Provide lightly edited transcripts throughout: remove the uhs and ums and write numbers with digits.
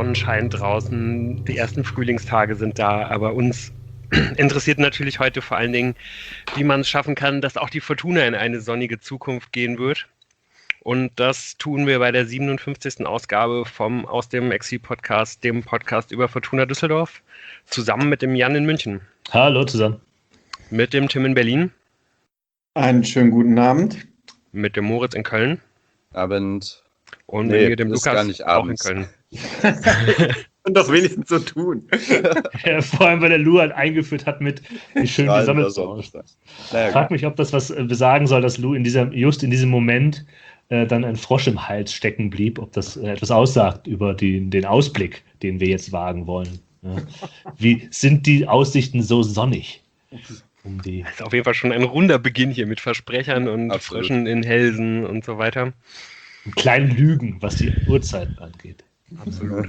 Sonnenschein draußen, die ersten Frühlingstage sind da, aber uns interessiert natürlich heute vor allen Dingen, wie man es schaffen kann, dass auch die Fortuna in eine sonnige Zukunft gehen wird. Und das tun wir bei der 57. Ausgabe vom Aus dem Exil-Podcast, dem Podcast über Fortuna Düsseldorf, zusammen mit dem Jan in München. Hallo zusammen. Mit dem Tim in Berlin. Einen schönen guten Abend. Mit dem Moritz in Köln. Abend. Und mit mir, dem Lukas, gar nicht auch in abends. Köln. Und das wenigstens so tun. Vor allem, weil der Lou halt eingeführt hat mit, wie schön die Sonne so aussieht. Ich frage mich, ob das was besagen soll, dass Lou just in diesem Moment dann ein Frosch im Hals stecken blieb, ob das etwas aussagt über den Ausblick, den wir jetzt wagen wollen. Ja. Wie sind die Aussichten so sonnig? Das ist auf jeden Fall schon ein runder Beginn hier mit Versprechern und Absolut. Fröschen in Hälsen und so weiter. Und kleinen Lügen, was die Uhrzeiten angeht. Absolut.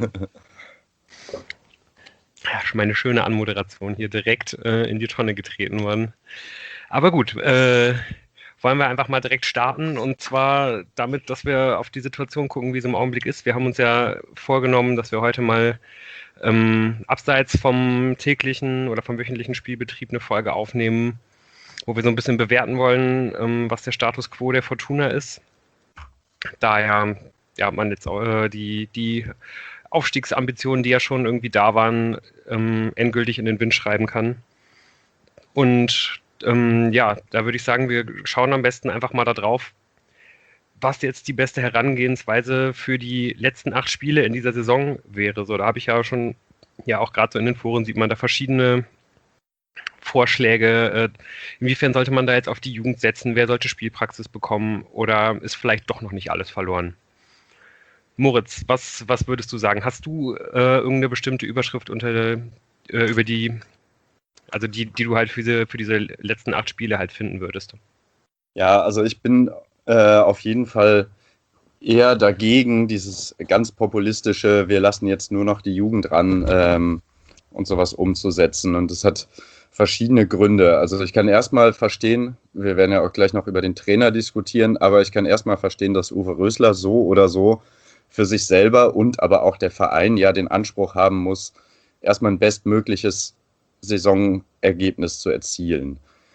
Ja, schon meine schöne Anmoderation hier direkt in die Tonne getreten worden. Aber gut, wollen wir einfach mal direkt starten, und zwar damit, dass wir auf die Situation gucken, wie es im Augenblick ist. Wir haben uns ja vorgenommen, dass wir heute mal abseits vom täglichen oder vom wöchentlichen Spielbetrieb eine Folge aufnehmen, wo wir so ein bisschen bewerten wollen, was der Status quo der Fortuna ist. Da ja man jetzt die Aufstiegsambitionen, die ja schon irgendwie da waren, endgültig in den Wind schreiben kann. Und da würde ich sagen, wir schauen am besten einfach mal da drauf, was jetzt die beste Herangehensweise für die letzten 8 Spiele in dieser Saison wäre. So, da habe ich ja schon, auch gerade so in den Foren sieht man da verschiedene Vorschläge. Inwiefern sollte man da jetzt auf die Jugend setzen? Wer sollte Spielpraxis bekommen? Oder ist vielleicht doch noch nicht alles verloren? Moritz, was würdest du sagen? Hast du irgendeine bestimmte Überschrift über die du halt für diese letzten 8 Spiele halt finden würdest? Ja, also ich bin auf jeden Fall eher dagegen, dieses ganz populistische, wir lassen jetzt nur noch die Jugend ran und sowas umzusetzen. Und das hat verschiedene Gründe. Also ich kann erstmal verstehen, wir werden ja auch gleich noch über den Trainer diskutieren, aber ich kann erstmal verstehen, dass Uwe Rösler so oder so für sich selber und aber auch der Verein ja den Anspruch haben muss, erstmal ein bestmögliches Saisonergebnis zu erzielen.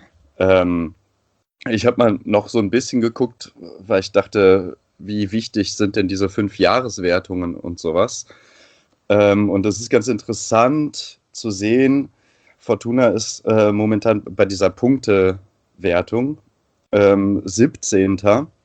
Ich habe mal noch so ein bisschen geguckt, weil ich dachte, wie wichtig sind denn diese 5-Jahreswertungen und sowas. Und das ist ganz interessant zu sehen. Fortuna ist momentan bei dieser Punktewertung 17.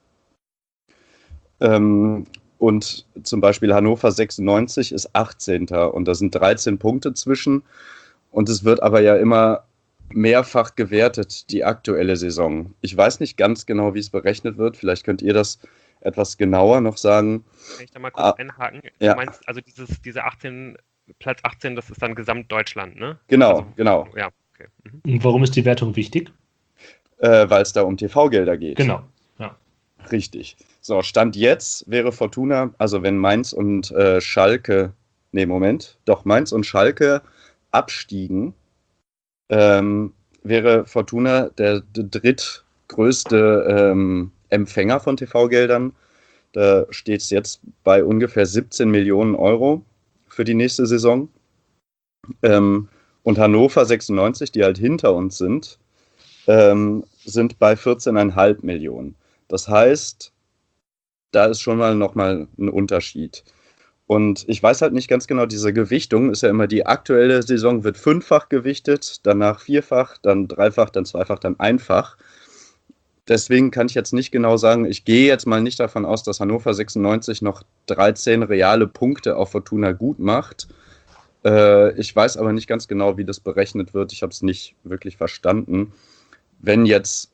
Und zum Beispiel Hannover 96 ist 18. Und da sind 13 Punkte zwischen. Und es wird aber ja immer mehrfach gewertet, die aktuelle Saison. Ich weiß nicht ganz genau, wie es berechnet wird. Vielleicht könnt ihr das etwas genauer noch sagen. Kann ich da mal kurz einhaken? Ja. Du meinst, also diese 18, Platz 18, das ist dann Gesamtdeutschland, ne? Genau, genau. Ja, okay. Und warum ist die Wertung wichtig? Weil es da um TV-Gelder geht. Genau, ja. Richtig. So, Stand jetzt wäre Fortuna, also wenn Mainz und Mainz und Schalke abstiegen, wäre Fortuna der drittgrößte Empfänger von TV-Geldern. Da steht es jetzt bei ungefähr 17 Millionen Euro für die nächste Saison. Und Hannover 96, die halt hinter uns sind bei 14,5 Millionen. Das heißt, da ist schon mal nochmal ein Unterschied. Und ich weiß halt nicht ganz genau, diese Gewichtung ist ja immer, die aktuelle Saison wird 5-fach gewichtet, danach 4-fach, dann 3-fach, dann 2-fach, dann 1-fach. Deswegen kann ich jetzt nicht genau sagen, ich gehe jetzt mal nicht davon aus, dass Hannover 96 noch 13 reale Punkte auf Fortuna gut macht. Ich weiß aber nicht ganz genau, wie das berechnet wird. Ich habe es nicht wirklich verstanden. Wenn jetzt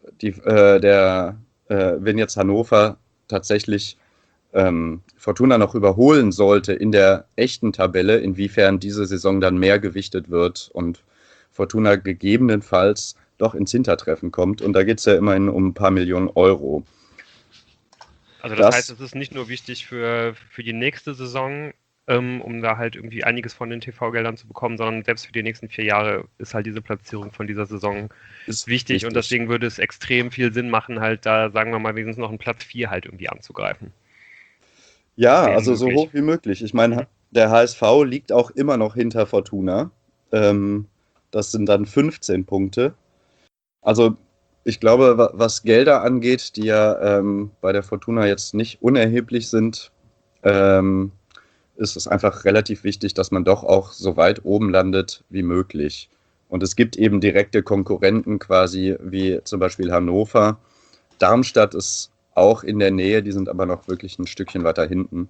Hannover tatsächlich Fortuna noch überholen sollte in der echten Tabelle, inwiefern diese Saison dann mehr gewichtet wird und Fortuna gegebenenfalls doch ins Hintertreffen kommt. Und da geht es ja immerhin um ein paar Millionen Euro. Also das heißt, es ist nicht nur wichtig für die nächste Saison, um da halt irgendwie einiges von den TV-Geldern zu bekommen, sondern selbst für die nächsten 4 Jahre ist halt diese Platzierung von dieser Saison ist wichtig. Und deswegen würde es extrem viel Sinn machen, halt da, sagen wir mal, wenigstens noch einen Platz 4 halt irgendwie anzugreifen. Ja, also so hoch wie möglich. Ich meine, Der HSV liegt auch immer noch hinter Fortuna. Das sind dann 15 Punkte. Also ich glaube, was Gelder angeht, die ja bei der Fortuna jetzt nicht unerheblich sind, ist es einfach relativ wichtig, dass man doch auch so weit oben landet wie möglich. Und es gibt eben direkte Konkurrenten quasi, wie zum Beispiel Hannover. Darmstadt ist auch in der Nähe, die sind aber noch wirklich ein Stückchen weiter hinten.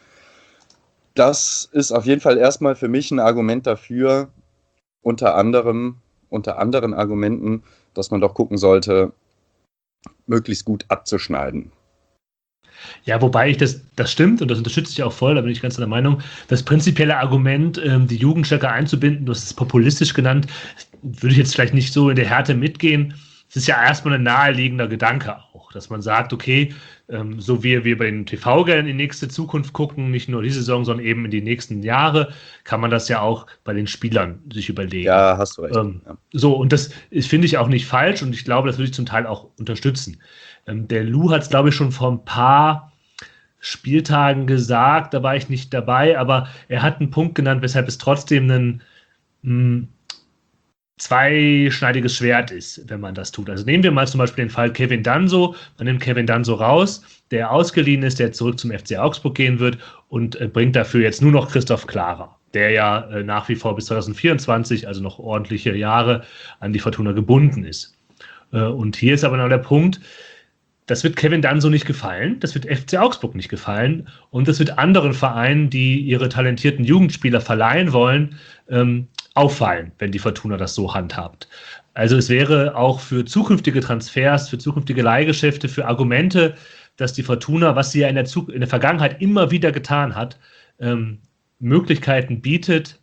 Das ist auf jeden Fall erstmal für mich ein Argument dafür, unter anderen Argumenten, dass man doch gucken sollte, möglichst gut abzuschneiden. Ja, wobei das stimmt und das unterstütze ich auch voll, da bin ich ganz der Meinung. Das prinzipielle Argument, die Jugend stärker einzubinden, du hast es populistisch genannt, würde ich jetzt vielleicht nicht so in der Härte mitgehen. Es ist ja erstmal ein naheliegender Gedanke auch, dass man sagt, okay, so wie wir bei den TV-Geldern in die nächste Zukunft gucken, nicht nur diese Saison, sondern eben in die nächsten Jahre, kann man das ja auch bei den Spielern sich überlegen. Ja, hast du recht. Ja. So, und das finde ich auch nicht falsch und ich glaube, das würde ich zum Teil auch unterstützen. Der Lou hat es, glaube ich, schon vor ein paar Spieltagen gesagt, da war ich nicht dabei, aber er hat einen Punkt genannt, weshalb es trotzdem ein zweischneidiges Schwert ist, wenn man das tut. Also nehmen wir mal zum Beispiel den Fall Kevin Danso. Man nimmt Kevin Danso raus, der ausgeliehen ist, der zurück zum FC Augsburg gehen wird und bringt dafür jetzt nur noch Christoph Klara, der ja nach wie vor bis 2024, also noch ordentliche Jahre, an die Fortuna gebunden ist. Und hier ist aber noch der Punkt, das wird Kevin Danso nicht gefallen, das wird FC Augsburg nicht gefallen und das wird anderen Vereinen, die ihre talentierten Jugendspieler verleihen wollen, auffallen, wenn die Fortuna das so handhabt. Also es wäre auch für zukünftige Transfers, für zukünftige Leihgeschäfte, für Argumente, dass die Fortuna, was sie ja in der Vergangenheit immer wieder getan hat, Möglichkeiten bietet,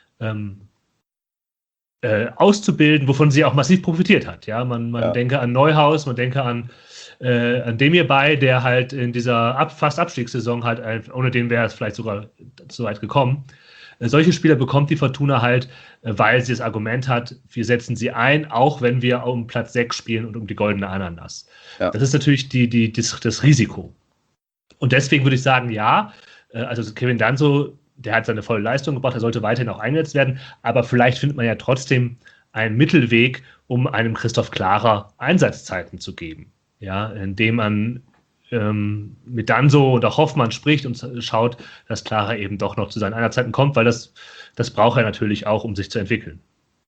auszubilden, wovon sie auch massiv profitiert hat. Ja, man denke an Neuhaus, man denke an Demir Bay, der halt in dieser Fast-Abstiegssaison halt, ohne den wäre es vielleicht sogar so weit gekommen. Solche Spieler bekommt die Fortuna halt, weil sie das Argument hat, wir setzen sie ein, auch wenn wir um Platz 6 spielen und um die goldene Ananas. Ja. Das ist natürlich das Risiko. Und deswegen würde ich sagen, ja, also Kevin Danso, der hat seine volle Leistung gebracht, er sollte weiterhin auch eingesetzt werden, aber vielleicht findet man ja trotzdem einen Mittelweg, um einem Christoph Klara Einsatzzeiten zu geben. Ja, indem man mit Danso und auch Hoffmann spricht und schaut, dass Klara eben doch noch zu seinen Einsatzzeiten kommt, weil das braucht er natürlich auch, um sich zu entwickeln.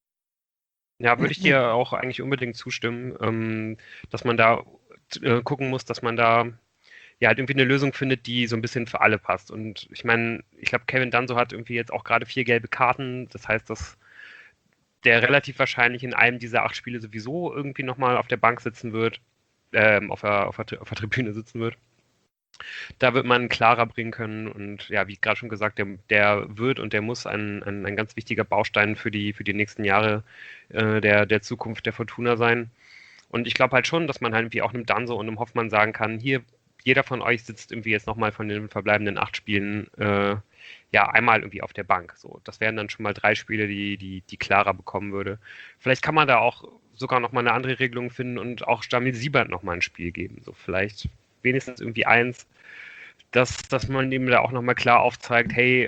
Ja, würde ich dir auch eigentlich unbedingt zustimmen, dass man da gucken muss, dass man da ja halt irgendwie eine Lösung findet, die so ein bisschen für alle passt. Und ich meine, ich glaube, Kevin Danso hat irgendwie jetzt auch gerade 4 gelbe Karten. Das heißt, dass der relativ wahrscheinlich in einem dieser 8 Spiele sowieso irgendwie nochmal auf der Bank sitzen wird. Auf der Tribüne sitzen wird. Da wird man klarer bringen können und ja, wie gerade schon gesagt, der wird und der muss ein ganz wichtiger Baustein für die nächsten Jahre der Zukunft der Fortuna sein. Und ich glaube halt schon, dass man halt irgendwie auch einem Danso und einem Hoffmann sagen kann, hier, jeder von euch sitzt irgendwie jetzt nochmal von den verbleibenden 8 Spielen einmal irgendwie auf der Bank. So, das wären dann schon mal 3 Spiele, die Klara bekommen würde. Vielleicht kann man da auch sogar nochmal eine andere Regelung finden und auch Jamil Siebert nochmal ein Spiel geben. So vielleicht wenigstens irgendwie 1, dass man ihm da auch nochmal klar aufzeigt, hey,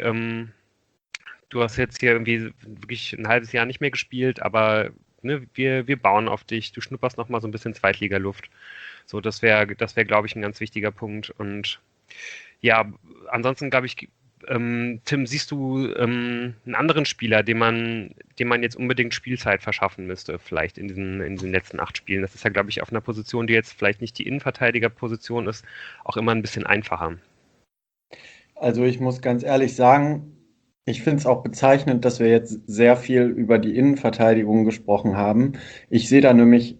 du hast jetzt hier irgendwie wirklich ein halbes Jahr nicht mehr gespielt, aber ne, wir bauen auf dich, du schnupperst nochmal so ein bisschen Zweitligaluft. So, das wäre, glaube ich, ein ganz wichtiger Punkt. Und ja, ansonsten glaube ich, Tim, siehst du einen anderen Spieler, dem man jetzt unbedingt Spielzeit verschaffen müsste, vielleicht in diesen letzten 8 Spielen? Das ist ja, glaube ich, auf einer Position, die jetzt vielleicht nicht die Innenverteidigerposition ist, auch immer ein bisschen einfacher. Also ich muss ganz ehrlich sagen, ich finde es auch bezeichnend, dass wir jetzt sehr viel über die Innenverteidigung gesprochen haben. Ich sehe da nämlich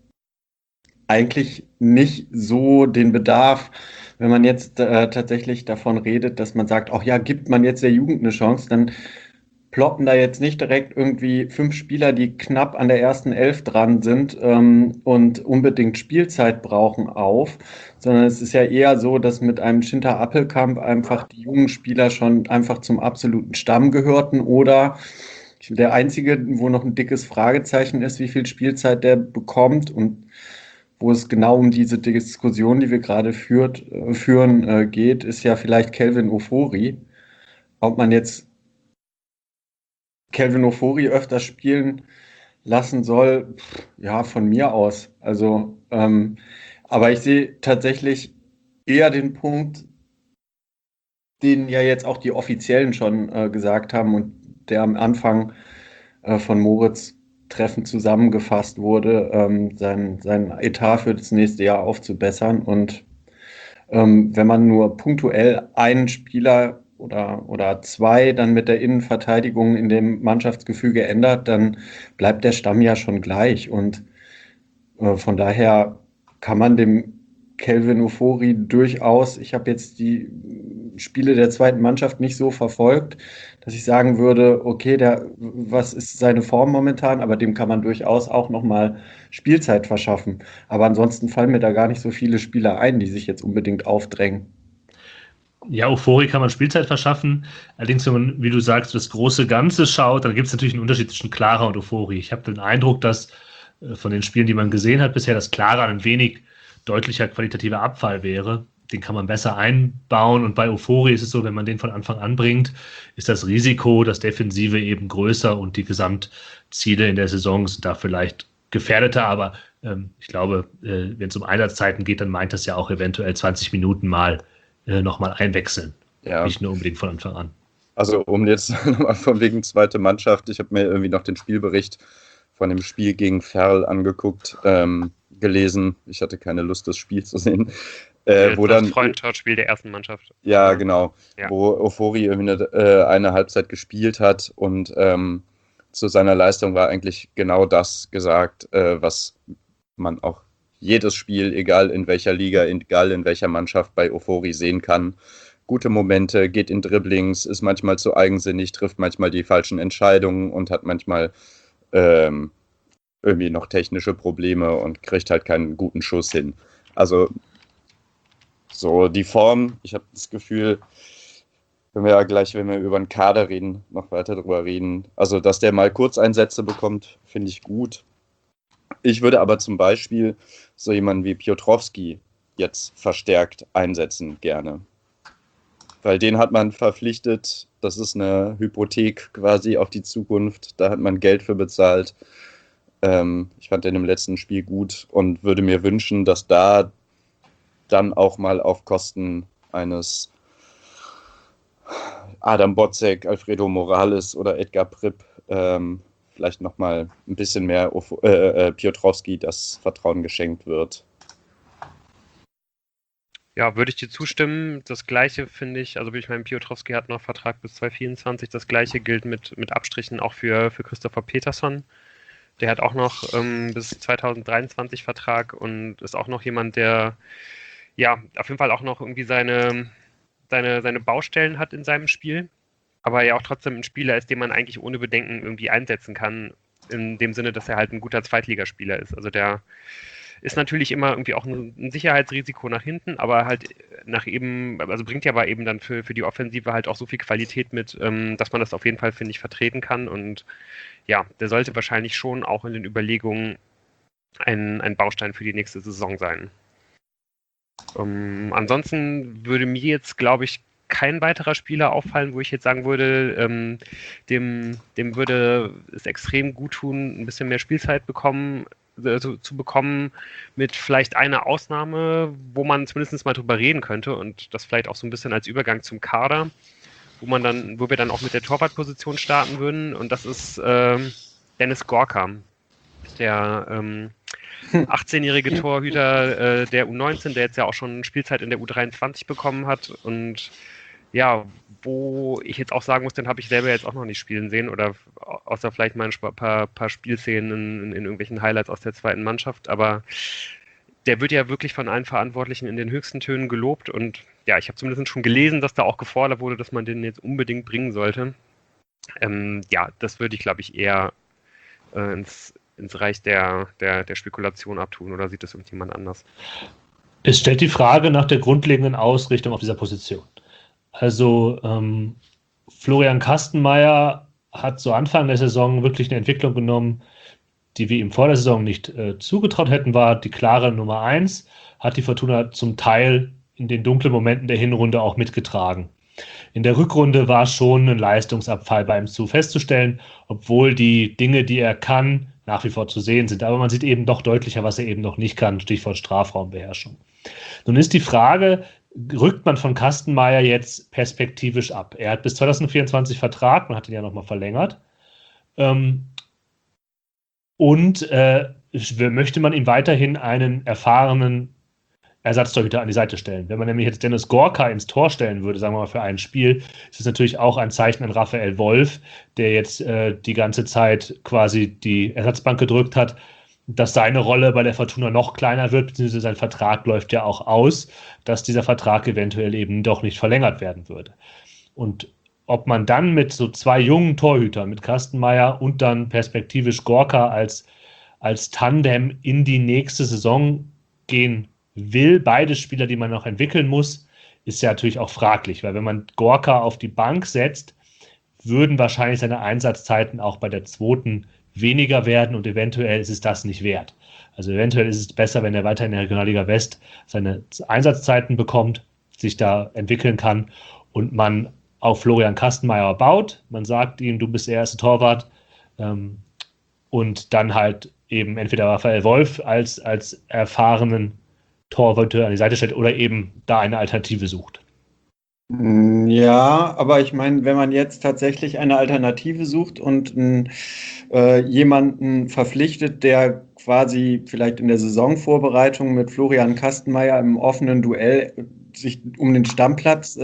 eigentlich nicht so den Bedarf, wenn man jetzt tatsächlich davon redet, dass man sagt, ach ja, gibt man jetzt der Jugend eine Chance, dann ploppen da jetzt nicht direkt irgendwie 5 Spieler, die knapp an der ersten 11 dran sind und unbedingt Spielzeit brauchen auf, sondern es ist ja eher so, dass mit einem Schinter Appelkamp einfach die jungen Spieler schon einfach zum absoluten Stamm gehörten oder der einzige, wo noch ein dickes Fragezeichen ist, wie viel Spielzeit der bekommt und wo es genau um diese Diskussion, die wir gerade führen, geht, ist ja vielleicht Kelvin Ofori. ob man jetzt Kelvin Ofori öfter spielen lassen soll, ja, von mir aus. Also, aber ich sehe tatsächlich eher den Punkt, den ja jetzt auch die Offiziellen schon gesagt haben und der am Anfang von Moritz treffend zusammengefasst wurde, sein Etat für das nächste Jahr aufzubessern. Und wenn man nur punktuell einen Spieler oder zwei dann mit der Innenverteidigung in dem Mannschaftsgefüge ändert, dann bleibt der Stamm ja schon gleich. Und von daher kann man dem Kelvin Ofori durchaus, ich habe jetzt die Spiele der zweiten Mannschaft nicht so verfolgt, dass ich sagen würde, okay, was ist seine Form momentan, aber dem kann man durchaus auch nochmal Spielzeit verschaffen. Aber ansonsten fallen mir da gar nicht so viele Spieler ein, die sich jetzt unbedingt aufdrängen. Ja, Ofori kann man Spielzeit verschaffen. Allerdings, wenn man, wie du sagst, das große Ganze schaut, dann gibt es natürlich einen Unterschied zwischen Clara und Ofori. Ich habe den Eindruck, dass von den Spielen, die man gesehen hat bisher, dass Clara ein wenig deutlicher qualitativer Abfall wäre. Den kann man besser einbauen. Und bei Ofori ist es so, wenn man den von Anfang an bringt, ist das Risiko, das Defensive eben größer und die Gesamtziele in der Saison sind da vielleicht gefährdeter. Aber ich glaube, wenn es um Einsatzzeiten geht, dann meint das ja auch eventuell 20 Minuten mal nochmal einwechseln. Ja. Nicht nur unbedingt von Anfang an. Also um jetzt nochmal von wegen zweite Mannschaft, ich habe mir irgendwie noch den Spielbericht von dem Spiel gegen Verl angeguckt, gelesen. Ich hatte keine Lust, das Spiel zu sehen. Wo das Freundschaftsspiel der ersten Mannschaft. Ja, genau. Ja. Wo Ofori irgendwie eine Halbzeit gespielt hat und zu seiner Leistung war eigentlich genau das gesagt, was man auch jedes Spiel, egal in welcher Liga, egal in welcher Mannschaft bei Ofori sehen kann. Gute Momente, geht in Dribblings, ist manchmal zu eigensinnig, trifft manchmal die falschen Entscheidungen und hat manchmal irgendwie noch technische Probleme und kriegt halt keinen guten Schuss hin. Also so die Form, ich habe das Gefühl, wenn wir ja gleich, wenn wir über den Kader reden, noch weiter drüber reden, also dass der mal Kurzeinsätze bekommt, finde ich gut. Ich würde aber zum Beispiel so jemanden wie Piotrowski jetzt verstärkt einsetzen gerne. Weil den hat man verpflichtet, das ist eine Hypothek quasi auf die Zukunft, da hat man Geld für bezahlt. Ich fand den im letzten Spiel gut und würde mir wünschen, dass da dann auch mal auf Kosten eines Adam Botzek, Alfredo Morales oder Edgar Pripp vielleicht nochmal ein bisschen mehr Piotrowski das Vertrauen geschenkt wird. Ja, würde ich dir zustimmen. Das Gleiche finde ich, also ich meine, Piotrowski hat noch Vertrag bis 2024. Das Gleiche gilt mit Abstrichen auch für Christopher Peterson. Der hat auch noch bis 2023 Vertrag und ist auch noch jemand, der ja auf jeden Fall auch noch irgendwie seine Baustellen hat in seinem Spiel, aber ja auch trotzdem ein Spieler ist, den man eigentlich ohne Bedenken irgendwie einsetzen kann, in dem Sinne, dass er halt ein guter Zweitligaspieler ist. Also der ist natürlich immer irgendwie auch ein Sicherheitsrisiko nach hinten, aber halt bringt ja aber eben dann für die Offensive halt auch so viel Qualität mit, dass man das auf jeden Fall, finde ich, vertreten kann. Und ja, der sollte wahrscheinlich schon auch in den Überlegungen ein Baustein für die nächste Saison sein. Ansonsten würde mir jetzt, glaube ich, kein weiterer Spieler auffallen, wo ich jetzt sagen würde, dem würde es extrem gut tun, ein bisschen mehr Spielzeit zu bekommen, mit vielleicht einer Ausnahme, wo man zumindest mal drüber reden könnte und das vielleicht auch so ein bisschen als Übergang zum Kader, wo wir dann auch mit der Torwartposition starten würden, und das ist Dennis Gorka, der 18-jährige Torhüter der U19, der jetzt ja auch schon Spielzeit in der U23 bekommen hat und ja, wo ich jetzt auch sagen muss, den habe ich selber jetzt auch noch nicht spielen sehen oder außer vielleicht mal ein paar Spielszenen in irgendwelchen Highlights aus der zweiten Mannschaft, aber der wird ja wirklich von allen Verantwortlichen in den höchsten Tönen gelobt und ja, ich habe zumindest schon gelesen, dass da auch gefordert wurde, dass man den jetzt unbedingt bringen sollte. Ja, das würde ich, glaube ich, eher ins Reich der Spekulation abtun, oder sieht das irgendjemand anders? Es stellt die Frage nach der grundlegenden Ausrichtung auf dieser Position. Also Florian Kastenmeier hat zu Anfang der Saison wirklich eine Entwicklung genommen, die wir ihm vor der Saison nicht zugetraut hätten, war die klare Nummer 1, hat die Fortuna zum Teil in den dunklen Momenten der Hinrunde auch mitgetragen. In der Rückrunde war schon ein Leistungsabfall bei ihm festzustellen, obwohl die Dinge, die er kann, nach wie vor zu sehen sind. Aber man sieht eben doch deutlicher, was er eben noch nicht kann, Stichwort Strafraumbeherrschung. Nun ist die Frage, rückt man von Kastenmeier jetzt perspektivisch ab? Er hat bis 2024 Vertrag, man hat ihn ja nochmal verlängert. Möchte man ihm weiterhin einen erfahrenen Ersatztorhüter an die Seite stellen? Wenn man nämlich jetzt Dennis Gorka ins Tor stellen würde, sagen wir mal für ein Spiel, ist es natürlich auch ein Zeichen an Raphael Wolf, der jetzt die ganze Zeit quasi die Ersatzbank gedrückt hat, dass seine Rolle bei der Fortuna noch kleiner wird, beziehungsweise sein Vertrag läuft ja auch aus, dass dieser Vertrag eventuell eben doch nicht verlängert werden würde. Und ob man dann mit so zwei jungen Torhütern, mit Kastenmeier und dann perspektivisch Gorka als Tandem in die nächste Saison gehen will, beide Spieler, die man noch entwickeln muss, ist ja natürlich auch fraglich, weil wenn man Gorka auf die Bank setzt, würden wahrscheinlich seine Einsatzzeiten auch bei der zweiten weniger werden und eventuell ist es das nicht wert. Also eventuell ist es besser, wenn er weiter in der Regionalliga West seine Einsatzzeiten bekommt, sich da entwickeln kann und man auf Florian Kastenmeier baut. Man sagt ihm, du bist der erste Torwart und dann halt eben entweder Raphael Wolf als erfahrenen Torwart an die Seite stellt oder eben da eine Alternative sucht. Ja, aber ich meine, wenn man jetzt tatsächlich eine Alternative sucht und jemanden verpflichtet, der quasi vielleicht in der Saisonvorbereitung mit Florian Kastenmeier im offenen Duell sich um den Stammplatz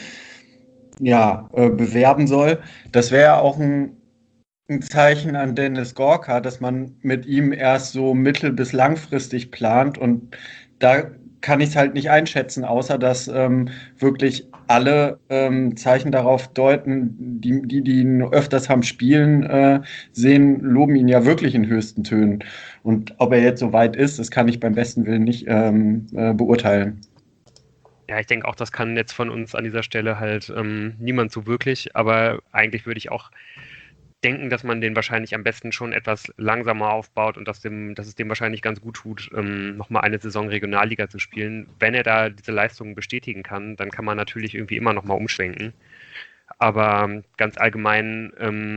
bewerben soll, das wäre ja auch ein Zeichen an Dennis Gorka, dass man mit ihm erst so mittel- bis langfristig plant und da kann ich es halt nicht einschätzen, außer dass wirklich alle Zeichen darauf deuten, die ihn öfters haben spielen sehen, loben ihn ja wirklich in höchsten Tönen. Und ob er jetzt so weit ist, das kann ich beim besten Willen nicht beurteilen. Ja, ich denke auch, das kann jetzt von uns an dieser Stelle halt niemand so wirklich, aber eigentlich würde ich auch denken, dass man den wahrscheinlich am besten schon etwas langsamer aufbaut und dass es dem wahrscheinlich ganz gut tut, nochmal eine Saison Regionalliga zu spielen. Wenn er da diese Leistungen bestätigen kann, dann kann man natürlich irgendwie immer nochmal umschwenken. Aber ganz allgemein,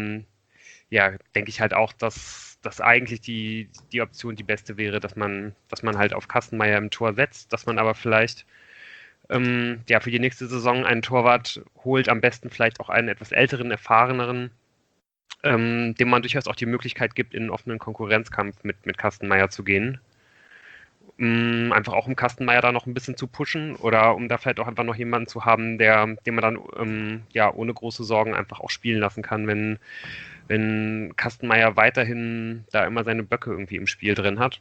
denke ich halt auch, dass eigentlich die Option die beste wäre, dass man halt auf Kastenmeier im Tor setzt, dass man aber vielleicht für die nächste Saison einen Torwart holt, am besten vielleicht auch einen etwas älteren, erfahreneren, dem man durchaus auch die Möglichkeit gibt, in einen offenen Konkurrenzkampf mit Kastenmeier zu gehen. Einfach auch um Kastenmeier da noch ein bisschen zu pushen oder um da vielleicht auch einfach noch jemanden zu haben, den man dann ohne große Sorgen einfach auch spielen lassen kann, wenn Kastenmeier weiterhin da immer seine Böcke irgendwie im Spiel drin hat.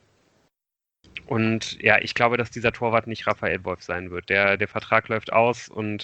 Und ja, ich glaube, dass dieser Torwart nicht Raphael Wolf sein wird. Der Vertrag läuft aus und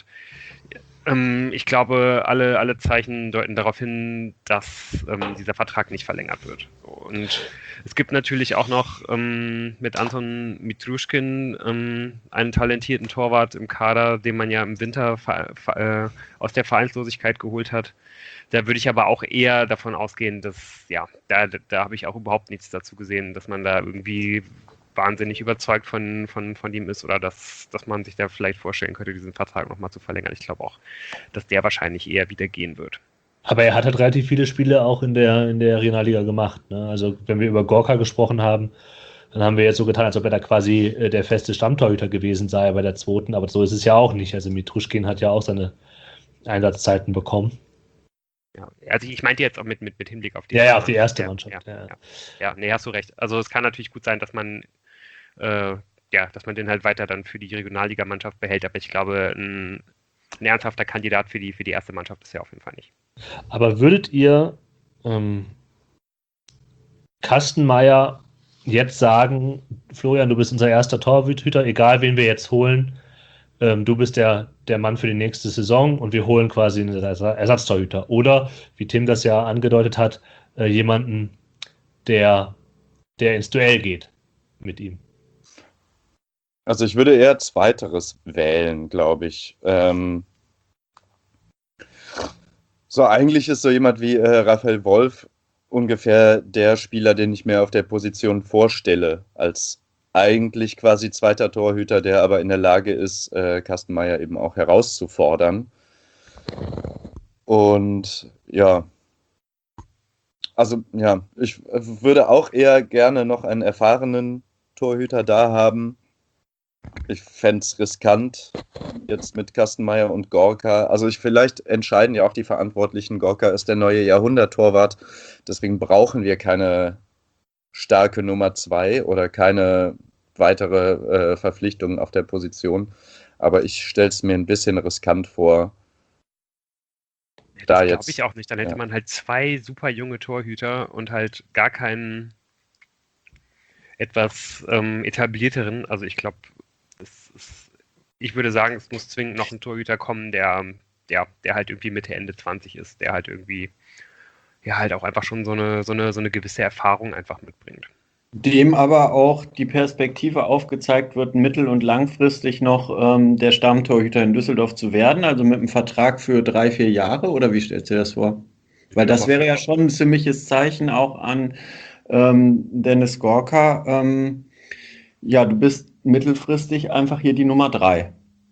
ich glaube, alle Zeichen deuten darauf hin, dass dieser Vertrag nicht verlängert wird. Und es gibt natürlich auch noch mit Anton Mitruschkin einen talentierten Torwart im Kader, den man ja im Winter aus der Vereinslosigkeit geholt hat. Da würde ich aber auch eher davon ausgehen, dass, da habe ich auch überhaupt nichts dazu gesehen, dass man da irgendwie wahnsinnig überzeugt von ihm ist oder dass man sich da vielleicht vorstellen könnte, diesen Vertrag nochmal zu verlängern. Ich glaube auch, dass der wahrscheinlich eher wieder gehen wird. Aber er hat halt relativ viele Spiele auch in der Regionalliga gemacht. Ne? Also wenn wir über Gorka gesprochen haben, dann haben wir jetzt so getan, als ob er da quasi der feste Stammtorhüter gewesen sei bei der zweiten, aber so ist es ja auch nicht. Also Mitruschkin hat ja auch seine Einsatzzeiten bekommen. Ja, also ich meinte jetzt auch mit Hinblick auf die auf die erste Mannschaft. Nee, hast du recht. Also es kann natürlich gut sein, dass man den halt weiter dann für die Regionalligamannschaft behält, aber ich glaube, ein ernsthafter Kandidat für die erste Mannschaft ist er auf jeden Fall nicht. Aber würdet ihr Kastenmeier jetzt sagen, Florian, du bist unser erster Torhüter, egal wen wir jetzt holen, du bist der Mann für die nächste Saison und wir holen quasi einen Ersatztorhüter. Oder, wie Tim das ja angedeutet hat, jemanden, der ins Duell geht mit ihm. Also ich würde eher Zweiteres wählen, glaube ich. Eigentlich ist so jemand wie Raphael Wolf ungefähr der Spieler, den ich mir auf der Position vorstelle, als eigentlich quasi zweiter Torhüter, der aber in der Lage ist, Kastenmeier eben auch herauszufordern. Und ja, also ja, ich würde auch eher gerne noch einen erfahrenen Torhüter da haben. Ich fände es riskant, jetzt mit Kastenmeier und Gorka. Also vielleicht entscheiden ja auch die Verantwortlichen, Gorka ist der neue Jahrhundert-Torwart. Deswegen brauchen wir keine starke Nummer 2 oder keine weitere Verpflichtungen auf der Position. Aber ich stelle es mir ein bisschen riskant vor. Das glaube ich auch nicht. Dann hätte man halt 2 super junge Torhüter und halt gar keinen etwas etablierteren. Also ich glaube, ich würde sagen, es muss zwingend noch ein Torhüter kommen, der halt irgendwie Mitte, Ende 20 ist, der halt irgendwie halt auch einfach schon so eine gewisse Erfahrung einfach mitbringt. Dem aber auch die Perspektive aufgezeigt wird, mittel- und langfristig noch der Stammtorhüter in Düsseldorf zu werden, also mit einem Vertrag für 3-4 Jahre, oder wie stellst du dir das vor? Weil das wäre ja schon ein ziemliches Zeichen auch an Dennis Gorka. Ja, du bist mittelfristig einfach hier die Nummer 3.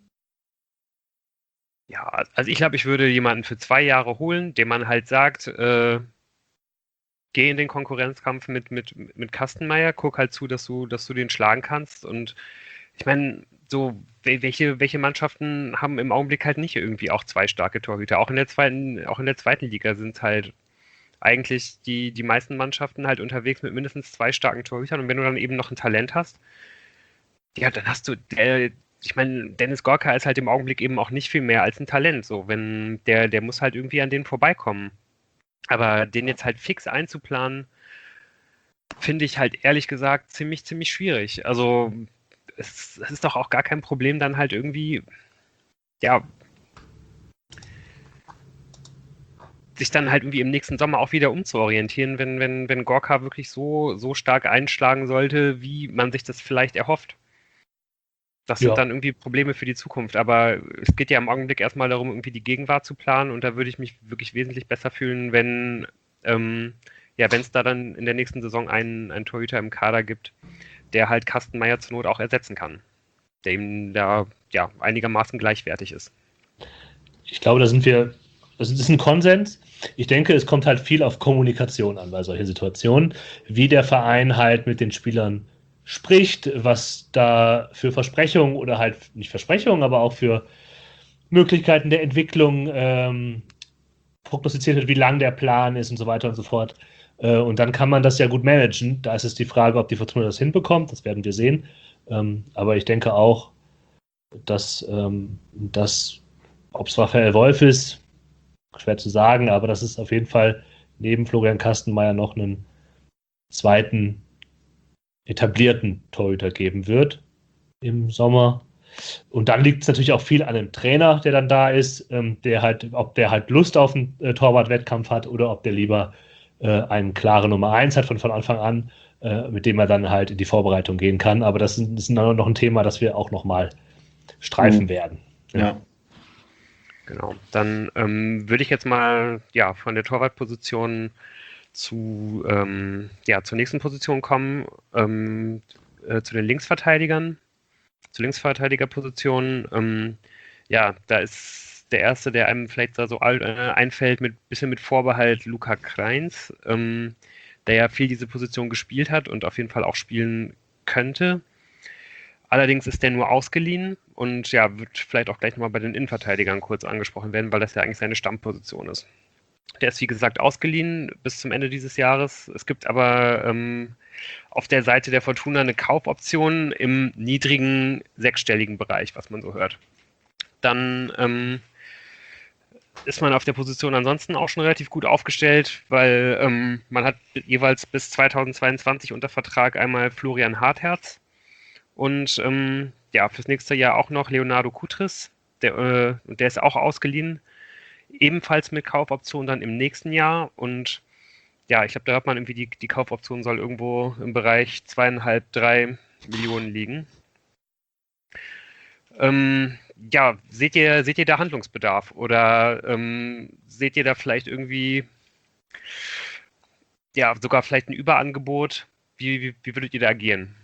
Ja, also ich glaube, ich würde jemanden für 2 Jahre holen, dem man halt sagt, geh in den Konkurrenzkampf mit Kastenmeier, guck halt zu, dass du den schlagen kannst. Und ich meine, so, welche Mannschaften haben im Augenblick halt nicht irgendwie auch 2 starke Torhüter? Auch in der zweiten Liga sind halt eigentlich die meisten Mannschaften halt unterwegs mit mindestens 2 starken Torhütern. Und wenn du dann eben noch ein Talent hast, ja, dann hast du, ich meine, Dennis Gorka ist halt im Augenblick eben auch nicht viel mehr als ein Talent. So, wenn der muss halt irgendwie an denen vorbeikommen. Aber den jetzt halt fix einzuplanen, finde ich halt ehrlich gesagt ziemlich schwierig. Also es ist doch auch gar kein Problem, dann halt irgendwie, ja, sich dann halt irgendwie im nächsten Sommer auch wieder umzuorientieren, wenn Gorka wirklich so stark einschlagen sollte, wie man sich das vielleicht erhofft. Das sind dann irgendwie Probleme für die Zukunft. Aber es geht ja im Augenblick erstmal darum, irgendwie die Gegenwart zu planen. Und da würde ich mich wirklich wesentlich besser fühlen, wenn es da dann in der nächsten Saison einen Torhüter im Kader gibt, der halt Kastenmeier zur Not auch ersetzen kann. Der ihm da einigermaßen gleichwertig ist. Ich glaube, das ist ein Konsens. Ich denke, es kommt halt viel auf Kommunikation an bei solchen Situationen, wie der Verein halt mit den Spielern spricht, was da für Versprechungen oder halt nicht Versprechungen, aber auch für Möglichkeiten der Entwicklung prognostiziert wird, wie lang der Plan ist und so weiter und so fort. Und dann kann man das ja gut managen. Da ist es die Frage, ob die Fortuna das hinbekommt. Das werden wir sehen. Aber ich denke auch, dass ob es Raphael Wolf ist, schwer zu sagen, aber dass es auf jeden Fall neben Florian Kastenmeier noch einen zweiten etablierten Torhüter geben wird im Sommer. Und dann liegt es natürlich auch viel an dem Trainer, der dann da ist, ob der halt Lust auf einen Torwart-Wettkampf hat oder ob der lieber eine klare Nummer 1 hat von Anfang an, mit dem er dann halt in die Vorbereitung gehen kann. Aber das ist noch ein Thema, das wir auch nochmal streifen werden. Ja. Genau. Dann würde ich jetzt mal von der Torwartposition zur nächsten Position kommen, zu den Linksverteidigern. Zur Linksverteidigerposition. Da ist der erste, der einem vielleicht da so einfällt, bisschen mit Vorbehalt, Luca Kreins, der ja viel diese Position gespielt hat und auf jeden Fall auch spielen könnte. Allerdings ist der nur ausgeliehen und wird vielleicht auch gleich nochmal bei den Innenverteidigern kurz angesprochen werden, weil das ja eigentlich seine Stammposition ist. Der ist, wie gesagt, ausgeliehen bis zum Ende dieses Jahres. Es gibt aber auf der Seite der Fortuna eine Kaufoption im niedrigen sechsstelligen Bereich, was man so hört. Dann ist man auf der Position ansonsten auch schon relativ gut aufgestellt, weil man hat jeweils bis 2022 unter Vertrag einmal Florian Hartherz und fürs nächste Jahr auch noch Leonardo Kutris, der ist auch ausgeliehen. Ebenfalls mit Kaufoption dann im nächsten Jahr und ich glaube, da hört man irgendwie, die Kaufoption soll irgendwo im Bereich 2,5-3 Millionen liegen. Seht ihr da Handlungsbedarf oder seht ihr da vielleicht irgendwie sogar vielleicht ein Überangebot? Wie würdet ihr da agieren?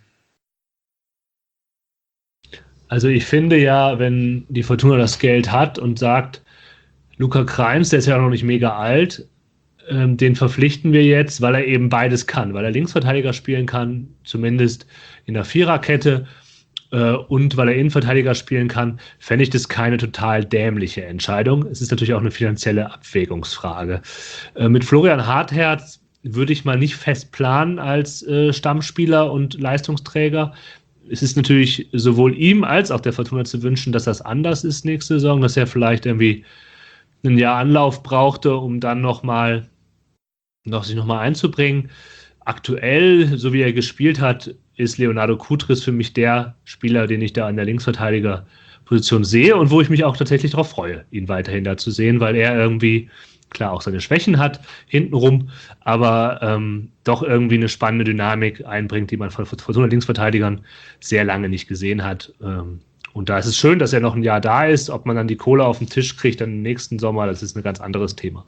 Also ich finde ja, wenn die Fortuna das Geld hat und sagt, Luca Kreins, der ist ja noch nicht mega alt, den verpflichten wir jetzt, weil er eben beides kann, weil er Linksverteidiger spielen kann, zumindest in der Viererkette, und weil er Innenverteidiger spielen kann, fände ich das keine total dämliche Entscheidung. Es ist natürlich auch eine finanzielle Abwägungsfrage. Mit Florian Hartherz würde ich mal nicht fest planen als Stammspieler und Leistungsträger. Es ist natürlich sowohl ihm als auch der Fortuna zu wünschen, dass das anders ist nächste Saison, dass er vielleicht irgendwie ein Jahr Anlauf brauchte, um dann sich nochmal einzubringen. Aktuell, so wie er gespielt hat, ist Leonardo Kutris für mich der Spieler, den ich da an der Linksverteidigerposition sehe und wo ich mich auch tatsächlich darauf freue, ihn weiterhin da zu sehen, weil er irgendwie, klar, auch seine Schwächen hat hintenrum, aber doch irgendwie eine spannende Dynamik einbringt, die man von Fortuna Linksverteidigern sehr lange nicht gesehen hat. Und da ist es schön, dass er noch ein Jahr da ist. Ob man dann die Kohle auf den Tisch kriegt dann im nächsten Sommer, das ist ein ganz anderes Thema.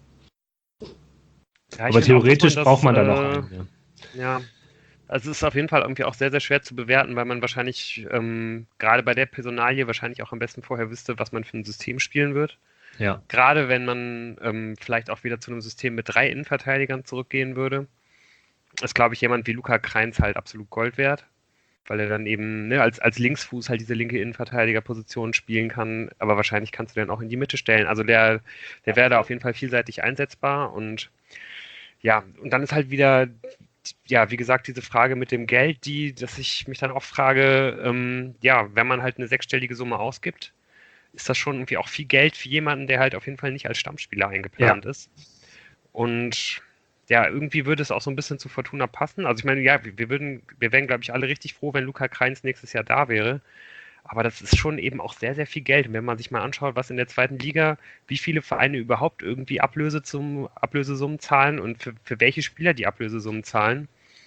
Ja, aber theoretisch braucht man da noch einen. Ja, also es ist auf jeden Fall irgendwie auch sehr, sehr schwer zu bewerten, weil man wahrscheinlich gerade bei der Personalie wahrscheinlich auch am besten vorher wüsste, was man für ein System spielen wird. Ja. Gerade wenn man vielleicht auch wieder zu einem System mit 3 Innenverteidigern zurückgehen würde, ist, glaube ich, jemand wie Luca Kreins halt absolut Gold wert, weil er dann eben als Linksfuß halt diese linke Innenverteidigerposition spielen kann, aber wahrscheinlich kannst du den auch in die Mitte stellen. Also der wäre da auf jeden Fall vielseitig einsetzbar und ja, und dann ist halt wieder, ja, wie gesagt, diese Frage mit dem Geld, dass ich mich dann auch frage, wenn man halt eine 6-stellige Summe ausgibt, ist das schon irgendwie auch viel Geld für jemanden, der halt auf jeden Fall nicht als Stammspieler eingeplant ist. Und ja, irgendwie würde es auch so ein bisschen zu Fortuna passen. Also ich meine, ja, wir wären, glaube ich, alle richtig froh, wenn Luca Kreins nächstes Jahr da wäre. Aber das ist schon eben auch sehr, sehr viel Geld. Und wenn man sich mal anschaut, was in der zweiten Liga, wie viele Vereine überhaupt irgendwie Ablösesummen zahlen und für welche Spieler die Ablösesummen zahlen,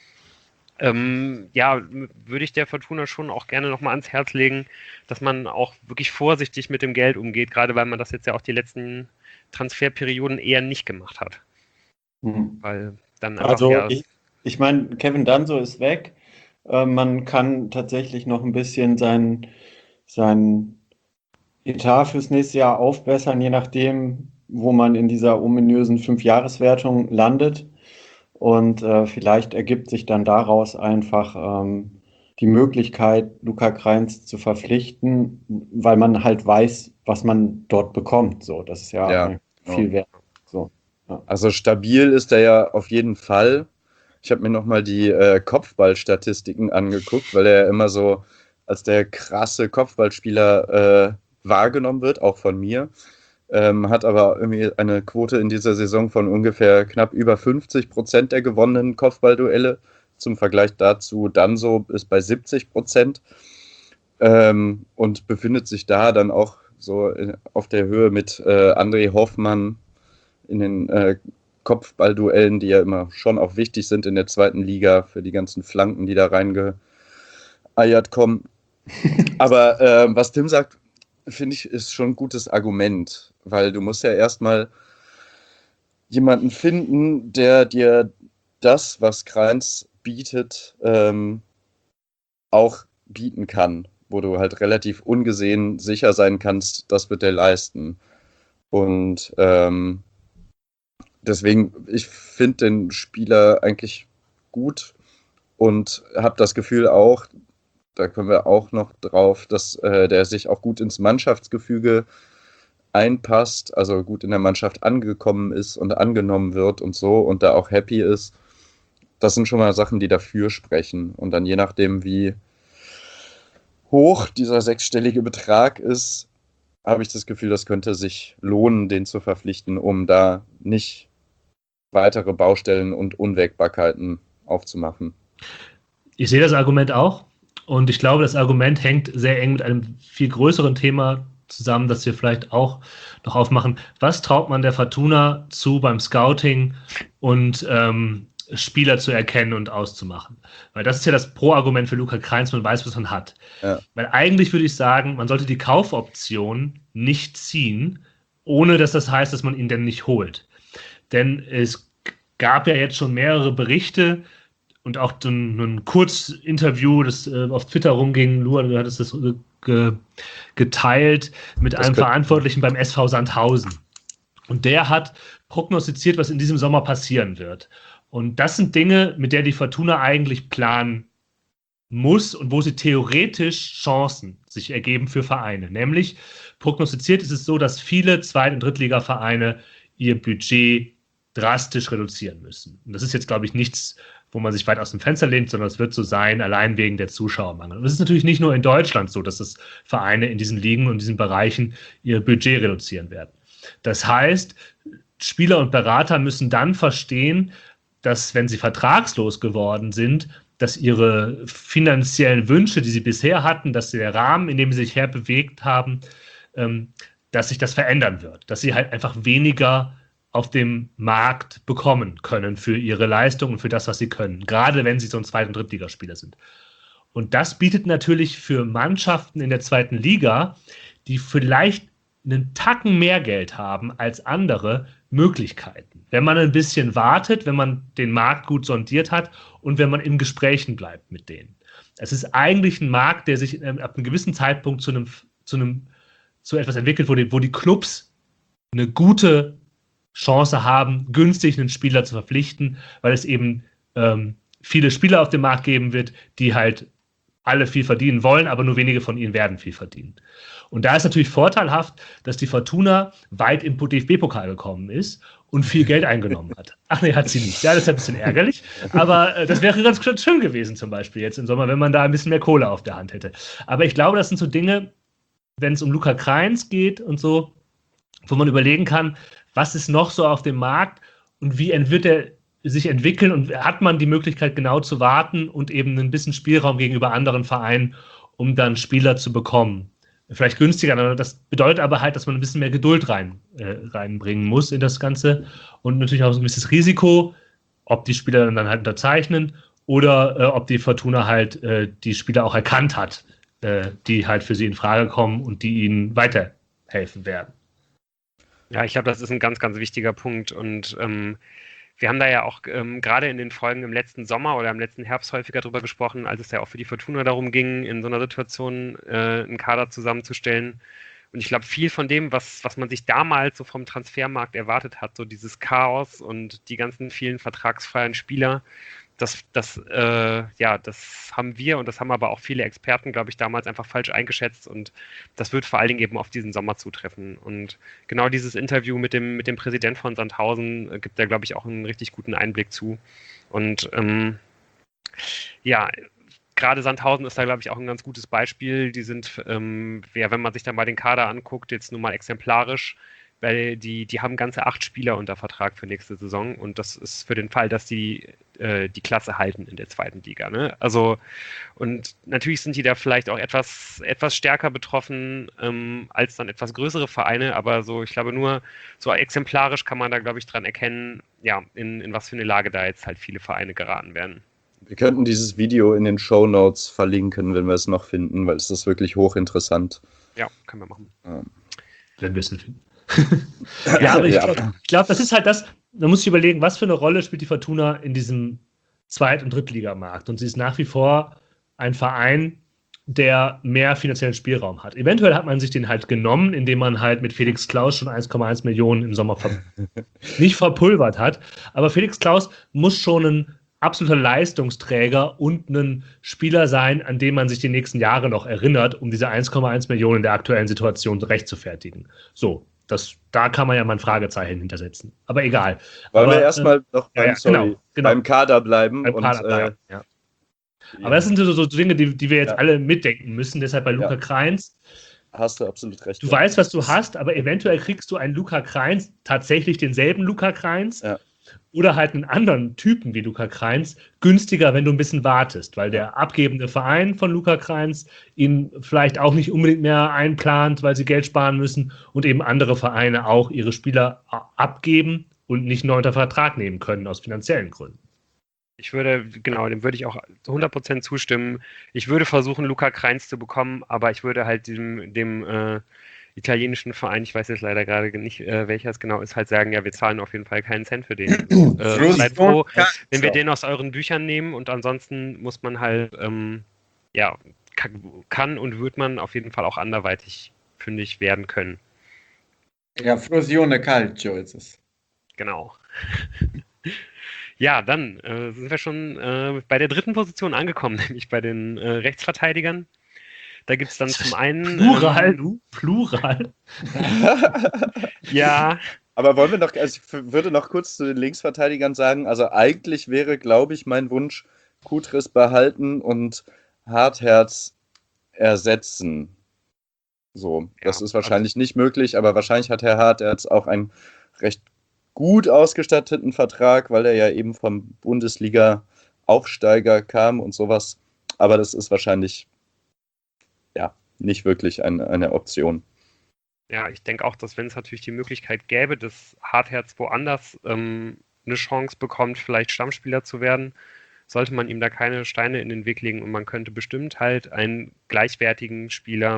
würde ich der Fortuna schon auch gerne nochmal ans Herz legen, dass man auch wirklich vorsichtig mit dem Geld umgeht, gerade weil man das jetzt ja auch die letzten Transferperioden eher nicht gemacht hat. Weil dann einfach, ich meine, Kevin Danso ist weg. Man kann tatsächlich noch ein bisschen sein Etat fürs nächste Jahr aufbessern, je nachdem, wo man in dieser ominösen 5-Jahres-Wertung landet. Und vielleicht ergibt sich dann daraus einfach die Möglichkeit, Luca Kreins zu verpflichten, weil man halt weiß, was man dort bekommt. So, das ist ja viel wert. So, ja. Also stabil ist er ja auf jeden Fall. Ich habe mir nochmal die Kopfballstatistiken angeguckt, weil er ja immer so als der krasse Kopfballspieler wahrgenommen wird, auch von mir. Hat aber irgendwie eine Quote in dieser Saison von ungefähr knapp über 50% der gewonnenen Kopfballduelle. Zum Vergleich dazu, Danso ist bei 70% und befindet sich da dann auch so auf der Höhe mit André Hoffmann in den Kopfballduellen, die ja immer schon auch wichtig sind in der zweiten Liga für die ganzen Flanken, die da reingeeiert kommen. Aber was Tim sagt, finde ich, ist schon ein gutes Argument, weil du musst ja erstmal jemanden finden, der dir das, was Kreins bietet, auch bieten kann, wo du halt relativ ungesehen sicher sein kannst, das wird er leisten. Und deswegen, ich finde den Spieler eigentlich gut und habe das Gefühl auch, da kommen wir auch noch drauf, dass der sich auch gut ins Mannschaftsgefüge einpasst, also gut in der Mannschaft angekommen ist und angenommen wird und so und da auch happy ist. Das sind schon mal Sachen, die dafür sprechen. Und dann je nachdem, wie hoch dieser 6-stellige Betrag ist, habe ich das Gefühl, das könnte sich lohnen, den zu verpflichten, um da nicht weitere Baustellen und Unwägbarkeiten aufzumachen. Ich sehe das Argument auch und ich glaube, das Argument hängt sehr eng mit einem viel größeren Thema zusammen, das wir vielleicht auch noch aufmachen. Was traut man der Fortuna zu beim Scouting und Spieler zu erkennen und auszumachen? Weil das ist ja das Pro-Argument für Luca Kreins, man weiß, was man hat. Ja. Weil eigentlich würde ich sagen, man sollte die Kaufoption nicht ziehen, ohne dass das heißt, dass man ihn denn nicht holt. Denn es gab ja jetzt schon mehrere Berichte und auch ein Kurzinterview, das auf Twitter rumging. Luan, du hattest das geteilt mit einem Verantwortlichen beim SV Sandhausen. Und der hat prognostiziert, was in diesem Sommer passieren wird. Und das sind Dinge, mit der die Fortuna eigentlich planen muss und wo sie theoretisch Chancen sich ergeben für Vereine. Nämlich prognostiziert ist es so, dass viele Zweit- und Drittliga-Vereine ihr Budget drastisch reduzieren müssen. Und das ist jetzt, glaube ich, nichts, wo man sich weit aus dem Fenster lehnt, sondern es wird so sein, allein wegen der Zuschauermangel. Und es ist natürlich nicht nur in Deutschland so, dass das Vereine in diesen Ligen und diesen Bereichen ihr Budget reduzieren werden. Das heißt, Spieler und Berater müssen dann verstehen, dass, wenn sie vertragslos geworden sind, dass ihre finanziellen Wünsche, die sie bisher hatten, dass der Rahmen, in dem sie sich herbewegt haben, dass sich das verändern wird. Dass sie halt einfach weniger auf dem Markt bekommen können für ihre Leistung und für das, was sie können. Gerade wenn sie so ein Zweit- und Drittligaspieler sind. Und das bietet natürlich für Mannschaften in der zweiten Liga, die vielleicht einen Tacken mehr Geld haben als andere, Möglichkeiten. Wenn man ein bisschen wartet, wenn man den Markt gut sondiert hat und wenn man in Gesprächen bleibt mit denen. Es ist eigentlich ein Markt, der sich ab einem gewissen Zeitpunkt zu etwas entwickelt, wo die Clubs eine gute Chance haben, günstig einen Spieler zu verpflichten, weil es eben viele Spieler auf dem Markt geben wird, die halt alle viel verdienen wollen, aber nur wenige von ihnen werden viel verdienen. Und da ist natürlich vorteilhaft, dass die Fortuna weit im DFB-Pokal gekommen ist und viel Geld eingenommen hat. Ach nee, hat sie nicht. Ja, das ist ein bisschen ärgerlich, aber das wäre ganz schön gewesen zum Beispiel jetzt im Sommer, wenn man da ein bisschen mehr Kohle auf der Hand hätte. Aber ich glaube, das sind so Dinge, wenn es um Luca Kreins geht und so, wo man überlegen kann, was ist noch so auf dem Markt und wie wird er sich entwickeln und hat man die Möglichkeit genau zu warten und eben ein bisschen Spielraum gegenüber anderen Vereinen, um dann Spieler zu bekommen. Vielleicht günstiger, das bedeutet aber halt, dass man ein bisschen mehr Geduld reinbringen muss in das Ganze und natürlich auch so ein gewisses Risiko, ob die Spieler dann halt unterzeichnen oder ob die Fortuna halt die Spieler auch erkannt hat, die halt für sie in Frage kommen und die ihnen weiterhelfen werden. Ja, ich glaube, das ist ein ganz, ganz wichtiger Punkt und wir haben da ja auch gerade in den Folgen im letzten Sommer oder im letzten Herbst häufiger drüber gesprochen, als es ja auch für die Fortuna darum ging, in so einer Situation einen Kader zusammenzustellen. Und ich glaube, viel von dem, was man sich damals so vom Transfermarkt erwartet hat, so dieses Chaos und die ganzen vielen vertragsfreien Spieler, das haben wir und das haben aber auch viele Experten, glaube ich, damals einfach falsch eingeschätzt und das wird vor allen Dingen eben auf diesen Sommer zutreffen. Und genau dieses Interview mit dem Präsident von Sandhausen gibt da, glaube ich, auch einen richtig guten Einblick zu. Und gerade Sandhausen ist da, glaube ich, auch ein ganz gutes Beispiel. Die sind, wenn man sich dann mal den Kader anguckt, jetzt nur mal exemplarisch, weil die haben ganze 8 Spieler unter Vertrag für nächste Saison und das ist für den Fall, dass die Klasse halten in der zweiten Liga. Ne? Also, und natürlich sind die da vielleicht auch etwas stärker betroffen als dann etwas größere Vereine, aber so, ich glaube, nur so exemplarisch kann man da, glaube ich, dran erkennen, ja, in was für eine Lage da jetzt halt viele Vereine geraten werden. Wir könnten dieses Video in den Shownotes verlinken, wenn wir es noch finden, weil es ist wirklich hochinteressant. Ja, können wir machen. Wenn wir es finden. Ja, aber ich glaube, das ist halt das, man muss sich überlegen, was für eine Rolle spielt die Fortuna in diesem Zweit- und Drittligamarkt. Und sie ist nach wie vor ein Verein, der mehr finanziellen Spielraum hat. Eventuell hat man sich den halt genommen, indem man halt mit Felix Klaus schon 1,1 Millionen im Sommer nicht verpulvert hat. Aber Felix Klaus muss schon ein absoluter Leistungsträger und ein Spieler sein, an den man sich die nächsten Jahre noch erinnert, um diese 1,1 Millionen in der aktuellen Situation rechtfertigen. So. Da kann man ja mal ein Fragezeichen hintersetzen. Aber egal. Wollen wir erstmal noch genau. beim Kader bleiben? Ja. Aber das sind so Dinge, die wir jetzt alle mitdenken müssen. Deshalb bei Luca Kreins. Hast du absolut recht. Du weißt, was du hast, aber eventuell kriegst du einen Luca Kreins, tatsächlich denselben Luca Kreins. Ja. Oder halt einen anderen Typen wie Luca Kreins günstiger, wenn du ein bisschen wartest, weil der abgebende Verein von Luca Kreins ihn vielleicht auch nicht unbedingt mehr einplant, weil sie Geld sparen müssen und eben andere Vereine auch ihre Spieler abgeben und nicht neu unter Vertrag nehmen können aus finanziellen Gründen. Dem würde ich auch 100% zustimmen. Ich würde versuchen, Luca Kreins zu bekommen, aber ich würde halt dem italienischen Verein, ich weiß jetzt leider gerade nicht, welcher es genau ist, halt sagen, ja, wir zahlen auf jeden Fall keinen Cent für den. Seid froh, wenn wir den aus euren Büchern nehmen und ansonsten muss man halt, kann und wird man auf jeden Fall auch anderweitig fündig werden können. Ja, Fusione Calcio ist es. Genau. Ja, dann sind wir schon bei der dritten Position angekommen, nämlich bei den Rechtsverteidigern. Da gibt es dann zum einen... Plural? Ja. Aber wollen wir noch, also ich würde noch kurz zu den Linksverteidigern sagen, also eigentlich wäre, glaube ich, mein Wunsch, Kutris behalten und Hartherz ersetzen. So, das ist wahrscheinlich nicht möglich, aber wahrscheinlich hat Herr Hartherz auch einen recht gut ausgestatteten Vertrag, weil er ja eben vom Bundesliga-Aufsteiger kam und sowas. Aber das ist wahrscheinlich nicht wirklich eine Option. Ja, ich denke auch, dass wenn es natürlich die Möglichkeit gäbe, dass Hartherz woanders eine Chance bekommt, vielleicht Stammspieler zu werden, sollte man ihm da keine Steine in den Weg legen und man könnte bestimmt halt einen gleichwertigen Spieler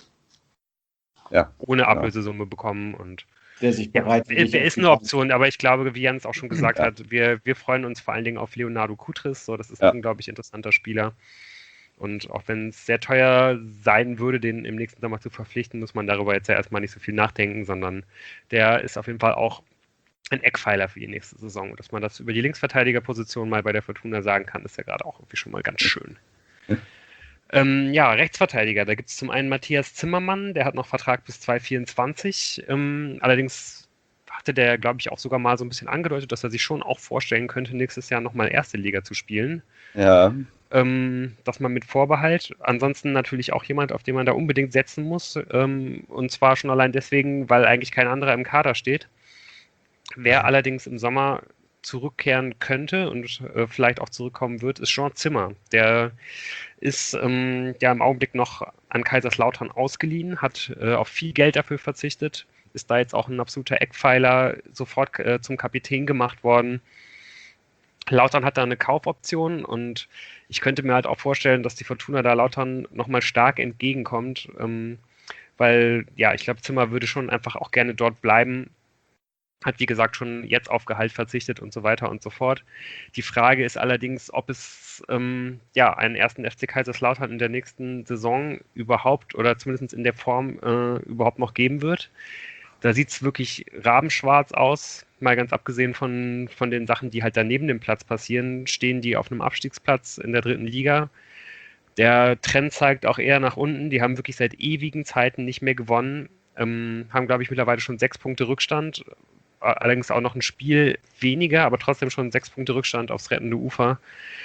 ohne Ablösesumme bekommen und der sich bereit der ist eine Option, aber ich glaube, wie Jens auch schon gesagt hat, wir freuen uns vor allen Dingen auf Leonardo Kutris, so, das ist ein unglaublich interessanter Spieler. Und auch wenn es sehr teuer sein würde, den im nächsten Sommer zu verpflichten, muss man darüber jetzt ja erstmal nicht so viel nachdenken, sondern der ist auf jeden Fall auch ein Eckpfeiler für die nächste Saison. Und dass man das über die Linksverteidigerposition mal bei der Fortuna sagen kann, ist ja gerade auch irgendwie schon mal ganz schön. Rechtsverteidiger, da gibt es zum einen Matthias Zimmermann, der hat noch Vertrag bis 2024. Allerdings hatte der, glaube ich, auch sogar mal so ein bisschen angedeutet, dass er sich schon auch vorstellen könnte, nächstes Jahr nochmal erste Liga zu spielen. Ja. Das man mit Vorbehalt. Ansonsten natürlich auch jemand, auf den man da unbedingt setzen muss. Und zwar schon allein deswegen, weil eigentlich kein anderer im Kader steht. Wer allerdings im Sommer zurückkehren könnte und vielleicht auch zurückkommen wird, ist Jean Zimmer. Der ist im Augenblick noch an Kaiserslautern ausgeliehen, hat auf viel Geld dafür verzichtet, ist da jetzt auch ein absoluter Eckpfeiler, sofort zum Kapitän gemacht worden. Lautern hat da eine Kaufoption und ich könnte mir halt auch vorstellen, dass die Fortuna da Lautern nochmal stark entgegenkommt, weil, ich glaube, Zimmer würde schon einfach auch gerne dort bleiben, hat wie gesagt schon jetzt auf Gehalt verzichtet und so weiter und so fort. Die Frage ist allerdings, ob es einen ersten FC Kaiserslautern in der nächsten Saison überhaupt oder zumindest in der Form überhaupt noch geben wird. Da sieht es wirklich rabenschwarz aus. Mal ganz abgesehen von den Sachen, die halt da neben dem Platz passieren, stehen die auf einem Abstiegsplatz in der 3. Liga. Der Trend zeigt auch eher nach unten. Die haben wirklich seit ewigen Zeiten nicht mehr gewonnen. Haben, glaube ich, mittlerweile schon 6 Punkte Rückstand. Allerdings auch noch ein Spiel weniger, aber trotzdem schon 6 Punkte Rückstand aufs rettende Ufer.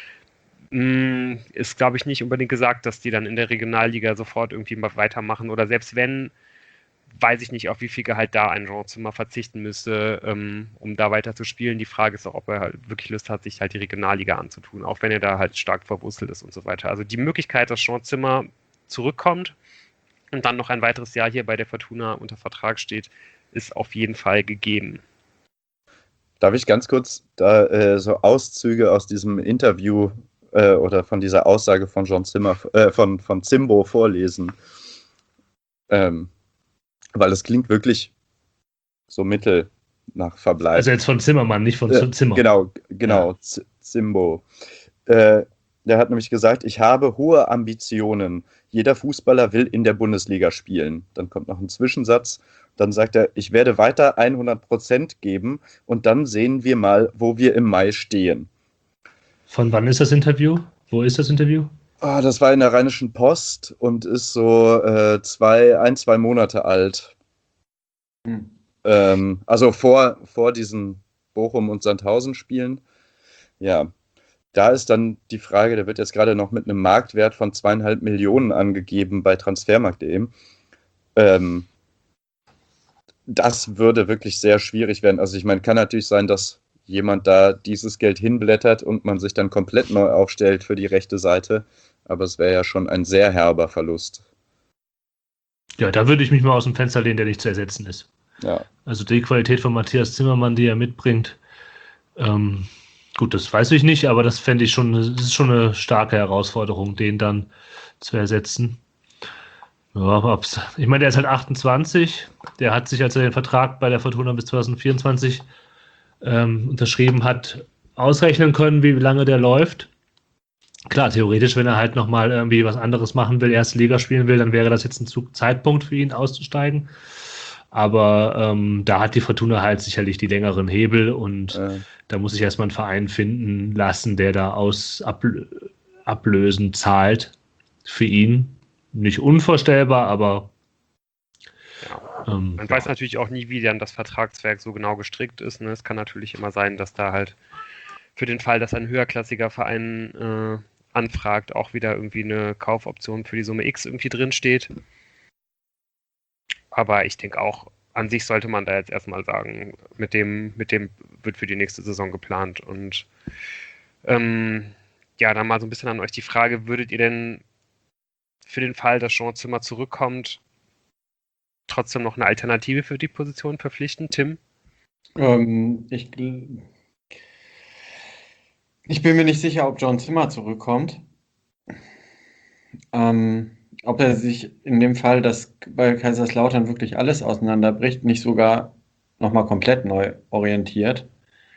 Ist, glaube ich, nicht unbedingt gesagt, dass die dann in der Regionalliga sofort irgendwie mal weitermachen. Oder selbst wenn, weiß ich nicht, auf wie viel Gehalt da ein Jean Zimmer verzichten müsste, um da weiter zu spielen. Die Frage ist auch, ob er halt wirklich Lust hat, sich halt die Regionalliga anzutun, auch wenn er da halt stark verwurzelt ist und so weiter. Also die Möglichkeit, dass Jean Zimmer zurückkommt und dann noch ein weiteres Jahr hier bei der Fortuna unter Vertrag steht, ist auf jeden Fall gegeben. Darf ich ganz kurz da so Auszüge aus diesem Interview oder von dieser Aussage von Jean Zimmer, von Zimbo vorlesen? Weil es klingt wirklich so mittel nach Verbleib. Also jetzt von Zimmermann, nicht von Zimmer. Genau, ja. Zimbo. Der hat nämlich gesagt, ich habe hohe Ambitionen. Jeder Fußballer will in der Bundesliga spielen. Dann kommt noch ein Zwischensatz. Dann sagt er, ich werde weiter 100% geben und dann sehen wir mal, wo wir im Mai stehen. Von wann ist das Interview? Wo ist das Interview? Das war in der Rheinischen Post und ist so 2 Monate alt. Also vor diesen Bochum- und Sandhausen-Spielen. Ja, da ist dann die Frage, der wird jetzt gerade noch mit einem Marktwert von 2,5 Millionen angegeben bei transfermarkt.de. Das würde wirklich sehr schwierig werden. Also ich meine, kann natürlich sein, dass jemand da dieses Geld hinblättert und man sich dann komplett neu aufstellt für die rechte Seite. Aber es wäre ja schon ein sehr herber Verlust. Ja, da würde ich mich mal aus dem Fenster lehnen, der nicht zu ersetzen ist. Ja. Also die Qualität von Matthias Zimmermann, die er mitbringt, gut, das weiß ich nicht, aber das fände ich schon, das ist schon eine starke Herausforderung, den dann zu ersetzen. Ja, ich meine, der ist halt 28, der hat sich, als er den Vertrag bei der Fortuna bis 2024 unterschrieben hat, ausrechnen können, wie lange der läuft. Klar, theoretisch, wenn er halt nochmal irgendwie was anderes machen will, erste Liga spielen will, dann wäre das jetzt ein Zeitpunkt für ihn auszusteigen. Aber da hat die Fortuna halt sicherlich die längeren Hebel und da muss ich erstmal einen Verein finden lassen, der da Ablösen zahlt für ihn. Nicht unvorstellbar, aber man weiß natürlich auch nie, wie dann das Vertragswerk so genau gestrickt ist. Ne? Es kann natürlich immer sein, dass da halt für den Fall, dass ein höherklassiger Verein anfragt, auch wieder irgendwie eine Kaufoption für die Summe X irgendwie drin steht. Aber ich denke auch, an sich sollte man da jetzt erstmal sagen, mit dem wird für die nächste Saison geplant. Und dann mal so ein bisschen an euch die Frage, würdet ihr denn für den Fall, dass Jean Zimmer zurückkommt, trotzdem noch eine Alternative für die Position verpflichten, Tim? Ich bin mir nicht sicher, ob John Zimmer zurückkommt. Ob er sich in dem Fall, dass bei Kaiserslautern wirklich alles auseinanderbricht, nicht sogar nochmal komplett neu orientiert.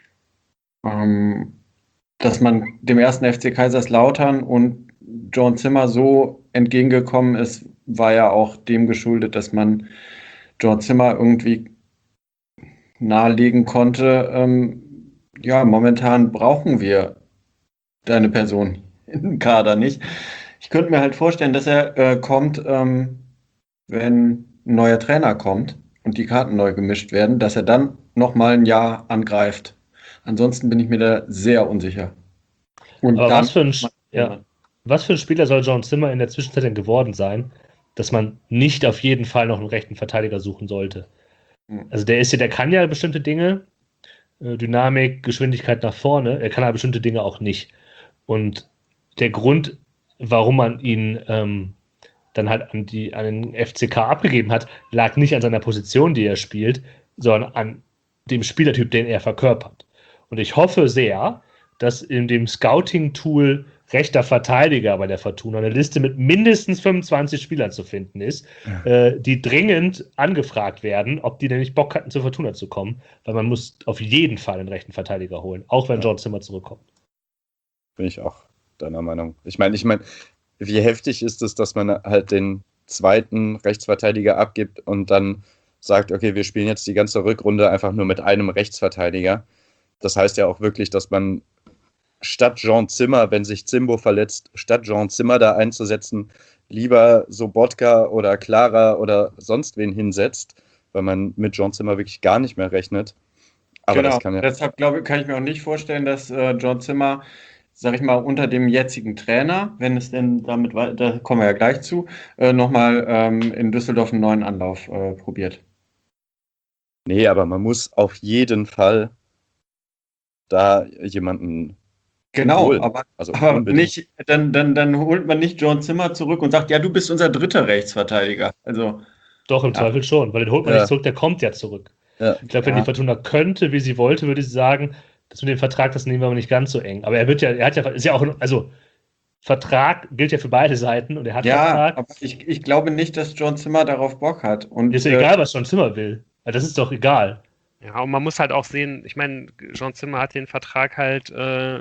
Dass man dem ersten FC Kaiserslautern und John Zimmer so entgegengekommen ist, war ja auch dem geschuldet, dass man John Zimmer irgendwie nahelegen konnte, momentan brauchen wir deine Person im Kader nicht. Ich könnte mir halt vorstellen, dass er kommt, wenn ein neuer Trainer kommt und die Karten neu gemischt werden, dass er dann nochmal ein Jahr angreift. Ansonsten bin ich mir da sehr unsicher. Und aber was für ein Spieler soll John Zimmer in der Zwischenzeit denn geworden sein, dass man nicht auf jeden Fall noch einen rechten Verteidiger suchen sollte? Also der kann ja bestimmte Dinge, Dynamik, Geschwindigkeit nach vorne, er kann aber bestimmte Dinge auch nicht. Und der Grund, warum man ihn dann halt an den FCK abgegeben hat, lag nicht an seiner Position, die er spielt, sondern an dem Spielertyp, den er verkörpert. Und ich hoffe sehr, dass in dem Scouting-Tool rechter Verteidiger bei der Fortuna eine Liste mit mindestens 25 Spielern zu finden ist, die dringend angefragt werden, ob die denn nicht Bock hatten, zur Fortuna zu kommen, weil man muss auf jeden Fall einen rechten Verteidiger holen, auch wenn John Zimmer zurückkommt. Bin ich auch deiner Meinung. Ich meine, wie heftig ist es, dass man halt den zweiten Rechtsverteidiger abgibt und dann sagt, okay, wir spielen jetzt die ganze Rückrunde einfach nur mit einem Rechtsverteidiger. Das heißt ja auch wirklich, dass man statt Jean Zimmer, wenn sich Zimbo verletzt, statt Jean Zimmer da einzusetzen, lieber Sobotka oder Clara oder sonst wen hinsetzt, weil man mit Jean Zimmer wirklich gar nicht mehr rechnet. Aber genau, das kann ja deshalb kann ich mir auch nicht vorstellen, dass John Zimmer, sag ich mal, unter dem jetzigen Trainer, wenn es denn damit, da kommen wir ja gleich zu, nochmal in Düsseldorf einen neuen Anlauf probiert. Nee, aber man muss auf jeden Fall da jemanden holen. Aber nicht, dann holt man nicht John Zimmer zurück und sagt, ja, du bist unser dritter Rechtsverteidiger. Also, doch, im Zweifel schon, weil den holt man nicht zurück, der kommt ja zurück. Ja. Ich glaube, wenn die Fortuna könnte, wie sie wollte, würde sie sagen, dass mit dem Vertrag, das nehmen wir aber nicht ganz so eng. Aber Vertrag gilt ja für beide Seiten und er hat Vertrag. Aber ich glaube nicht, dass John Zimmer darauf Bock hat. Und, ist ja egal, was John Zimmer will. Das ist doch egal. Ja, und man muss halt auch sehen, ich meine, John Zimmer hat den Vertrag halt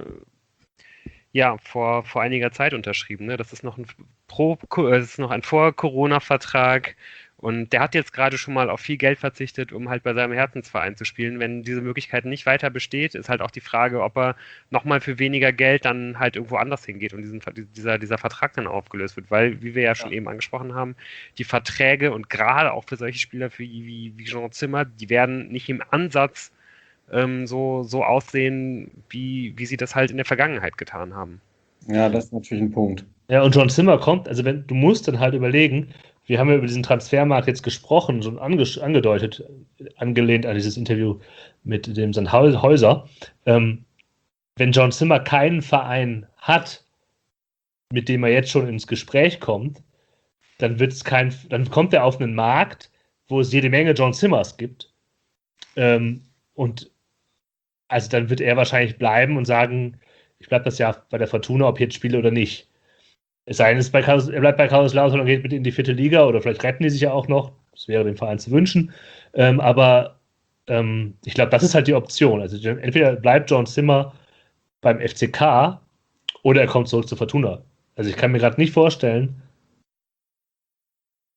vor einiger Zeit unterschrieben. Ne? Das ist noch ein Vor-Corona-Vertrag. Und der hat jetzt gerade schon mal auf viel Geld verzichtet, um halt bei seinem Herzensverein zu spielen. Wenn diese Möglichkeit nicht weiter besteht, ist halt auch die Frage, ob er nochmal für weniger Geld dann halt irgendwo anders hingeht und dieser Vertrag dann aufgelöst wird. Weil, wie wir ja schon eben angesprochen haben, die Verträge und gerade auch für solche Spieler wie Jean Zimmer, die werden nicht im Ansatz so aussehen, wie sie das halt in der Vergangenheit getan haben. Ja, das ist natürlich ein Punkt. Ja, und John Zimmer kommt, also du musst dann halt überlegen, wir haben ja über diesen Transfermarkt jetzt gesprochen, schon angedeutet, angelehnt an dieses Interview mit dem Sandhäuser. Wenn John Zimmer keinen Verein hat, mit dem er jetzt schon ins Gespräch kommt, dann kommt er auf einen Markt, wo es jede Menge John Zimmers gibt. Und also dann wird er wahrscheinlich bleiben und sagen, ich bleibe das Jahr bei der Fortuna, ob ich jetzt spiele oder nicht. Es sei denn, er bleibt bei Kaiserslautern und geht mit in die 4. Liga oder vielleicht retten die sich ja auch noch. Das wäre dem Verein zu wünschen. Aber ich glaube, das ist halt die Option. Also entweder bleibt John Zimmer beim FCK oder er kommt zurück zur Fortuna. Also ich kann mir gerade nicht vorstellen,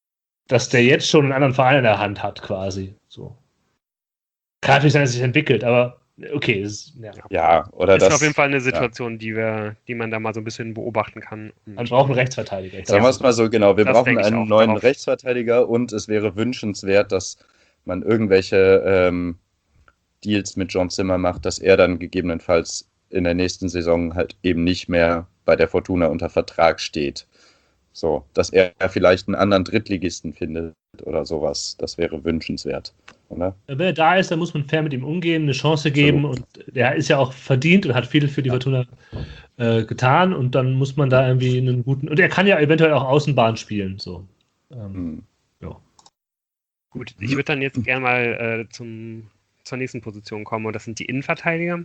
dass der jetzt schon einen anderen Verein in der Hand hat, quasi. So. Kann natürlich sein, dass es sich entwickelt, aber okay. Oder ist das auf jeden Fall eine Situation, die man da mal so ein bisschen beobachten kann. Man braucht einen Rechtsverteidiger. Sagen wir es mal so, genau. Wir Das brauchen denke ich einen auch neuen darauf. Rechtsverteidiger und es wäre wünschenswert, dass man irgendwelche Deals mit John Zimmer macht, dass er dann gegebenenfalls in der nächsten Saison halt eben nicht mehr bei der Fortuna unter Vertrag steht. So, dass er vielleicht einen anderen Drittligisten findet oder sowas. Das wäre wünschenswert, oder? Wenn er da ist, dann muss man fair mit ihm umgehen, eine Chance geben und der ist ja auch verdient und hat viel für die Fortuna getan und dann muss man da irgendwie einen guten, und er kann ja eventuell auch Außenbahn spielen, so. Ja. Gut, ich würde dann jetzt gerne mal zur nächsten Position kommen und das sind die Innenverteidiger.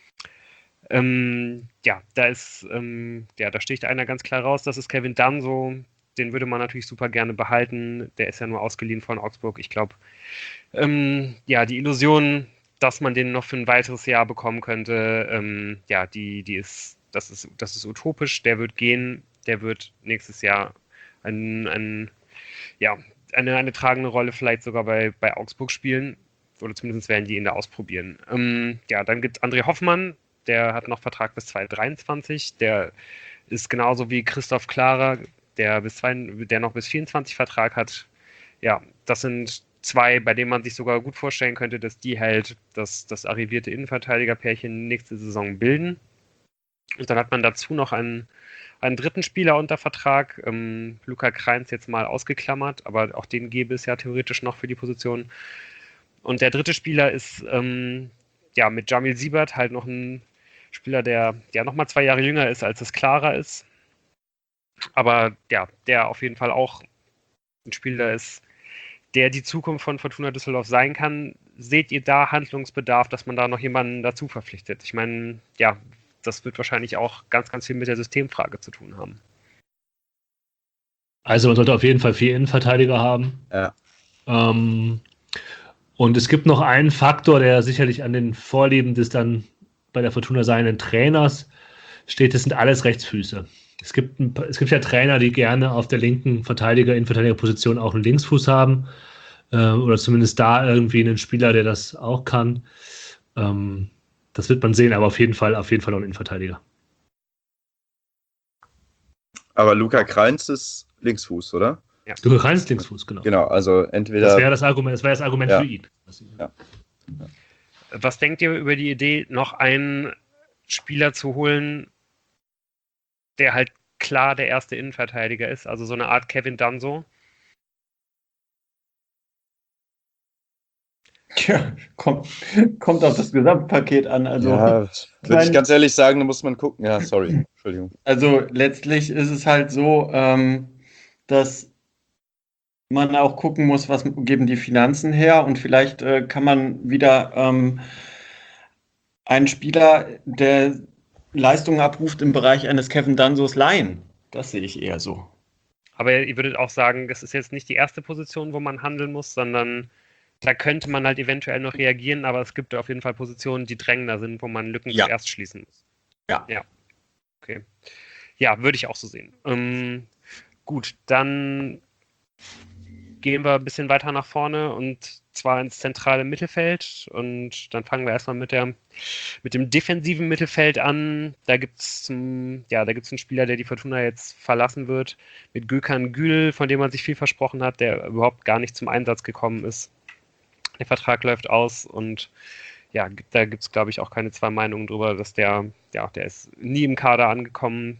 Da sticht einer ganz klar raus, das ist Kevin Danso. Den würde man natürlich super gerne behalten. Der ist ja nur ausgeliehen von Augsburg. Ich glaube, die Illusion, dass man den noch für ein weiteres Jahr bekommen könnte, das ist utopisch. Der wird gehen. Der wird nächstes Jahr eine tragende Rolle vielleicht sogar bei Augsburg spielen. Oder zumindest werden die ihn da ausprobieren. Dann gibt es André Hoffmann. Der hat noch Vertrag bis 2023. Der ist genauso wie Christoph Klara, der noch bis 24 Vertrag hat. Ja, das sind zwei, bei denen man sich sogar gut vorstellen könnte, dass die halt das arrivierte Innenverteidigerpärchen nächste Saison bilden. Und dann hat man dazu noch einen dritten Spieler unter Vertrag, Luca Kreins jetzt mal ausgeklammert, aber auch den gäbe es ja theoretisch noch für die Position. Und der dritte Spieler ist mit Jamil Siebert halt noch ein Spieler, der nochmal 2 Jahre jünger ist, als es Klara ist. Aber der auf jeden Fall auch ein Spieler ist, der die Zukunft von Fortuna Düsseldorf sein kann. Seht ihr da Handlungsbedarf, dass man da noch jemanden dazu verpflichtet? Ich meine, das wird wahrscheinlich auch ganz, ganz viel mit der Systemfrage zu tun haben. Also man sollte auf jeden Fall 4 Innenverteidiger haben. Ja. Und es gibt noch einen Faktor, der sicherlich an den Vorlieben des dann bei der Fortuna seienden Trainers steht. Das sind alles Rechtsfüße. Es gibt ja Trainer, die gerne auf der linken Innenverteidigerposition auch einen Linksfuß haben. Oder zumindest da irgendwie einen Spieler, der das auch kann. Das wird man sehen, aber auf jeden Fall noch ein Innenverteidiger. Aber Luca Kreins ist Linksfuß, oder? Ja. Luca Kreins ist Linksfuß, genau. Genau, also entweder... Das wäre das Argument für ihn. Ja. Was denkt ihr über die Idee, noch einen Spieler zu holen, der halt klar der erste Innenverteidiger ist? Also so eine Art Kevin Danso? Ja, kommt auf das Gesamtpaket an. Also, würde ich ganz ehrlich sagen, da muss man gucken. Ja, sorry, Entschuldigung. Also letztlich ist es halt so, dass man auch gucken muss, was geben die Finanzen her und vielleicht kann man wieder einen Spieler, der Leistungen abruft im Bereich eines Kevin Dansos leihen. Das sehe ich eher so. Aber ihr würdet auch sagen, das ist jetzt nicht die erste Position, wo man handeln muss, sondern da könnte man halt eventuell noch reagieren, aber es gibt auf jeden Fall Positionen, die drängender sind, wo man Lücken zuerst schließen muss. Ja. Okay. Ja, würde ich auch so sehen. Gut, dann gehen wir ein bisschen weiter nach vorne und zwar ins zentrale Mittelfeld und dann fangen wir erstmal mit dem defensiven Mittelfeld an. Da gibt's einen Spieler, der die Fortuna jetzt verlassen wird, mit Gökhan Gül, von dem man sich viel versprochen hat, der überhaupt gar nicht zum Einsatz gekommen ist. Der Vertrag läuft aus und da gibt es, glaube ich, auch keine zwei Meinungen drüber, dass der ist nie im Kader angekommen.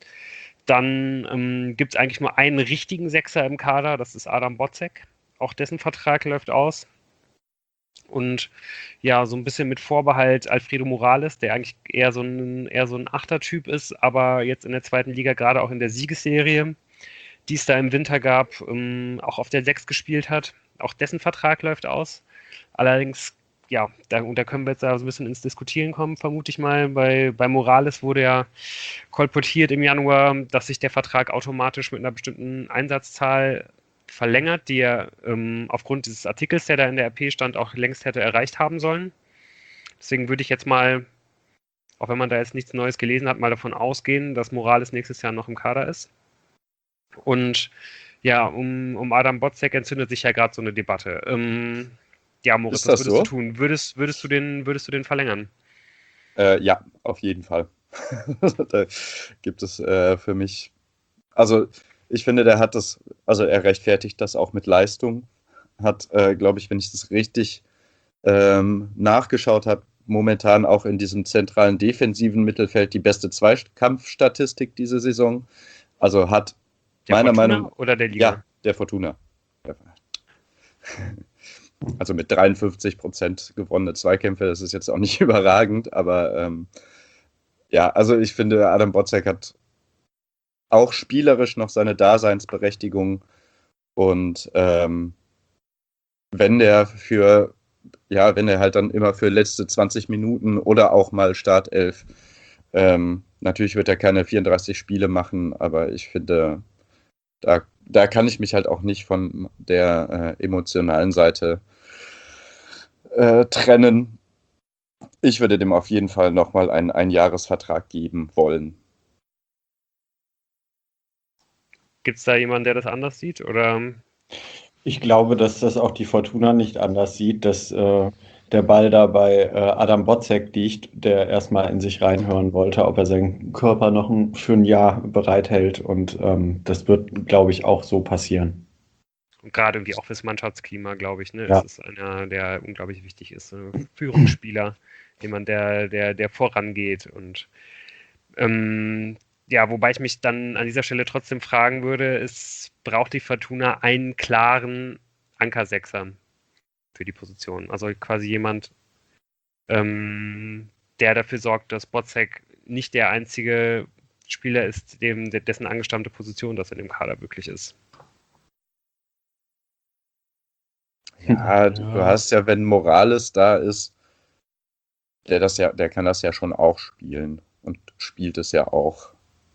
Dann gibt es eigentlich nur einen richtigen Sechser im Kader, das ist Adam Botzek. Auch dessen Vertrag läuft aus. Und so ein bisschen mit Vorbehalt Alfredo Morales, der eigentlich eher so ein Achtertyp ist, aber jetzt in der zweiten Liga, gerade auch in der Siegesserie, die es da im Winter gab, auch auf der 6 gespielt hat. Auch dessen Vertrag läuft aus. Allerdings, da können wir jetzt da so ein bisschen ins Diskutieren kommen, vermute ich mal. Bei Morales wurde ja kolportiert im Januar, dass sich der Vertrag automatisch mit einer bestimmten Einsatzzahl verlängert, die er aufgrund dieses Artikels, der da in der RP stand, auch längst hätte erreicht haben sollen. Deswegen würde ich jetzt mal, auch wenn man da jetzt nichts Neues gelesen hat, mal davon ausgehen, dass Morales nächstes Jahr noch im Kader ist. Und Ja, um Adam Botzek entzündet sich ja gerade so eine Debatte. Ja, Moritz, Ist was das würdest so? du tun? Würdest du den verlängern? Ja, auf jeden Fall. Da gibt es für mich, also ich finde, er rechtfertigt das auch mit Leistung. Hat, glaube ich, wenn ich das richtig nachgeschaut habe, momentan auch in diesem zentralen defensiven Mittelfeld die beste Zweikampfstatistik diese Saison. Also hat Der meiner Fortuna Meinung oder der Liga? ja, der Fortuna. Also mit 53% gewonnene Zweikämpfe, das ist jetzt auch nicht überragend, aber ja, also ich finde, Adam Botzek hat auch spielerisch noch seine Daseinsberechtigung und wenn der wenn er halt dann immer für letzte 20 Minuten oder auch mal Startelf, natürlich wird er keine 34 Spiele machen, aber ich finde, da kann ich mich halt auch nicht von der emotionalen Seite trennen. Ich würde dem auf jeden Fall nochmal einen Einjahresvertrag geben wollen. Gibt es da jemanden, der das anders sieht? Oder Ich glaube, dass das auch die Fortuna nicht anders sieht, dass der Ball da bei Adam Botzek liegt, der erstmal in sich reinhören wollte, ob er seinen Körper noch für ein Jahr bereithält. Und das wird, glaube ich, auch so passieren. und gerade irgendwie auch fürs Mannschaftsklima, glaube ich, ne? Ja. Es ist einer, der unglaublich wichtig ist. Führungsspieler, jemand, der vorangeht. Und ja, wobei ich mich dann an dieser Stelle trotzdem fragen würde, braucht die Fortuna einen klaren Anker-Sechser für die Position? Also quasi jemand, der dafür sorgt, dass Botzek nicht der einzige Spieler ist, dessen angestammte Position das in dem Kader wirklich ist. Ja, du hast ja, wenn Morales da ist, der kann das ja schon auch spielen und spielt es ja auch.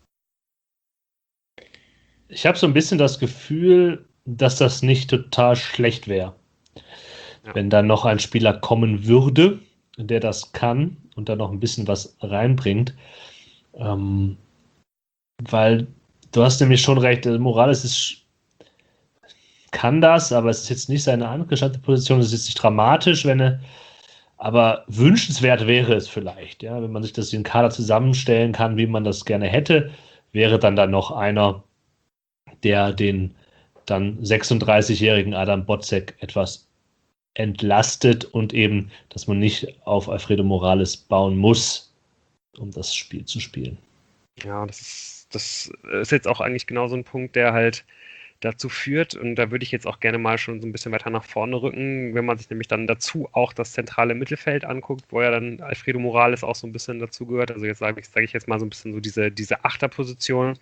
Ich habe so ein bisschen das Gefühl, dass das nicht total schlecht wäre, wenn dann noch ein Spieler kommen würde, der das kann und dann noch ein bisschen was reinbringt. Weil du hast nämlich schon recht, Morales kann das, aber es ist jetzt nicht seine angestammte Position, es ist jetzt nicht dramatisch, aber wünschenswert wäre es vielleicht, ja, wenn man sich das in den Kader zusammenstellen kann, wie man das gerne hätte, wäre dann noch einer, der den dann 36-jährigen Adam Botzek etwas entlastet und eben, dass man nicht auf Alfredo Morales bauen muss, um das Spiel zu spielen. Ja, das ist jetzt auch eigentlich genau so ein Punkt, der halt dazu führt, und da würde ich jetzt auch gerne mal schon so ein bisschen weiter nach vorne rücken, wenn man sich nämlich dann dazu auch das zentrale Mittelfeld anguckt, wo ja dann Alfredo Morales auch so ein bisschen dazu gehört. Also jetzt sage ich jetzt mal so ein bisschen so diese Achterposition.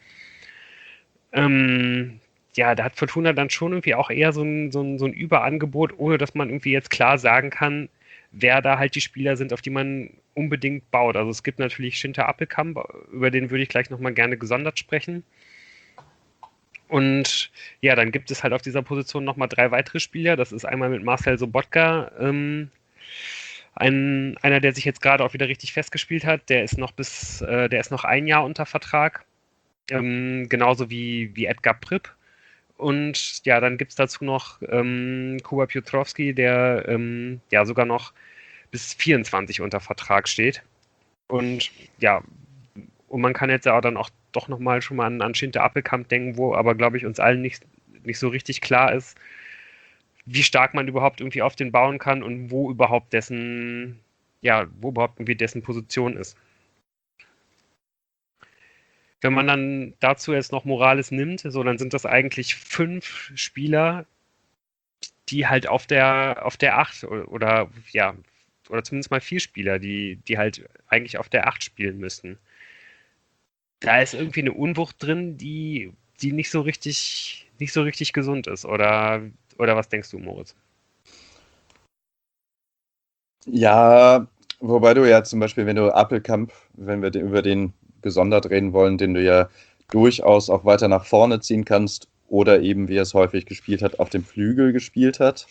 Ja, da hat Fortuna dann schon irgendwie auch eher so ein Überangebot, ohne dass man irgendwie jetzt klar sagen kann, wer da halt die Spieler sind, auf die man unbedingt baut. Also es gibt natürlich Schinter Appelkamp, über den würde ich gleich nochmal gerne gesondert sprechen. Und ja, dann gibt es halt auf dieser Position nochmal 3 weitere Spieler. Das ist einmal mit Marcel Sobotka, einer, der sich jetzt gerade auch wieder richtig festgespielt hat. Der ist noch ein Jahr unter Vertrag. Genauso wie Edgar Pripp. Und ja, dann gibt es dazu noch Kuba Piotrowski, der ja sogar noch bis 24 unter Vertrag steht. Und ja, und man kann jetzt ja auch dann auch doch nochmal schon mal an Schinter Appelkamp denken, wo aber, glaube ich, uns allen nicht so richtig klar ist, wie stark man überhaupt irgendwie auf den bauen kann und wo überhaupt dessen Position ist. Wenn man dann dazu jetzt noch Morales nimmt, so, dann sind das eigentlich 5 Spieler, die halt auf der 8 oder zumindest mal 4 Spieler, die halt eigentlich auf der 8 spielen müssten. Da ist irgendwie eine Unwucht drin, die nicht so richtig gesund ist. Oder was denkst du, Moritz? Ja, wobei du ja zum Beispiel, wenn du Appelkamp, wenn wir über den gesondert reden wollen, den du ja durchaus auch weiter nach vorne ziehen kannst oder eben, wie er es häufig gespielt hat, auf dem Flügel gespielt hat.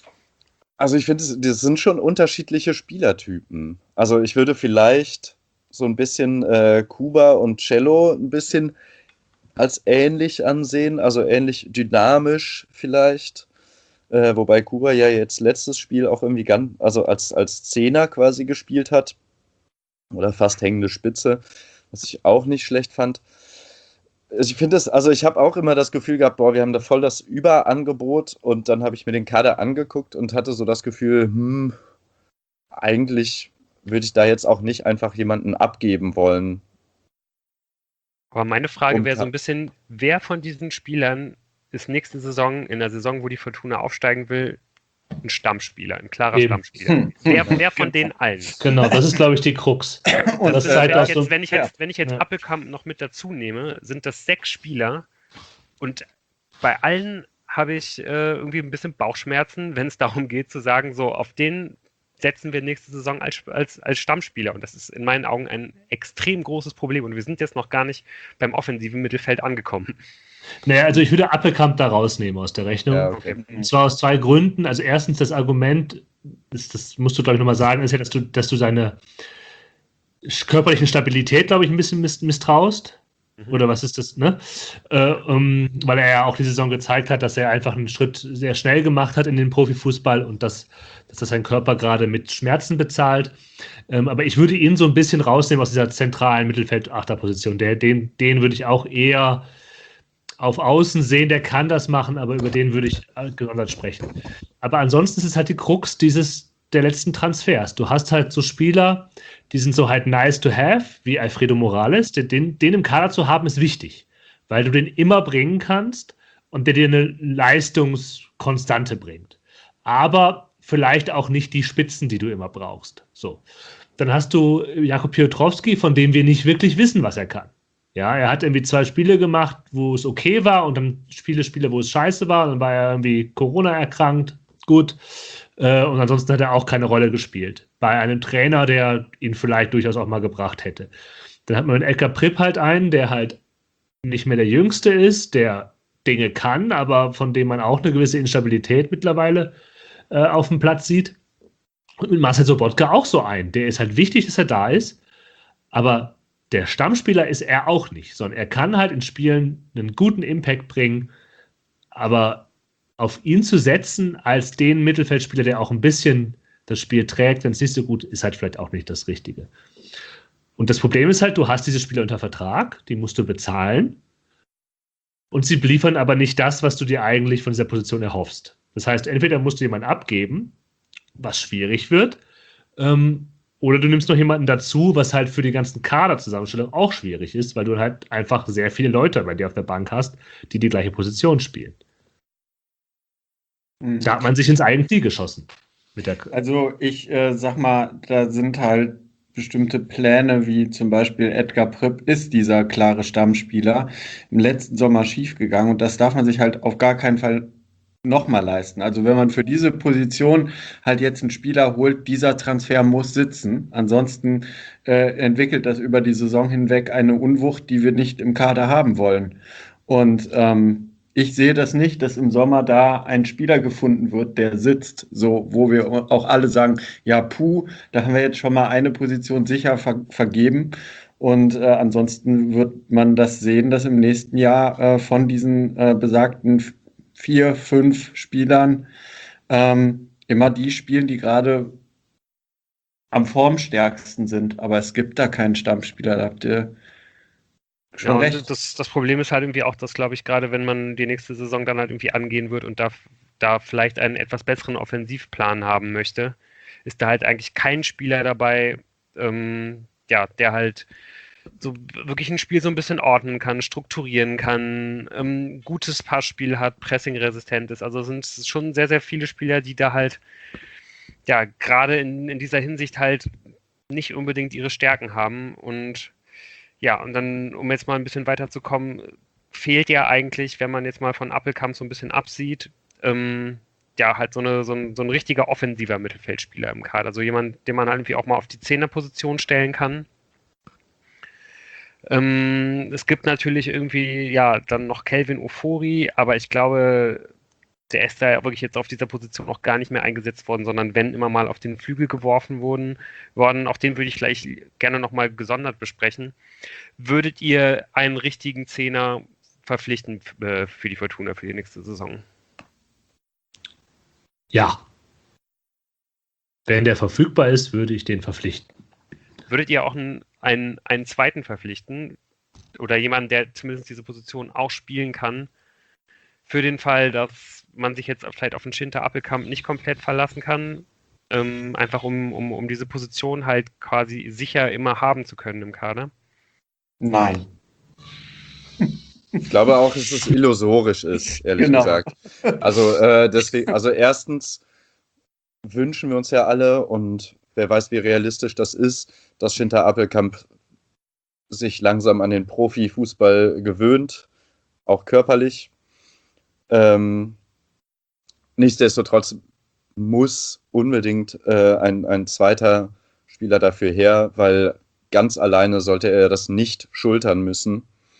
Also ich finde, das sind schon unterschiedliche Spielertypen. Also ich würde vielleicht so ein bisschen Kuba und Cello ein bisschen als ähnlich ansehen, also ähnlich dynamisch vielleicht. Wobei Kuba ja jetzt letztes Spiel auch irgendwie also als Zehner quasi gespielt hat. Oder fast hängende Spitze, was ich auch nicht schlecht fand. Ich finde es, also ich habe auch immer das Gefühl gehabt, boah, wir haben da voll das Überangebot, und dann habe ich mir den Kader angeguckt und hatte so das Gefühl, eigentlich würde ich da jetzt auch nicht einfach jemanden abgeben wollen. Aber meine Frage wäre so ein bisschen, wer von diesen Spielern ist nächste Saison, in der Saison, wo die Fortuna aufsteigen will, ein Stammspieler, ein klarer Stammspieler? Wer von den allen? Genau, das ist, glaube ich, die Krux. Und wenn ich jetzt Appelkamp noch mit dazu nehme, sind das 6 Spieler, und bei allen habe ich irgendwie ein bisschen Bauchschmerzen, wenn es darum geht zu sagen, so auf den setzen wir nächste Saison als Stammspieler, und das ist in meinen Augen ein extrem großes Problem, und wir sind jetzt noch gar nicht beim offensiven Mittelfeld angekommen. Naja, also ich würde Appelkamp da rausnehmen aus der Rechnung. Ja, okay. Und zwar aus 2 Gründen. Also erstens, das Argument, das musst du, glaube ich, nochmal sagen, ist ja, dass du seine körperlichen Stabilität, glaube ich, ein bisschen misstraust. Oder was ist das, ne? Weil er ja auch die Saison gezeigt hat, dass er einfach einen Schritt sehr schnell gemacht hat in den Profifußball, und dass das sein Körper gerade mit Schmerzen bezahlt. Aber ich würde ihn so ein bisschen rausnehmen aus dieser zentralen Mittelfeld-Achterposition. Den würde ich auch eher auf Außen sehen, der kann das machen, aber über den würde ich gesondert sprechen. Aber ansonsten ist es halt die Krux der letzten Transfers. Du hast halt so Spieler, die sind so halt nice to have, wie Alfredo Morales. Den im Kader zu haben, ist wichtig, weil du den immer bringen kannst und der dir eine Leistungskonstante bringt. Aber vielleicht auch nicht die Spitzen, die du immer brauchst. So. Dann hast du Jakub Piotrowski, von dem wir nicht wirklich wissen, was er kann. Ja, er hat irgendwie 2 Spiele gemacht, wo es okay war, und dann Spiele, wo es scheiße war. Dann war er irgendwie Corona erkrankt. Gut. Und ansonsten hat er auch keine Rolle gespielt. Bei einem Trainer, der ihn vielleicht durchaus auch mal gebracht hätte. Dann hat man mit Edgar Pripp halt einen, der halt nicht mehr der Jüngste ist, der Dinge kann, aber von dem man auch eine gewisse Instabilität mittlerweile auf dem Platz sieht. Und mit Marcel Sobotka auch so einen. Der ist halt wichtig, dass er da ist, aber der Stammspieler ist er auch nicht, sondern er kann halt in Spielen einen guten Impact bringen, aber auf ihn zu setzen als den Mittelfeldspieler, der auch ein bisschen das Spiel trägt, wenn es nicht so gut ist, halt vielleicht auch nicht das Richtige. Und das Problem ist halt, du hast diese Spieler unter Vertrag, die musst du bezahlen, und sie liefern aber nicht das, was du dir eigentlich von dieser Position erhoffst. Das heißt, entweder musst du jemanden abgeben, was schwierig wird, oder du nimmst noch jemanden dazu, was halt für die ganzen Kaderzusammenstellung auch schwierig ist, weil du halt einfach sehr viele Leute bei dir auf der Bank hast, die die gleiche Position spielen. Da hat man sich ins eigene Ziel geschossen. Also ich sag mal, da sind halt bestimmte Pläne, wie zum Beispiel Edgar Pripp ist dieser klare Stammspieler, im letzten Sommer schiefgegangen, und das darf man sich halt auf gar keinen Fall nochmal leisten. Also wenn man für diese Position halt jetzt einen Spieler holt, dieser Transfer muss sitzen. Ansonsten entwickelt das über die Saison hinweg eine Unwucht, die wir nicht im Kader haben wollen. Und ich sehe das nicht, dass im Sommer da ein Spieler gefunden wird, der sitzt, so, wo wir auch alle sagen, ja, da haben wir jetzt schon mal eine Position sicher vergeben. Und ansonsten wird man das sehen, dass im nächsten Jahr von diesen besagten 4, 5 Spielern immer die spielen, die gerade am formstärksten sind. Aber es gibt da keinen Stammspieler, da habt ihr schon recht. Das Problem ist halt irgendwie auch, dass, glaube ich, gerade wenn man die nächste Saison dann halt irgendwie angehen wird und da vielleicht einen etwas besseren Offensivplan haben möchte, ist da halt eigentlich kein Spieler dabei, der halt so wirklich ein Spiel so ein bisschen ordnen kann, strukturieren kann, gutes Passspiel hat, pressingresistent ist. Also sind es schon sehr, sehr viele Spieler, die da halt, ja, gerade in dieser Hinsicht halt nicht unbedingt ihre Stärken haben. Und ja, und dann, um jetzt mal ein bisschen weiterzukommen, fehlt ja eigentlich, wenn man jetzt mal von Appelkamp so ein bisschen absieht, halt so ein richtiger offensiver Mittelfeldspieler im Kader. Also jemand, den man halt irgendwie auch mal auf die Zehnerposition stellen kann. Es gibt natürlich irgendwie, ja, dann noch Kelvin Ofori, aber ich glaube, der ist da ja wirklich jetzt auf dieser Position auch gar nicht mehr eingesetzt worden, sondern wenn immer mal auf den Flügel geworfen worden. Auch den würde ich gleich gerne nochmal gesondert besprechen. Würdet ihr einen richtigen Zehner verpflichten für die Fortuna für die nächste Saison? Ja. Wenn der verfügbar ist, würde ich den verpflichten. Würdet ihr auch einen zweiten verpflichten? Oder jemanden, der zumindest diese Position auch spielen kann, für den Fall, dass man sich jetzt vielleicht auf den Schinter Appelkamp nicht komplett verlassen kann, einfach um diese Position halt quasi sicher immer haben zu können im Kader? Nein. Ich glaube auch, dass es illusorisch ist, ehrlich gesagt. Also deswegen, also erstens wünschen wir uns ja alle, und wer weiß, wie realistisch das ist, dass Schinter Appelkamp sich langsam an den Profifußball gewöhnt, auch körperlich. Nichtsdestotrotz muss unbedingt ein zweiter Spieler dafür her, weil ganz alleine sollte er das nicht schultern müssen.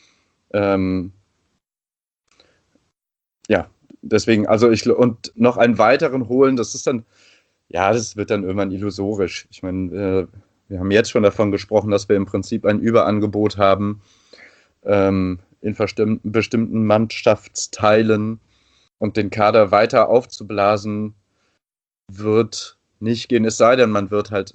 Ja, deswegen, also und noch einen weiteren holen, das ist dann, ja, das wird dann irgendwann illusorisch. Ich meine, wir haben jetzt schon davon gesprochen, dass wir im Prinzip ein Überangebot haben in bestimmten Mannschaftsteilen, und den Kader weiter aufzublasen wird nicht gehen, es sei denn, man wird halt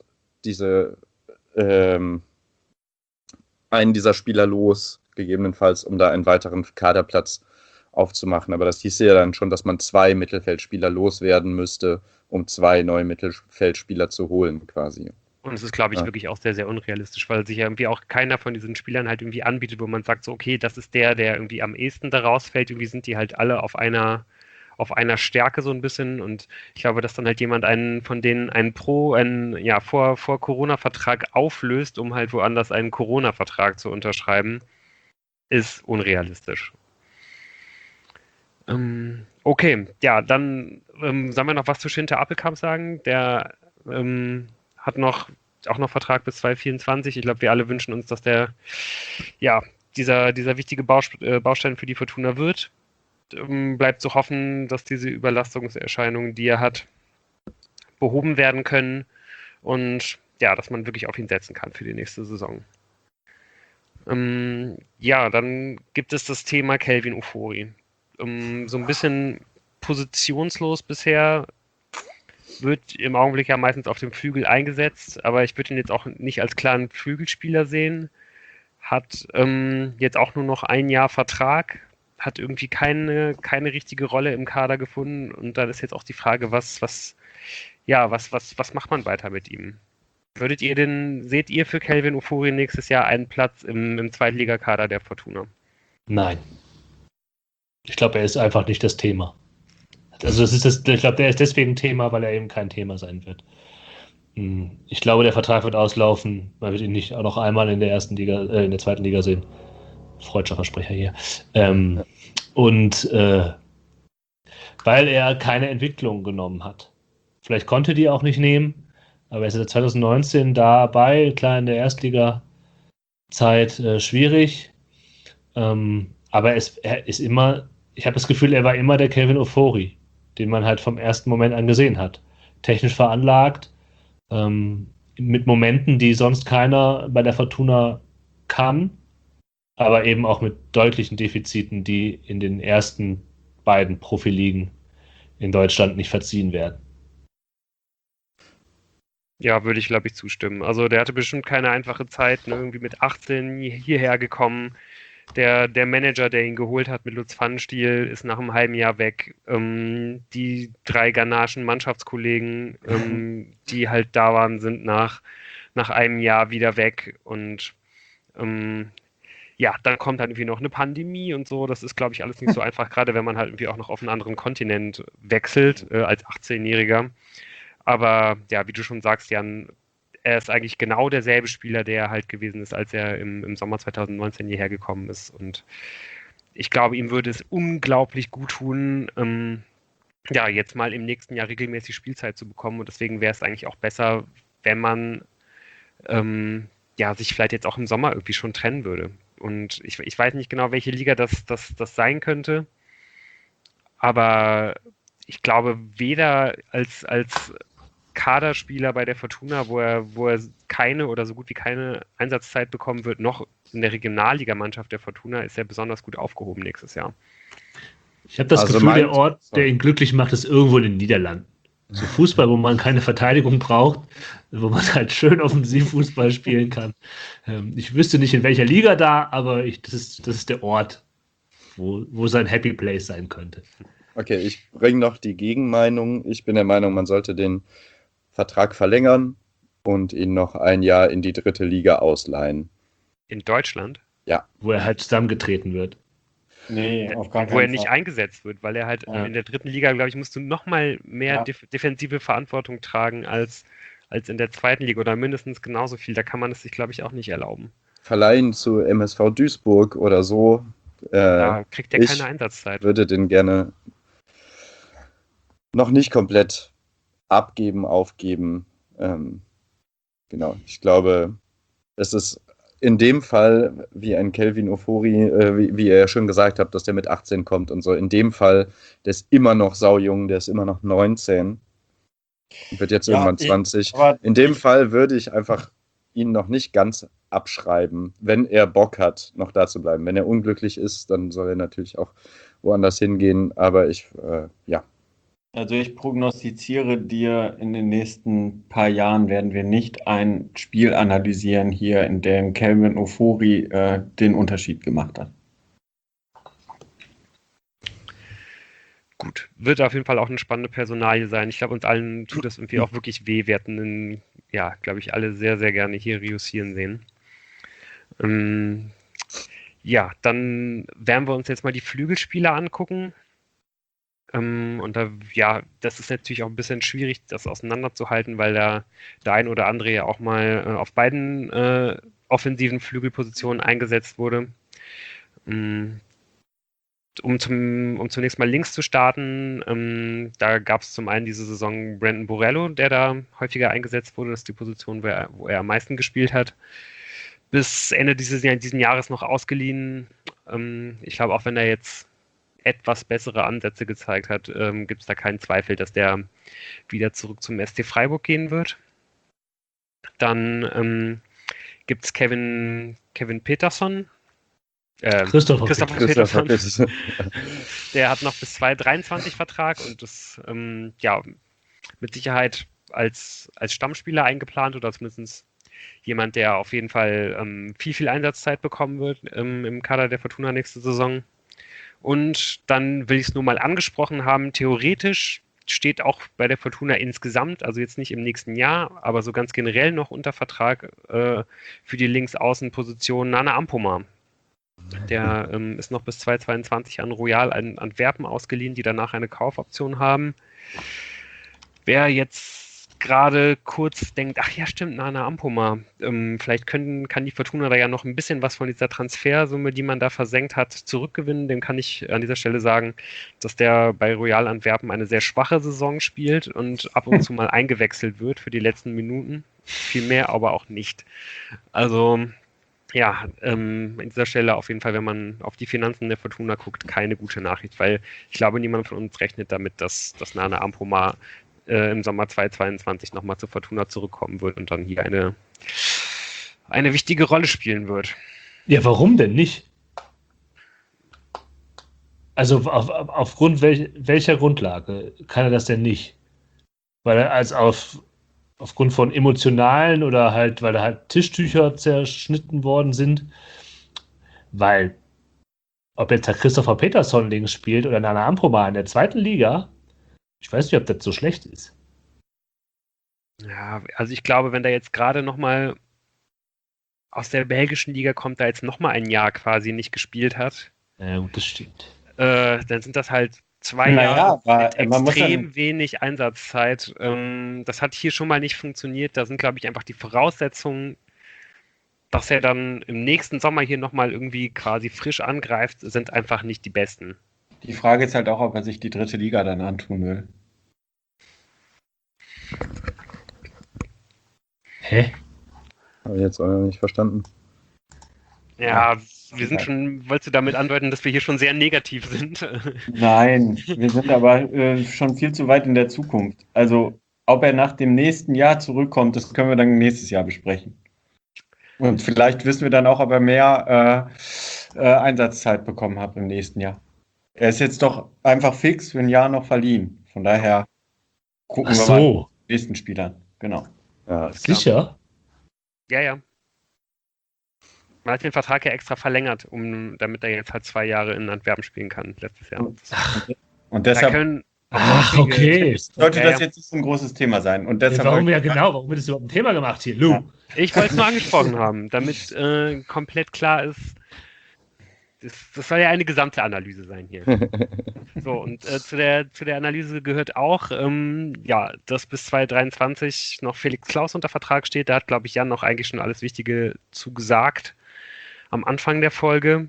einen dieser Spieler los, gegebenenfalls, um da einen weiteren Kaderplatz aufzumachen. Aber das hieße ja dann schon, dass man 2 Mittelfeldspieler loswerden müsste, um 2 neue Mittelfeldspieler zu holen, quasi. Und es ist, glaube ich, wirklich auch sehr, sehr unrealistisch, weil sich ja irgendwie auch keiner von diesen Spielern halt irgendwie anbietet, wo man sagt, so, okay, das ist der irgendwie am ehesten da rausfällt. Irgendwie sind die halt alle auf einer Stärke so ein bisschen. Und ich glaube, dass dann halt jemand einen von denen einen Vor-Corona-Vertrag auflöst, um halt woanders einen Corona-Vertrag zu unterschreiben, ist unrealistisch. Okay, ja, dann sollen wir noch was zu Schinter Appelkamp sagen. Der hat auch noch Vertrag bis 2024. Ich glaube, wir alle wünschen uns, dass der, ja, dieser wichtige Baustein für die Fortuna wird. Bleibt zu hoffen, dass diese Überlastungserscheinungen, die er hat, behoben werden können und ja, dass man wirklich auf ihn setzen kann für die nächste Saison. Ja, dann gibt es das Thema Kelvin Ofori. So ein bisschen positionslos bisher, wird im Augenblick ja meistens auf dem Flügel eingesetzt, aber ich würde ihn jetzt auch nicht als klaren Flügelspieler sehen. Hat jetzt auch nur noch 1 Jahr Vertrag, hat irgendwie keine richtige Rolle im Kader gefunden, und dann ist jetzt auch die Frage, was macht man weiter mit ihm? Seht ihr für Kelvin Ofori nächstes Jahr einen Platz im Zweitligakader der Fortuna? Nein. Ich glaube, er ist einfach nicht das Thema. Also ich glaube, der ist deswegen Thema, weil er eben kein Thema sein wird. Ich glaube, der Vertrag wird auslaufen. Man wird ihn nicht auch noch einmal in der zweiten Liga sehen. Freudscher Versprecher hier. Weil er keine Entwicklung genommen hat. Vielleicht konnte die auch nicht nehmen, aber er ist seit 2019 dabei, klar in der Erstliga-Zeit schwierig. Aber er ist immer, ich habe das Gefühl, er war immer der Kelvin Ofori, den man halt vom ersten Moment an gesehen hat. Technisch veranlagt, mit Momenten, die sonst keiner bei der Fortuna kann, aber eben auch mit deutlichen Defiziten, die in den ersten beiden Profiligen in Deutschland nicht verziehen werden. Ja, würde ich, glaube ich, zustimmen. Also der hatte bestimmt keine einfache Zeit, ne? Irgendwie mit 18 hierher gekommen. Der Manager, der ihn geholt hat mit Lutz Pfannenstiel, ist nach einem halben Jahr weg. Die 3 ghanaischen Mannschaftskollegen, die halt da waren, sind nach einem Jahr wieder weg. Und ja, dann kommt halt irgendwie noch eine Pandemie und so. Das ist, glaube ich, alles nicht so einfach, gerade wenn man halt irgendwie auch noch auf einen anderen Kontinent wechselt, als 18-Jähriger. Aber ja, wie du schon sagst, Jan, er ist eigentlich genau derselbe Spieler, der er halt gewesen ist, als er im Sommer 2019 hierher gekommen ist. Und ich glaube, ihm würde es unglaublich gut tun, ja, jetzt mal im nächsten Jahr regelmäßig Spielzeit zu bekommen. Und deswegen wäre es eigentlich auch besser, wenn man ja, sich vielleicht jetzt auch im Sommer irgendwie schon trennen würde. Und ich weiß nicht genau, welche Liga das sein könnte. Aber ich glaube, weder als Kaderspieler bei der Fortuna, wo er keine oder so gut wie keine Einsatzzeit bekommen wird, noch in der Regionalligamannschaft der Fortuna ist er besonders gut aufgehoben nächstes Jahr. Ich habe das Gefühl, der Ort, der ihn glücklich macht, ist irgendwo in den Niederlanden. So Fußball, wo man keine Verteidigung braucht, wo man halt schön Offensivfußball spielen kann. Ich wüsste nicht, in welcher Liga da, aber das ist der Ort, wo sein Happy Place sein könnte. Okay, ich bringe noch die Gegenmeinung. Ich bin der Meinung, man sollte den Vertrag verlängern und ihn noch ein Jahr in die 3. Liga ausleihen. In Deutschland? Ja. Wo er halt zusammengetreten wird. Nee, auf gar keinen Wo er Fall. nicht eingesetzt wird, weil er halt in der 3. Liga, glaube ich, musst du noch mal mehr defensive Verantwortung tragen als in der 2. Liga oder mindestens genauso viel. Da kann man es sich, glaube ich, auch nicht erlauben. Verleihen zu MSV Duisburg oder so. Da kriegt er keine Einsatzzeit. Ich würde den gerne noch nicht komplett aufgeben. Genau, ich glaube, es ist in dem Fall, wie ein Kelvin Ofori, wie ihr ja schon gesagt habt, dass der mit 18 kommt und so, in dem Fall, der ist immer noch saujung, der ist immer noch 19, wird jetzt irgendwann 20. In dem Fall würde ich einfach ihn noch nicht ganz abschreiben, wenn er Bock hat, noch da zu bleiben. Wenn er unglücklich ist, dann soll er natürlich auch woanders hingehen, aber Also ich prognostiziere dir, in den nächsten paar Jahren werden wir nicht ein Spiel analysieren hier, in dem Kelvin Ofori den Unterschied gemacht hat. Gut, wird auf jeden Fall auch eine spannende Personalie sein. Ich glaube, uns allen tut das irgendwie auch wirklich weh. Wir hätten glaube ich, alle sehr, sehr gerne hier reüssieren sehen. Dann werden wir uns jetzt mal die Flügelspieler angucken. Und das ist natürlich auch ein bisschen schwierig, das auseinanderzuhalten, weil der ein oder andere ja auch mal auf beiden offensiven Flügelpositionen eingesetzt wurde. Um zunächst mal links zu starten, da gab es zum einen diese Saison Brandon Borrello, der da häufiger eingesetzt wurde. Das ist die Position, wo er am meisten gespielt hat. Bis Ende dieses Jahres noch ausgeliehen. Ich glaube, auch wenn er jetzt etwas bessere Ansätze gezeigt hat, gibt es da keinen Zweifel, dass der wieder zurück zum SC Freiburg gehen wird. Dann gibt es Kevin Peterson. Christopher Peterson. Der hat noch bis 2023 Vertrag und ist mit Sicherheit als Stammspieler eingeplant oder zumindest jemand, der auf jeden Fall viel Einsatzzeit bekommen wird im Kader der Fortuna nächste Saison. Und dann will ich es nur mal angesprochen haben, theoretisch steht auch bei der Fortuna insgesamt, also jetzt nicht im nächsten Jahr, aber so ganz generell noch unter Vertrag für die Linksaußenposition Nana Ampomah. Der ist noch bis 2022 an Royal Antwerpen ausgeliehen, die danach eine Kaufoption haben. Wer jetzt gerade kurz denkt, ach ja stimmt, Nana Ampomah, vielleicht kann die Fortuna da ja noch ein bisschen was von dieser Transfersumme, die man da versenkt hat, zurückgewinnen. Dem kann ich an dieser Stelle sagen, dass der bei Royal Antwerpen eine sehr schwache Saison spielt und ab und zu mal eingewechselt wird für die letzten Minuten. Viel mehr aber auch nicht. Also an dieser Stelle auf jeden Fall, wenn man auf die Finanzen der Fortuna guckt, keine gute Nachricht, weil ich glaube, niemand von uns rechnet damit, dass Nana Ampomah im Sommer 2022 nochmal zur Fortuna zurückkommen wird und dann hier eine wichtige Rolle spielen wird. Ja, warum denn nicht? Also aufgrund welcher Grundlage kann er das denn nicht? Weil er aufgrund von emotionalen oder halt, weil da halt Tischtücher zerschnitten worden sind. Weil, ob jetzt der Christopher Peterson links spielt oder Nana Ampomah in der 2. Liga, ich weiß nicht, ob das so schlecht ist. Ja, also ich glaube, wenn da jetzt gerade nochmal aus der belgischen Liga kommt, da jetzt nochmal ein Jahr quasi nicht gespielt hat. Ja, gut, das stimmt. Dann sind das halt 2 Jahre mit extrem wenig Einsatzzeit. Das hat hier schon mal nicht funktioniert. Da sind, glaube ich, einfach die Voraussetzungen, dass er dann im nächsten Sommer hier nochmal irgendwie quasi frisch angreift, sind einfach nicht die besten. Die Frage ist halt auch, ob er sich die 3. Liga dann antun will. Habe ich jetzt auch noch nicht verstanden. Ja, wir sind schon, wolltest du damit andeuten, dass wir hier schon sehr negativ sind? Nein, wir sind aber schon viel zu weit in der Zukunft. Also, ob er nach dem nächsten Jahr zurückkommt, das können wir dann nächstes Jahr besprechen. Und vielleicht wissen wir dann auch, ob er mehr Einsatzzeit bekommen hat im nächsten Jahr. Er ist jetzt doch einfach fix für ein Jahr noch verliehen. Von daher gucken wir mal den nächsten Spielern. Genau. Ja, sicher? Ja. Man hat den Vertrag ja extra verlängert, damit er jetzt halt 2 Jahre in Antwerpen spielen kann, letztes Jahr. Und deshalb okay. Sollte das jetzt nicht so ein großes Thema sein. Und deshalb warum wird das überhaupt ein Thema gemacht hier, Lou? Ja. Ich wollte es nur angesprochen haben, damit komplett klar ist, das soll ja eine gesamte Analyse sein hier. So, und zu der Analyse gehört auch, dass bis 2023 noch Felix Klaus unter Vertrag steht. Da hat, glaube ich, Jan auch eigentlich schon alles Wichtige zugesagt am Anfang der Folge.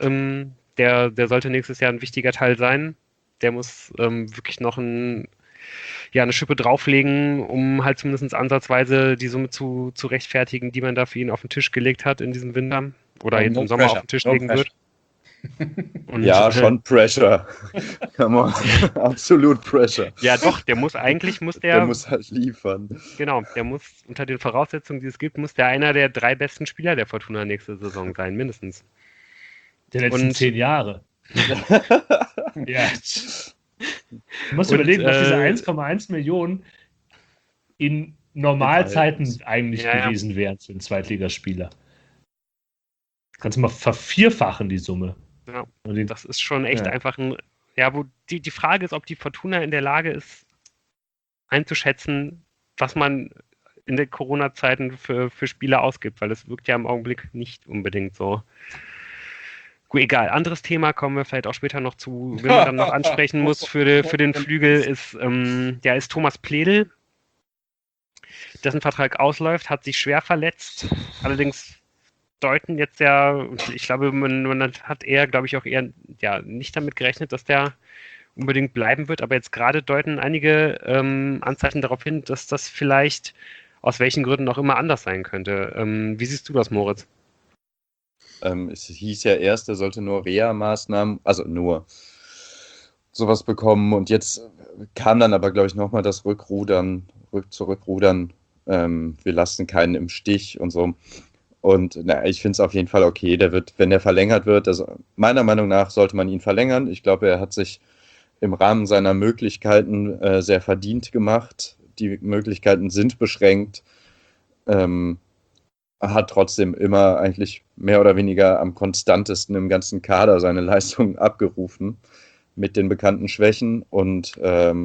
Der sollte nächstes Jahr ein wichtiger Teil sein. Der muss wirklich noch eine Schippe drauflegen, um halt zumindest ansatzweise die Summe zu rechtfertigen, die man da für ihn auf den Tisch gelegt hat in diesem Winter oder jetzt im Sommer auf den Tisch legen wird. Und, schon Pressure. Come on. Absolut Pressure. Ja, doch, der muss halt liefern. Genau, der muss unter den Voraussetzungen, die es gibt, muss der einer der 3 besten Spieler der Fortuna nächste Saison sein, mindestens. Der letzten 10 Jahre. Ja. Du musst überlegen, was diese 1,1 Millionen in Normalzeiten eigentlich gewesen wären für einen Zweitligaspieler. Kannst du mal vervierfachen, die Summe. Ja, das ist schon echt einfach ein... Ja, wo die Frage ist, ob die Fortuna in der Lage ist, einzuschätzen, was man in den Corona-Zeiten für Spieler ausgibt, weil es wirkt ja im Augenblick nicht unbedingt so. Gut, egal. Anderes Thema, kommen wir vielleicht auch später noch zu, wenn man dann noch ansprechen muss für den Flügel, ist Thomas Pledl, dessen Vertrag ausläuft, hat sich schwer verletzt. Allerdings deuten jetzt ich glaube, man hat glaube ich, auch eher nicht damit gerechnet, dass der unbedingt bleiben wird, aber jetzt gerade deuten einige Anzeichen darauf hin, dass das vielleicht aus welchen Gründen auch immer anders sein könnte. Wie siehst du das, Moritz? Es hieß ja erst, er sollte nur Reha-Maßnahmen, also nur sowas bekommen und jetzt kam dann aber, glaube ich, nochmal das Zurückrudern, wir lassen keinen im Stich und so. Und ich finde es auf jeden Fall okay, der wird, wenn der verlängert wird, also meiner Meinung nach sollte man ihn verlängern. Ich glaube, er hat sich im Rahmen seiner Möglichkeiten sehr verdient gemacht. Die Möglichkeiten sind beschränkt. Hat trotzdem immer eigentlich mehr oder weniger am konstantesten im ganzen Kader seine Leistungen abgerufen mit den bekannten Schwächen. Und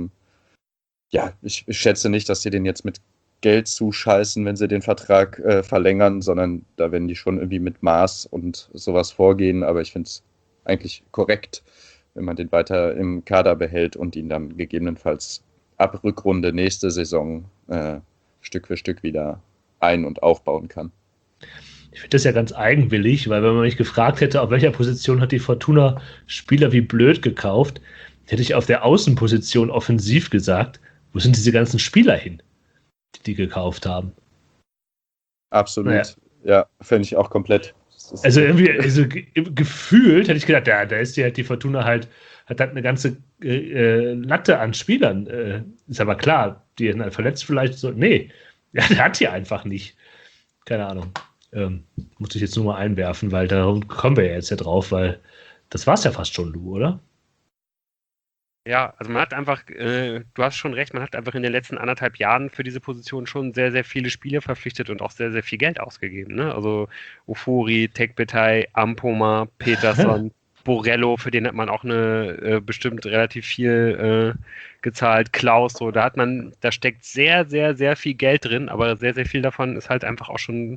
ich schätze nicht, dass sie den jetzt mit Geld zuscheißen, wenn sie den Vertrag verlängern, sondern da werden die schon irgendwie mit Maß und sowas vorgehen. Aber ich finde es eigentlich korrekt, wenn man den weiter im Kader behält und ihn dann gegebenenfalls ab Rückrunde nächste Saison Stück für Stück wieder ein- und aufbauen kann. Ich finde das ja ganz eigenwillig, weil wenn man mich gefragt hätte, auf welcher Position hat die Fortuna Spieler wie blöd gekauft, hätte ich auf der Außenposition offensiv gesagt, wo sind diese ganzen Spieler hin, die gekauft haben? Absolut. Ja, fände ich auch komplett. Also irgendwie, gefühlt hätte ich gedacht, da ist die Fortuna hat eine ganze Latte an Spielern. Ist aber klar, die sind halt verletzt vielleicht so. Nee, der hat die einfach nicht. Keine Ahnung. Muss ich jetzt nur mal einwerfen, weil darum kommen wir ja jetzt drauf, weil das war es ja fast schon, Lou, oder? Ja, also man hat einfach, du hast schon recht, man hat einfach in den letzten 1,5 Jahren für diese Position schon sehr, sehr viele Spieler verpflichtet und auch sehr, sehr viel Geld ausgegeben. Ne? Also Ofori, Tekbetay, Ampoma, Peterson, Borello, für den hat man auch bestimmt relativ viel gezahlt, Klaus, so, da steckt sehr, sehr, sehr viel Geld drin, aber sehr, sehr viel davon ist halt einfach auch schon,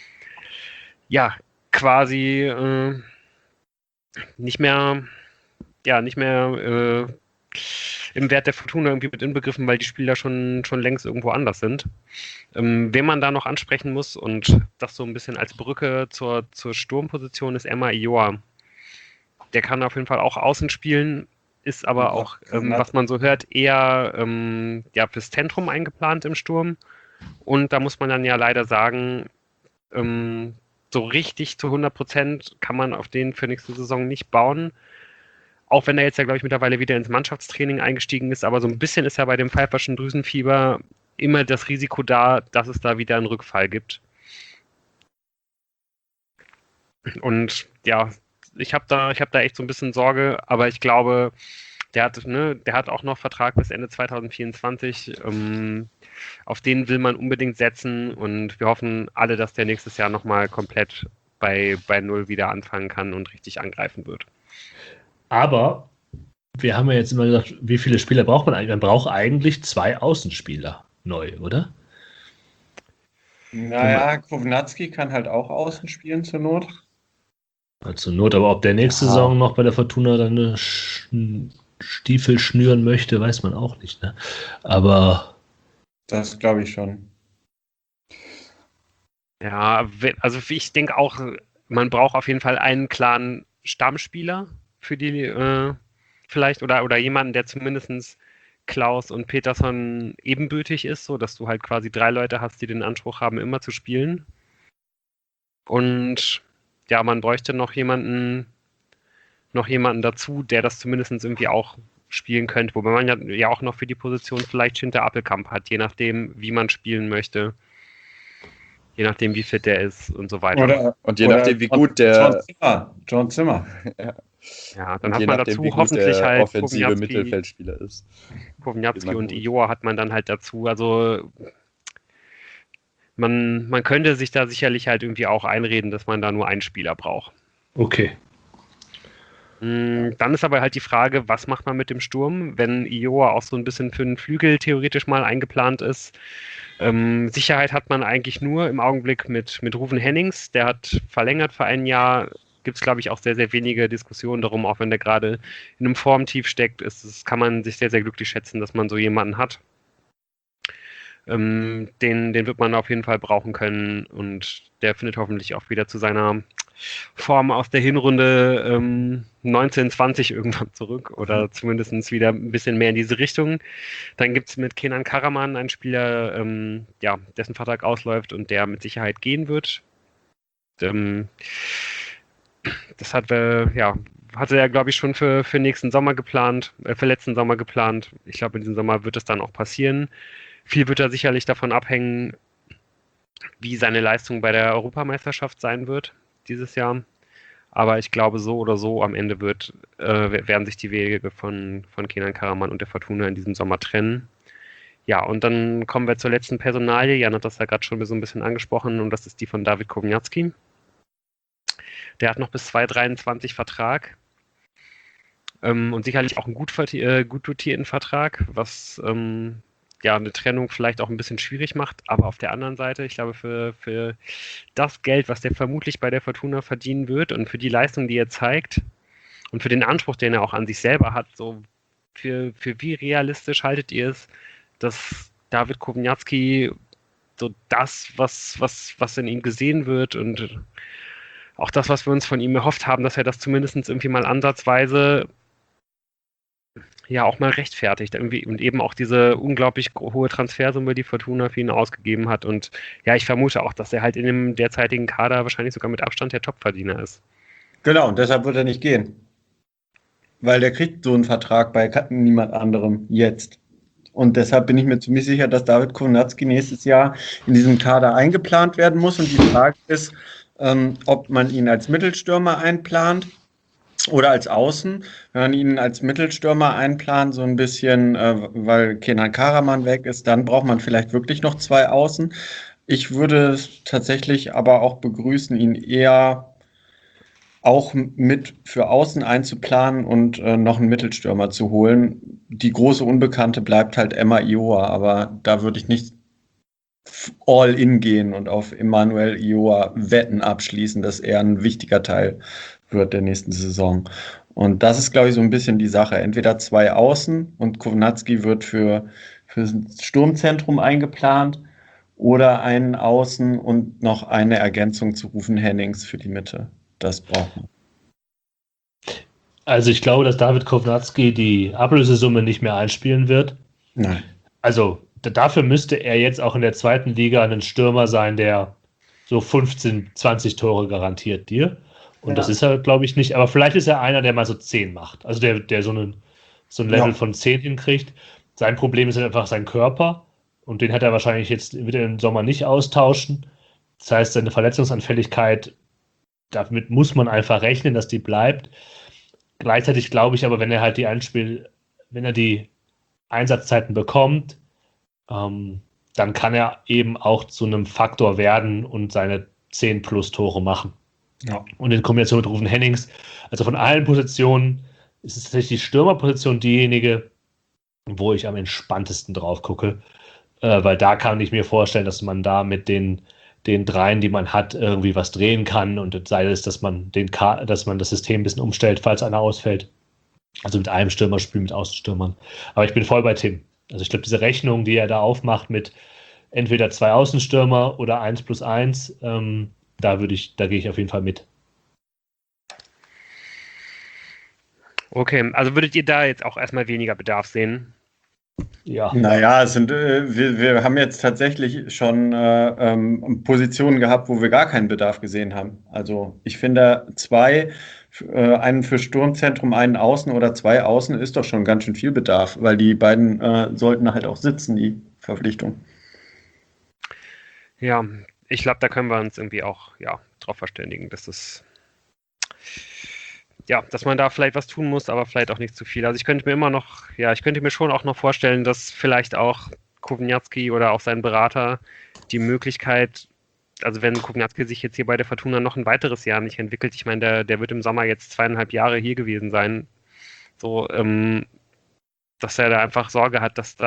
quasi nicht mehr im Wert der Fortuna irgendwie mit inbegriffen, weil die Spieler schon längst irgendwo anders sind. Wen man da noch ansprechen muss und das so ein bisschen als Brücke zur Sturmposition ist Emma Ioa. Der kann auf jeden Fall auch außen spielen, ist aber auch, was man so hört, eher fürs Zentrum eingeplant im Sturm. Und da muss man dann ja leider sagen, so richtig zu 100% kann man auf den für nächste Saison nicht bauen. Auch wenn er jetzt ja, glaube ich, mittlerweile wieder ins Mannschaftstraining eingestiegen ist, aber so ein bisschen ist ja bei dem Pfeifferschen Drüsenfieber immer das Risiko da, dass es da wieder einen Rückfall gibt. Und ja, ich hab da echt so ein bisschen Sorge, aber ich glaube, der hat auch noch Vertrag bis Ende 2024. Auf den will man unbedingt setzen und wir hoffen alle, dass der nächstes Jahr nochmal komplett bei Null wieder anfangen kann und richtig angreifen wird. Aber wir haben ja jetzt immer gesagt, wie viele Spieler braucht man eigentlich? Man braucht eigentlich 2 Außenspieler neu, oder? Naja, Kownacki kann halt auch außen spielen zur Not. Zur Not, aber ob der nächste Saison noch bei der Fortuna dann eine Stiefel schnüren möchte, weiß man auch nicht. Ne? Aber das glaube ich schon. Ja, also ich denke auch, man braucht auf jeden Fall einen klaren Stammspieler für die vielleicht oder jemanden, der zumindest Klaus und Peterson ebenbürtig ist, so dass du halt quasi 3 Leute hast, die den Anspruch haben, immer zu spielen. Und ja, man bräuchte noch jemanden dazu, der das zumindest irgendwie auch spielen könnte, wobei man ja auch noch für die Position vielleicht Schinter Appelkamp hat, je nachdem, wie man spielen möchte. Je nachdem, wie fit der ist und so weiter. Und je nachdem, wie gut der John Zimmer. Ja, dann hat man dazu hoffentlich halt offensive Mittelfeldspieler ist. Kownacki und Ioa hat man dann halt dazu. Also man könnte sich da sicherlich halt irgendwie auch einreden, dass man da nur einen Spieler braucht. Okay. Dann ist aber halt die Frage, was macht man mit dem Sturm, wenn Ioa auch so ein bisschen für einen Flügel theoretisch mal eingeplant ist. Sicherheit hat man eigentlich nur im Augenblick mit Ruven Hennings, der hat verlängert für ein Jahr. Gibt es, glaube ich, auch sehr, sehr wenige Diskussionen darum, auch wenn der gerade in einem Formtief steckt, kann man sich sehr, sehr glücklich schätzen, dass man so jemanden hat. Den wird man auf jeden Fall brauchen können und der findet hoffentlich auch wieder zu seiner Form aus der Hinrunde 1920 irgendwann zurück oder zumindest wieder ein bisschen mehr in diese Richtung. Dann gibt es mit Kenan Karaman einen Spieler, dessen Vertrag ausläuft und der mit Sicherheit gehen wird. Das hatte er, glaube ich, schon für nächsten Sommer geplant, für letzten Sommer geplant. Ich glaube, in diesem Sommer wird es dann auch passieren. Viel wird da sicherlich davon abhängen, wie seine Leistung bei der Europameisterschaft sein wird dieses Jahr. Aber ich glaube, so oder so am Ende werden sich die Wege von Kenan Karaman und der Fortuna in diesem Sommer trennen. Ja, und dann kommen wir zur letzten Personalie. Jan hat das ja gerade schon so ein bisschen angesprochen und das ist die von David Kownacki. Der hat noch bis 2023 Vertrag und sicherlich auch einen gut dotierten Vertrag, was eine Trennung vielleicht auch ein bisschen schwierig macht. Aber auf der anderen Seite, ich glaube, für das Geld, was der vermutlich bei der Fortuna verdienen wird und für die Leistung, die er zeigt und für den Anspruch, den er auch an sich selber hat, so für wie realistisch haltet ihr es, dass David Kownacki so das, was in ihm gesehen wird und auch das, was wir uns von ihm erhofft haben, dass er das zumindest irgendwie mal ansatzweise ja auch mal rechtfertigt irgendwie und eben auch diese unglaublich hohe Transfersumme, die Fortuna für ihn ausgegeben hat. Und ja, ich vermute auch, dass er halt in dem derzeitigen Kader wahrscheinlich sogar mit Abstand der Topverdiener ist. Genau, und deshalb wird er nicht gehen. Weil der kriegt so einen Vertrag bei niemand anderem jetzt. Und deshalb bin ich mir ziemlich sicher, dass David Kownacki nächstes Jahr in diesem Kader eingeplant werden muss. Und die Frage ist, ob man ihn als Mittelstürmer einplant oder als Außen. Wenn man ihn als Mittelstürmer einplant, so ein bisschen, weil Kenan Karaman weg ist, dann braucht man vielleicht wirklich noch 2 Außen. Ich würde es tatsächlich aber auch begrüßen, ihn eher auch mit für Außen einzuplanen und noch einen Mittelstürmer zu holen. Die große Unbekannte bleibt halt Emma Ioa, aber da würde ich nicht all in gehen und auf Emmanuel Ioa Wetten abschließen, dass er ein wichtiger Teil wird der nächsten Saison. Und das ist, glaube ich, so ein bisschen die Sache. Entweder 2 Außen und Kownacki wird für das Sturmzentrum eingeplant oder einen Außen und noch eine Ergänzung zu Ruven Hennings für die Mitte. Das braucht man. Also ich glaube, dass David Kownacki die Ablösesumme nicht mehr einspielen wird. Nein. Also dafür müsste er jetzt auch in der 2. Liga ein Stürmer sein, der so 15, 20 Tore garantiert dir. Und das ist er, glaube ich, nicht. Aber vielleicht ist er einer, der mal so 10 macht. Also der so ein Level von 10 hinkriegt. Sein Problem ist halt einfach sein Körper. Und den hat er wahrscheinlich jetzt wieder im Sommer nicht austauschen. Das heißt, seine Verletzungsanfälligkeit, damit muss man einfach rechnen, dass die bleibt. Gleichzeitig glaube ich aber, wenn er die Einsatzzeiten bekommt, dann kann er eben auch zu einem Faktor werden und seine 10 plus Tore machen. Ja. Und in Kombination mit Rufen Hennings, also von allen Positionen, ist es tatsächlich die Stürmerposition diejenige, wo ich am entspanntesten drauf gucke, weil da kann ich mir vorstellen, dass man da mit den dreien, die man hat, irgendwie was drehen kann und sei es, dass man das System ein bisschen umstellt, falls einer ausfällt. Also mit einem Stürmer spielen, mit Außenstürmern. Aber ich bin voll bei Tim. Also ich glaube, diese Rechnung, die er da aufmacht mit entweder 2 Außenstürmer oder 1+1, da gehe ich auf jeden Fall mit. Okay, also würdet ihr da jetzt auch erstmal weniger Bedarf sehen? Ja. Naja, wir haben jetzt tatsächlich schon Positionen gehabt, wo wir gar keinen Bedarf gesehen haben. Also ich finde 2, einen für Sturmzentrum, einen Außen oder 2 Außen ist doch schon ganz schön viel Bedarf, weil die beiden sollten halt auch sitzen, die Verpflichtung. Ja, ich glaube, da können wir uns irgendwie auch drauf verständigen, dass man da vielleicht was tun muss, aber vielleicht auch nicht zu viel. Also ich könnte mir schon auch noch vorstellen, dass vielleicht auch Kowniatski oder auch sein Berater die Möglichkeit, also wenn Kowniatski sich jetzt hier bei der Fortuna noch ein weiteres Jahr nicht entwickelt, ich meine, der wird im Sommer jetzt 2,5 Jahre hier gewesen sein, so, dass er da einfach Sorge hat, dass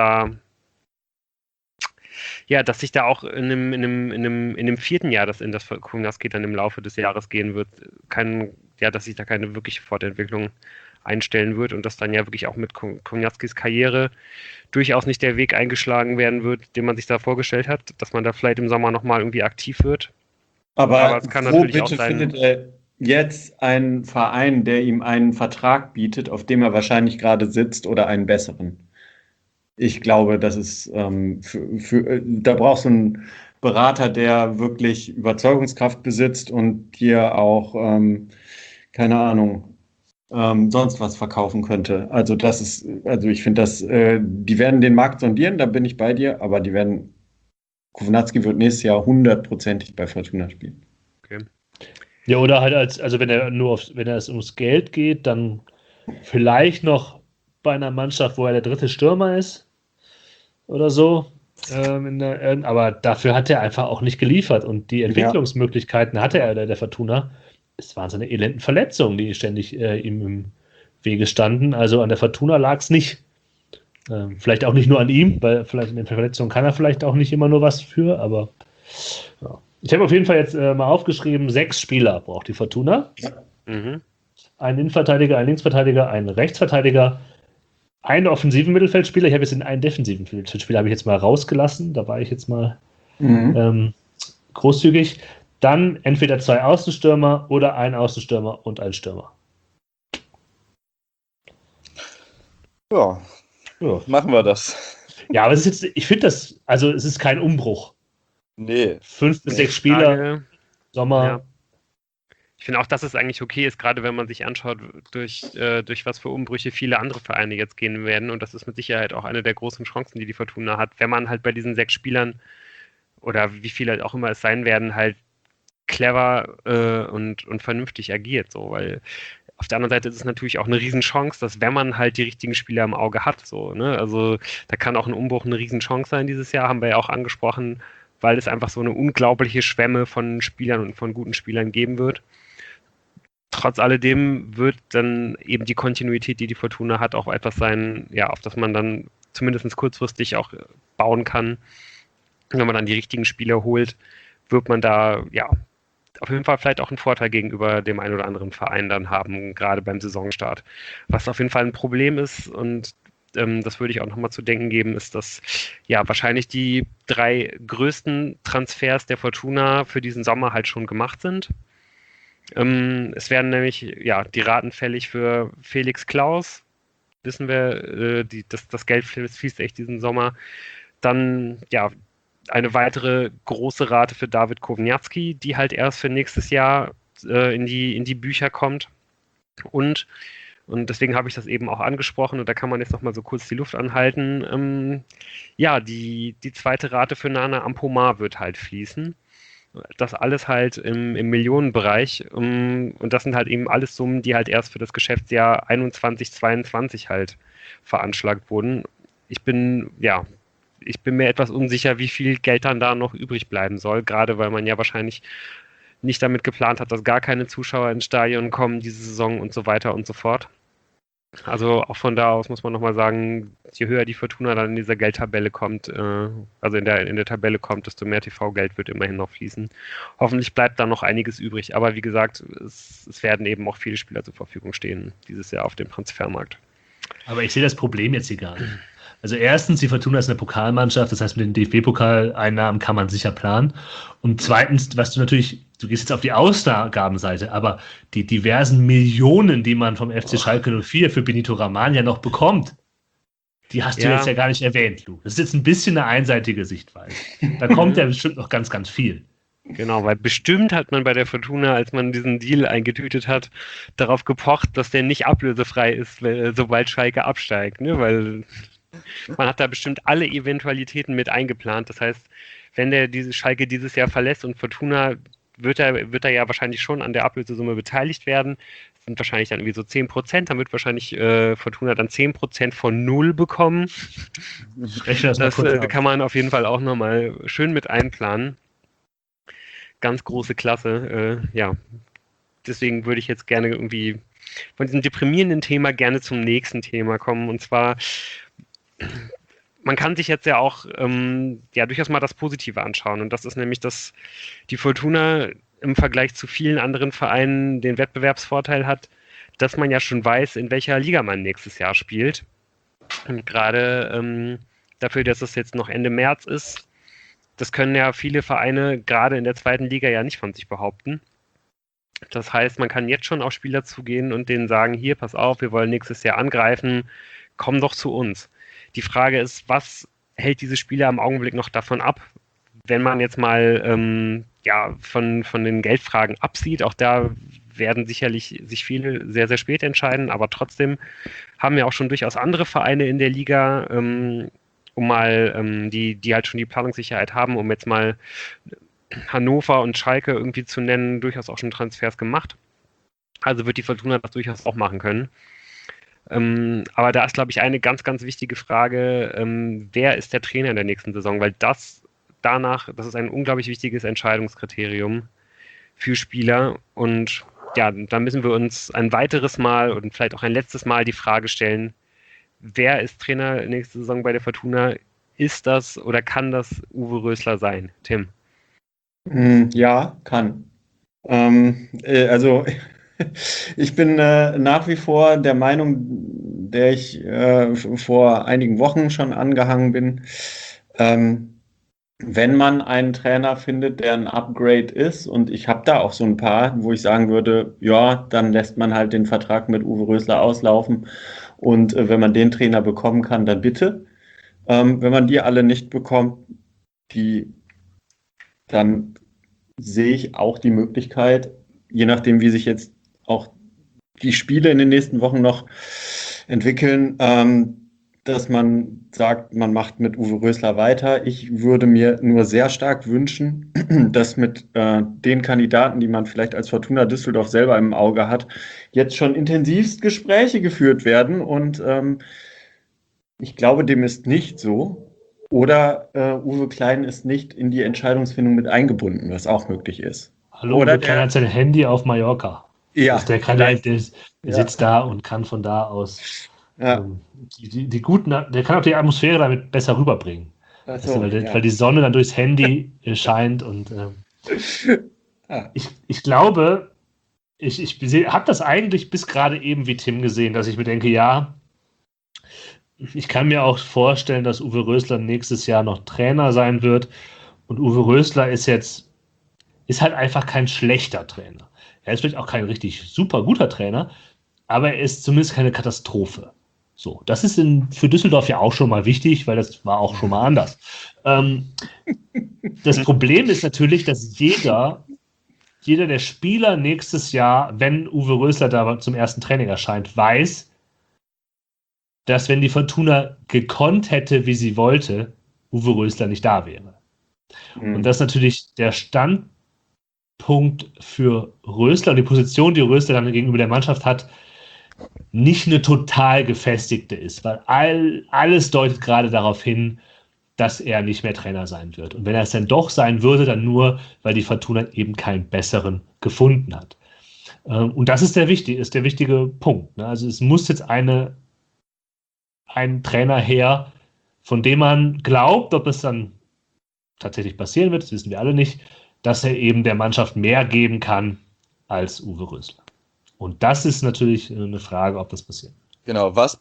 sich da auch in dem 4. Jahr, das in das Kowniatski dann im Laufe des Jahres gehen wird, dass sich da keine wirkliche Fortentwicklung einstellen wird und dass dann ja wirklich auch mit Kowniatskis Karriere durchaus nicht der Weg eingeschlagen werden wird, den man sich da vorgestellt hat, dass man da vielleicht im Sommer nochmal irgendwie aktiv wird. Aber es kann natürlich auch sein, findet er jetzt einen Verein, der ihm einen Vertrag bietet, auf dem er wahrscheinlich gerade sitzt oder einen besseren? Ich glaube, das ist da brauchst du einen Berater, der wirklich Überzeugungskraft besitzt und dir auch, keine Ahnung, sonst was verkaufen könnte. Also ich finde, die werden den Markt sondieren, da bin ich bei dir, aber Kowniatski wird nächstes Jahr 100%ig bei Fortuna spielen. Okay. Ja, oder halt wenn es ums Geld geht, dann vielleicht noch bei einer Mannschaft, wo er der 3. Stürmer ist oder so. Aber dafür hat er einfach auch nicht geliefert und die Entwicklungsmöglichkeiten hatte er der Fortuna. Es waren seine elenden Verletzungen, die ständig ihm im Wege standen. Also an der Fortuna lag es nicht. Vielleicht auch nicht nur an ihm, weil vielleicht in den Verletzungen kann er vielleicht auch nicht immer nur was für, aber ja. Ich habe auf jeden Fall jetzt mal aufgeschrieben, 6 Spieler braucht die Fortuna. Mhm. Einen Innenverteidiger, einen Linksverteidiger, einen Rechtsverteidiger, einen offensiven Mittelfeldspieler. Ich habe jetzt einen defensiven Mittelfeldspieler habe ich jetzt mal rausgelassen. Da war ich jetzt mal großzügig. Dann entweder 2 Außenstürmer oder ein Außenstürmer und ein Stürmer. Ja, machen wir das. Ja, aber ich finde das, also es ist kein Umbruch. Nee. 5 bis 6 Spieler, Sommer. Ja. Ich finde auch, dass es eigentlich okay ist, gerade wenn man sich anschaut, durch was für Umbrüche viele andere Vereine jetzt gehen werden. Und das ist mit Sicherheit auch eine der großen Chancen, die Fortuna hat, wenn man halt bei diesen 6 Spielern oder wie viele auch immer es sein werden, halt clever und vernünftig agiert. So, weil auf der anderen Seite ist es natürlich auch eine Riesenchance, dass wenn man halt die richtigen Spieler im Auge hat, so, ne, also da kann auch ein Umbruch eine Riesenchance sein dieses Jahr, haben wir ja auch angesprochen, weil es einfach so eine unglaubliche Schwemme von Spielern und von guten Spielern geben wird. Trotz alledem wird dann eben die Kontinuität, die Fortuna hat, auch etwas sein, auf das man dann zumindest kurzfristig auch bauen kann. Und wenn man dann die richtigen Spieler holt, wird man da, auf jeden Fall vielleicht auch einen Vorteil gegenüber dem einen oder anderen Verein dann haben, gerade beim Saisonstart. Was auf jeden Fall ein Problem ist, und das würde ich auch nochmal zu denken geben, ist, dass wahrscheinlich die 3 größten Transfers der Fortuna für diesen Sommer halt schon gemacht sind. Es werden nämlich die Raten fällig für Felix Klaus, wissen wir, das Geld fließt echt diesen Sommer. Dann eine weitere große Rate für David Kowniatski, die halt erst für nächstes Jahr in die Bücher kommt. Und deswegen habe ich das eben auch angesprochen und da kann man jetzt nochmal so kurz die Luft anhalten. Die zweite Rate für Nana Ampomah wird halt fließen. Das alles halt im Millionenbereich. Und das sind halt eben alles Summen, die halt erst für das Geschäftsjahr 21/22 halt veranschlagt wurden. Ich bin mir etwas unsicher, wie viel Geld dann da noch übrig bleiben soll, gerade weil man ja wahrscheinlich nicht damit geplant hat, dass gar keine Zuschauer ins Stadion kommen diese Saison und so weiter und so fort. Also auch von da aus muss man nochmal sagen, je höher die Fortuna dann in dieser Geldtabelle kommt, also in der Tabelle kommt, desto mehr TV-Geld wird immerhin noch fließen. Hoffentlich bleibt da noch einiges übrig, aber wie gesagt, es werden eben auch viele Spieler zur Verfügung stehen dieses Jahr auf dem Transfermarkt. Aber ich sehe das Problem jetzt hier gar nicht. Also erstens, die Fortuna ist eine Pokalmannschaft, das heißt, mit den DFB-Pokaleinnahmen kann man sicher planen. Und zweitens, was du gehst jetzt auf die Ausgabenseite, aber die diversen Millionen, die man vom FC Schalke 04 für Benito Raman ja noch bekommt, die hast du jetzt ja gar nicht erwähnt, Lu. Das ist jetzt ein bisschen eine einseitige Sichtweise. Da kommt ja bestimmt noch ganz, ganz viel. Genau, weil bestimmt hat man bei der Fortuna, als man diesen Deal eingetütet hat, darauf gepocht, dass der nicht ablösefrei ist, sobald Schalke absteigt, ne? Weil man hat da bestimmt alle Eventualitäten mit eingeplant. Das heißt, wenn der Schalke dieses Jahr verlässt und Fortuna, wird er ja wahrscheinlich schon an der Ablösesumme beteiligt werden. Das sind wahrscheinlich dann irgendwie so 10%. Dann wird wahrscheinlich Fortuna dann 10% von 0 bekommen. Das kann man auf jeden Fall auch nochmal schön mit einplanen. Ganz große Klasse. Deswegen würde ich jetzt gerne irgendwie von diesem deprimierenden Thema gerne zum nächsten Thema kommen. Und zwar, man kann sich jetzt ja auch durchaus mal das Positive anschauen. Und das ist nämlich, dass die Fortuna im Vergleich zu vielen anderen Vereinen den Wettbewerbsvorteil hat, dass man ja schon weiß, in welcher Liga man nächstes Jahr spielt. Und gerade dafür, dass es jetzt noch Ende März ist, das können ja viele Vereine gerade in der zweiten Liga ja nicht von sich behaupten. Das heißt, man kann jetzt schon auf Spieler zugehen und denen sagen, hier, pass auf, wir wollen nächstes Jahr angreifen, komm doch zu uns. Die Frage ist, was hält diese Spieler im Augenblick noch davon ab, wenn man jetzt mal von den Geldfragen absieht? Auch da werden sicherlich sich viele sehr, sehr spät entscheiden, aber trotzdem haben ja auch schon durchaus andere Vereine in der Liga, die halt schon die Planungssicherheit haben, um jetzt mal Hannover und Schalke irgendwie zu nennen, durchaus auch schon Transfers gemacht. Also wird die Fortuna das durchaus auch machen können. Aber da ist, glaube ich, eine ganz, ganz wichtige Frage, wer ist der Trainer in der nächsten Saison? Weil das ist ein unglaublich wichtiges Entscheidungskriterium für Spieler. Und ja, da müssen wir uns ein weiteres Mal und vielleicht auch ein letztes Mal die Frage stellen, wer ist Trainer nächste Saison bei der Fortuna? Ist das oder kann das Uwe Rösler sein? Tim? Ja, kann. Ich bin nach wie vor der Meinung, der ich vor einigen Wochen schon angehangen bin, wenn man einen Trainer findet, der ein Upgrade ist, und ich habe da auch so ein paar, wo ich sagen würde, ja, dann lässt man halt den Vertrag mit Uwe Rösler auslaufen und wenn man den Trainer bekommen kann, dann bitte. Wenn man die alle nicht bekommt, dann sehe ich auch die Möglichkeit, je nachdem, wie sich jetzt auch die Spiele in den nächsten Wochen noch entwickeln, dass man sagt, man macht mit Uwe Rösler weiter. Ich würde mir nur sehr stark wünschen, dass mit den Kandidaten, die man vielleicht als Fortuna Düsseldorf selber im Auge hat, jetzt schon intensivst Gespräche geführt werden. Und ich glaube, dem ist nicht so. Oder Uwe Klein ist nicht in die Entscheidungsfindung mit eingebunden, was auch möglich ist. Hallo, Uwe Klein hat sein Handy auf Mallorca. Ja. Der sitzt da und kann von da aus der kann auch die Atmosphäre damit besser rüberbringen. Weil die Sonne dann durchs Handy scheint und ich glaube, ich habe das eigentlich bis gerade eben wie Tim gesehen, dass ich mir denke, ja, ich kann mir auch vorstellen, dass Uwe Rösler nächstes Jahr noch Trainer sein wird. Und Uwe Rösler ist halt einfach kein schlechter Trainer. Er ist vielleicht auch kein richtig super guter Trainer, aber er ist zumindest keine Katastrophe. So, das ist für Düsseldorf ja auch schon mal wichtig, weil das war auch schon mal anders. Das Problem ist natürlich, dass jeder der Spieler nächstes Jahr, wenn Uwe Rösler da zum ersten Training erscheint, weiß, dass wenn die Fortuna gekonnt hätte, wie sie wollte, Uwe Rösler nicht da wäre. Und das ist natürlich der Standpunkt für Rösler und die Position, die Rösler dann gegenüber der Mannschaft hat, nicht eine total gefestigte ist, weil alles deutet gerade darauf hin, dass er nicht mehr Trainer sein wird. Und wenn er es dann doch sein würde, dann nur, weil die Fortuna eben keinen besseren gefunden hat. Und das ist der wichtige Punkt. Also es muss jetzt ein Trainer her, von dem man glaubt, ob es dann tatsächlich passieren wird, das wissen wir alle nicht, dass er eben der Mannschaft mehr geben kann als Uwe Rösler. Und das ist natürlich eine Frage, ob das passiert. Genau, was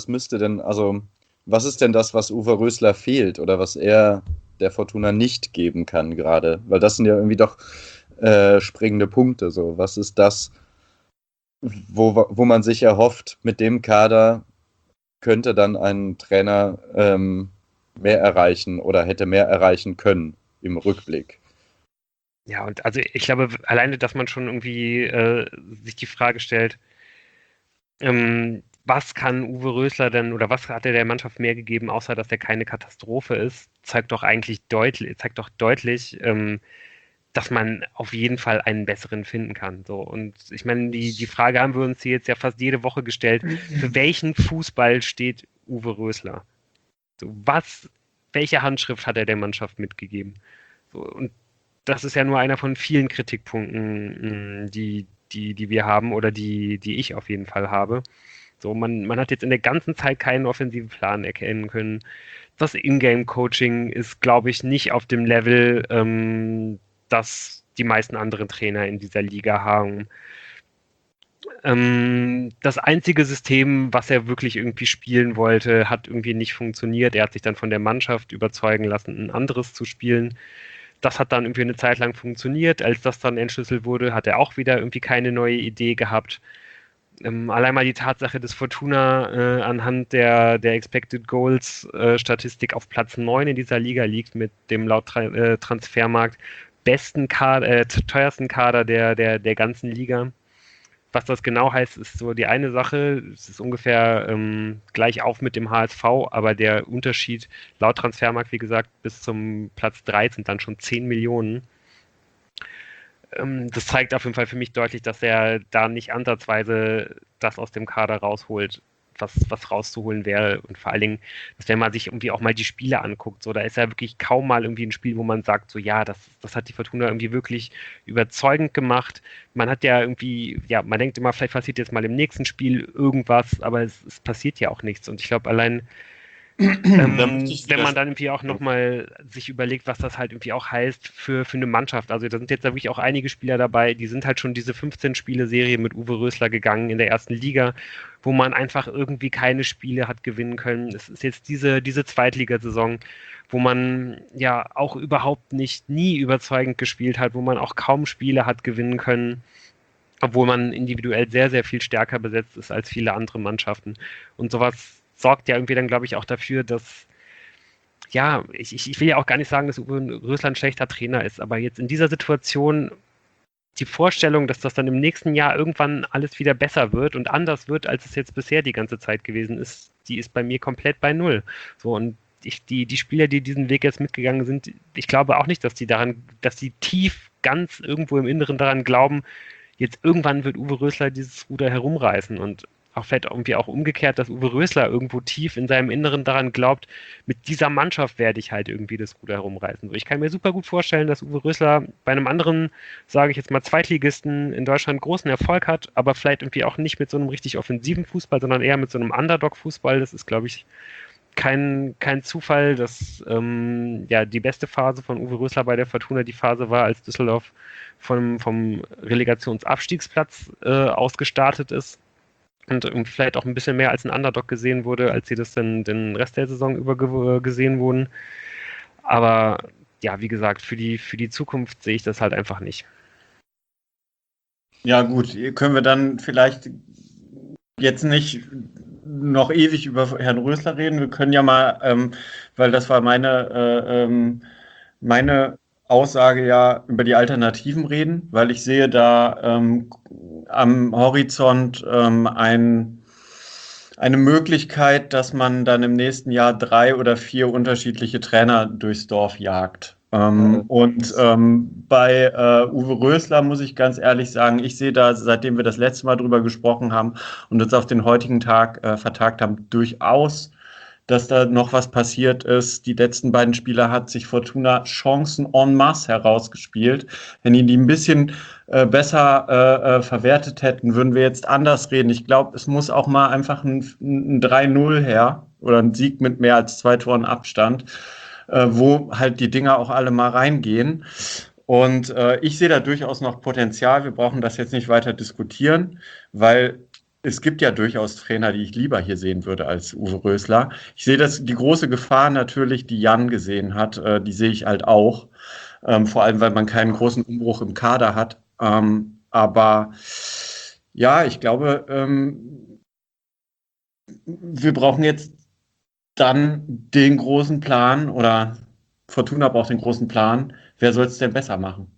ist denn das, was Uwe Rösler fehlt oder was er der Fortuna nicht geben kann gerade? Weil das sind ja irgendwie doch springende Punkte. So. Was ist das, wo man sich erhofft, mit dem Kader könnte dann ein Trainer mehr erreichen oder hätte mehr erreichen können im Rückblick? Ja, und also ich glaube, alleine, dass man schon irgendwie sich die Frage stellt, was kann Uwe Rösler denn oder was hat er der Mannschaft mehr gegeben, außer dass er keine Katastrophe ist, zeigt doch deutlich, dass man auf jeden Fall einen besseren finden kann. So. Und ich meine, die Frage haben wir uns hier jetzt ja fast jede Woche gestellt, für welchen Fußball steht Uwe Rösler? So, welche Handschrift hat er der Mannschaft mitgegeben? So, und das ist ja nur einer von vielen Kritikpunkten, die wir haben oder die ich auf jeden Fall habe. So, man hat jetzt in der ganzen Zeit keinen offensiven Plan erkennen können. Das Ingame-Coaching ist, glaube ich, nicht auf dem Level, das die meisten anderen Trainer in dieser Liga haben. Das einzige System, was er wirklich irgendwie spielen wollte, hat irgendwie nicht funktioniert. Er hat sich dann von der Mannschaft überzeugen lassen, ein anderes zu spielen. Das hat dann irgendwie eine Zeit lang funktioniert. Als das dann entschlüsselt wurde, hat er auch wieder irgendwie keine neue Idee gehabt. Allein mal die Tatsache, dass Fortuna anhand der Expected Goals Statistik auf Platz 9 in dieser Liga liegt mit dem laut Transfermarkt teuersten Kader der ganzen Liga. Was das genau heißt, ist so die eine Sache. Es ist ungefähr gleich auf mit dem HSV, aber der Unterschied laut Transfermarkt, wie gesagt, bis zum Platz 3 sind dann schon 10 Millionen. Das zeigt auf jeden Fall für mich deutlich, dass er da nicht ansatzweise das aus dem Kader rausholt, was rauszuholen wäre. Und vor allen Dingen, dass wenn man sich irgendwie auch mal die Spiele anguckt, so, da ist ja wirklich kaum mal irgendwie ein Spiel, wo man sagt, so ja, das hat die Fortuna irgendwie wirklich überzeugend gemacht. Man hat ja irgendwie, ja, man denkt immer, vielleicht passiert jetzt mal im nächsten Spiel irgendwas, aber es passiert ja auch nichts. Und ich glaube, allein wenn man dann irgendwie auch nochmal sich überlegt, was das halt irgendwie auch heißt für eine Mannschaft. Also da sind jetzt wirklich auch einige Spieler dabei, die sind halt schon diese 15-Spiele-Serie mit Uwe Rösler gegangen in der ersten Liga, wo man einfach irgendwie keine Spiele hat gewinnen können. Es ist jetzt diese Zweitligasaison, wo man ja auch überhaupt nie überzeugend gespielt hat, wo man auch kaum Spiele hat gewinnen können, obwohl man individuell sehr, sehr viel stärker besetzt ist als viele andere Mannschaften. Und sowas sorgt ja irgendwie dann, glaube ich, auch dafür, dass, ja, ich will ja auch gar nicht sagen, dass Uwe Rösler ein schlechter Trainer ist, aber jetzt in dieser Situation die Vorstellung, dass das dann im nächsten Jahr irgendwann alles wieder besser wird und anders wird, als es jetzt bisher die ganze Zeit gewesen ist, die ist bei mir komplett bei Null. So, und die Spieler, die diesen Weg jetzt mitgegangen sind, ich glaube auch nicht, dass die tief ganz irgendwo im Inneren daran glauben, jetzt irgendwann wird Uwe Rösler dieses Ruder herumreißen und auch vielleicht irgendwie auch umgekehrt, dass Uwe Rösler irgendwo tief in seinem Inneren daran glaubt, mit dieser Mannschaft werde ich halt irgendwie das Ruder herumreißen. Ich kann mir super gut vorstellen, dass Uwe Rösler bei einem anderen, sage ich jetzt mal, Zweitligisten in Deutschland großen Erfolg hat, aber vielleicht irgendwie auch nicht mit so einem richtig offensiven Fußball, sondern eher mit so einem Underdog-Fußball. Das ist, glaube ich, kein Zufall, dass die beste Phase von Uwe Rösler bei der Fortuna die Phase war, als Düsseldorf vom Relegationsabstiegsplatz aus gestartet ist. Und vielleicht auch ein bisschen mehr als ein Underdog gesehen wurde, als sie das dann den Rest der Saison über gesehen wurden. Aber ja, wie gesagt, für die Zukunft sehe ich das halt einfach nicht. Ja gut, können wir dann vielleicht jetzt nicht noch ewig über Herrn Rösler reden. Wir können ja mal, weil das war meine Aussage, ja über die Alternativen reden, weil ich sehe da am Horizont eine Möglichkeit, dass man dann im nächsten Jahr 3 oder 4 unterschiedliche Trainer durchs Dorf jagt. Bei Uwe Rösler muss ich ganz ehrlich sagen, ich sehe da, seitdem wir das letzte Mal drüber gesprochen haben und uns auf den heutigen Tag vertagt haben, durchaus, dass da noch was passiert ist. Die letzten beiden Spiele hat sich Fortuna Chancen en masse herausgespielt. Wenn die ein bisschen besser verwertet hätten, würden wir jetzt anders reden. Ich glaube, es muss auch mal einfach ein 3-0 her oder ein Sieg mit mehr als 2 Toren Abstand, wo halt die Dinger auch alle mal reingehen. Und ich sehe da durchaus noch Potenzial. Wir brauchen das jetzt nicht weiter diskutieren, weil es gibt ja durchaus Trainer, die ich lieber hier sehen würde als Uwe Rösler. Ich sehe die große Gefahr natürlich, die Jan gesehen hat, die sehe ich halt auch. Vor allem, weil man keinen großen Umbruch im Kader hat. Aber ja, ich glaube, wir brauchen jetzt dann den großen Plan oder Fortuna braucht den großen Plan. Wer soll es denn besser machen?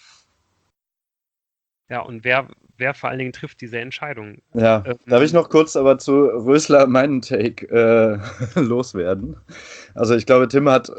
Ja, und wer vor allen Dingen trifft diese Entscheidung? Ja, darf ich noch kurz aber zu Rösler meinen Take loswerden? Also ich glaube, Tim hat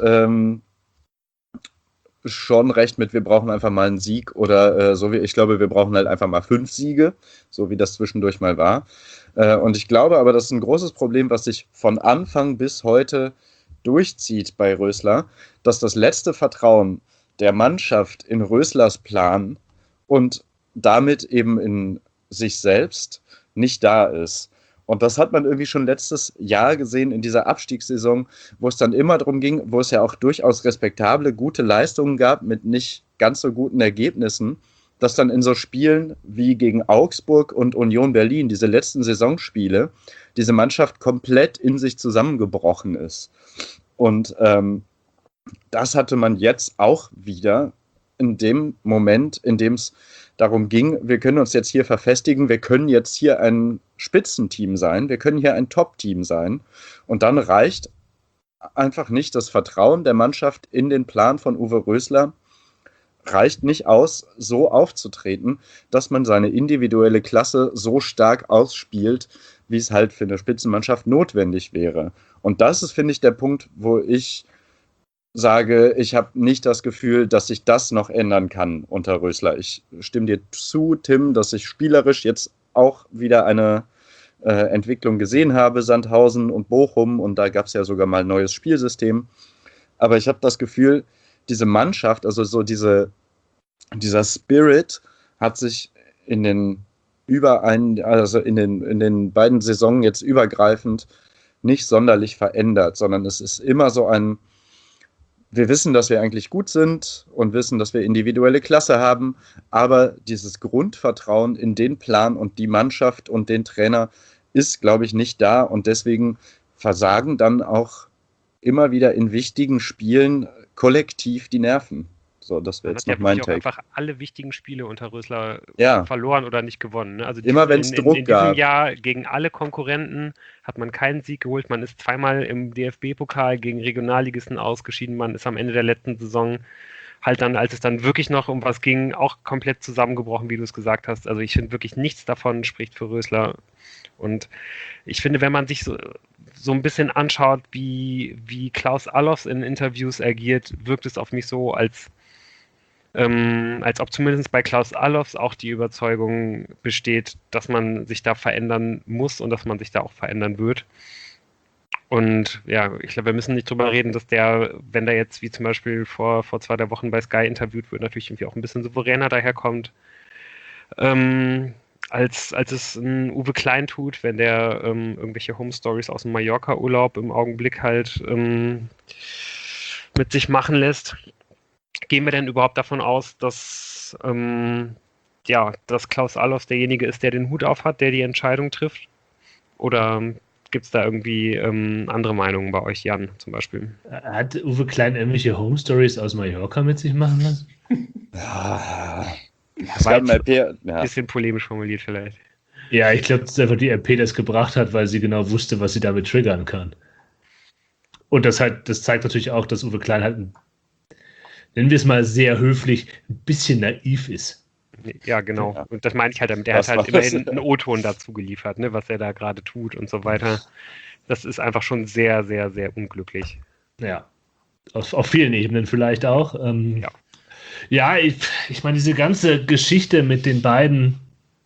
schon recht mit, wir brauchen einfach mal einen Sieg oder ich glaube, wir brauchen halt einfach mal 5 Siege, so wie das zwischendurch mal war. Und ich glaube aber, das ist ein großes Problem, was sich von Anfang bis heute durchzieht bei Rösler, dass das letzte Vertrauen der Mannschaft in Röslers Plan und damit eben in sich selbst nicht da ist. Und das hat man irgendwie schon letztes Jahr gesehen in dieser Abstiegssaison, wo es dann immer darum ging, wo es ja auch durchaus respektable, gute Leistungen gab mit nicht ganz so guten Ergebnissen, dass dann in so Spielen wie gegen Augsburg und Union Berlin, diese letzten Saisonspiele, diese Mannschaft komplett in sich zusammengebrochen ist. Und das hatte man jetzt auch wieder in dem Moment, in dem es darum ging, wir können uns jetzt hier verfestigen, wir können jetzt hier ein Spitzenteam sein, wir können hier ein Top-Team sein. Und dann reicht einfach nicht das Vertrauen der Mannschaft in den Plan von Uwe Rösler, reicht nicht aus, so aufzutreten, dass man seine individuelle Klasse so stark ausspielt, wie es halt für eine Spitzenmannschaft notwendig wäre. Und das ist, finde ich, der Punkt, wo ich sage, ich habe nicht das Gefühl, dass sich das noch ändern kann unter Rösler. Ich stimme dir zu, Tim, dass ich spielerisch jetzt auch wieder eine Entwicklung gesehen habe, Sandhausen und Bochum, und da gab es ja sogar mal ein neues Spielsystem. Aber ich habe das Gefühl, diese Mannschaft, also so dieser Spirit hat sich in den beiden Saisonen jetzt übergreifend nicht sonderlich verändert, sondern es ist immer so wir wissen, dass wir eigentlich gut sind und wissen, dass wir individuelle Klasse haben, aber dieses Grundvertrauen in den Plan und die Mannschaft und den Trainer ist, glaube ich, nicht da, und deswegen versagen dann auch immer wieder in wichtigen Spielen kollektiv die Nerven. So, das wäre jetzt noch mein Take. Einfach alle wichtigen Spiele unter Rösler verloren oder nicht gewonnen. Ne? Also immer wenn es Druck gab. In diesem Jahr gegen alle Konkurrenten hat man keinen Sieg geholt. Man ist zweimal im DFB-Pokal gegen Regionalligisten ausgeschieden. Man ist am Ende der letzten Saison halt dann, als es dann wirklich noch um was ging, auch komplett zusammengebrochen, wie du es gesagt hast. Also ich finde wirklich nichts davon spricht für Rösler. Und ich finde, wenn man sich so ein bisschen anschaut, wie Klaus Allofs in Interviews agiert, wirkt es auf mich so, als ob zumindest bei Klaus Allofs auch die Überzeugung besteht, dass man sich da verändern muss und dass man sich da auch verändern wird. Und ja, ich glaube, wir müssen nicht drüber reden, dass wenn der jetzt wie zum Beispiel vor 2 Wochen bei Sky interviewt wird, natürlich irgendwie auch ein bisschen souveräner daherkommt, als es ein Uwe Klein tut, wenn der irgendwelche Home-Stories aus dem Mallorca-Urlaub im Augenblick halt mit sich machen lässt. Gehen wir denn überhaupt davon aus, dass Klaus Allofs derjenige ist, der den Hut auf hat, der die Entscheidung trifft? Oder gibt es da irgendwie andere Meinungen bei euch, Jan, zum Beispiel? Hat Uwe Klein irgendwelche Home Stories aus Mallorca mit sich machen lassen? Ja, ein bisschen polemisch formuliert vielleicht. Ja, ich glaube, das ist einfach die RP, das gebracht hat, weil sie genau wusste, was sie damit triggern kann. Und das zeigt natürlich auch, dass Uwe Klein halt, nennen wir es mal sehr höflich, ein bisschen naiv ist. Ja, genau. Ja. Und das meine ich halt, der Was hat halt war das? immerhin einen O-Ton dazu geliefert, ne, was er da gerade tut und so weiter. Das ist einfach schon sehr, sehr, sehr unglücklich. Ja, auf vielen Ebenen vielleicht auch. Ja. Ja, ich meine, diese ganze Geschichte mit den beiden,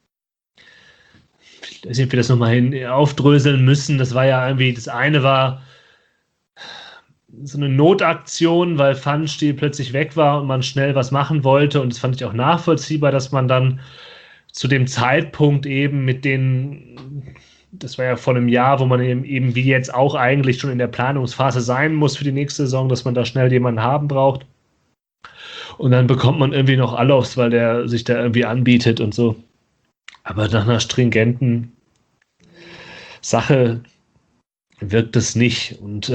ich weiß nicht, ob wir das nochmal aufdröseln müssen, das war ja irgendwie, das eine war so eine Notaktion, weil Pfannenstiel plötzlich weg war und man schnell was machen wollte, und das fand ich auch nachvollziehbar, dass man dann zu dem Zeitpunkt eben mit den, das war ja vor einem Jahr, wo man eben wie jetzt auch eigentlich schon in der Planungsphase sein muss für die nächste Saison, dass man da schnell jemanden haben braucht. Und dann bekommt man irgendwie noch Alofs, weil der sich da irgendwie anbietet und so. Aber nach einer stringenten Sache wirkt es nicht. Und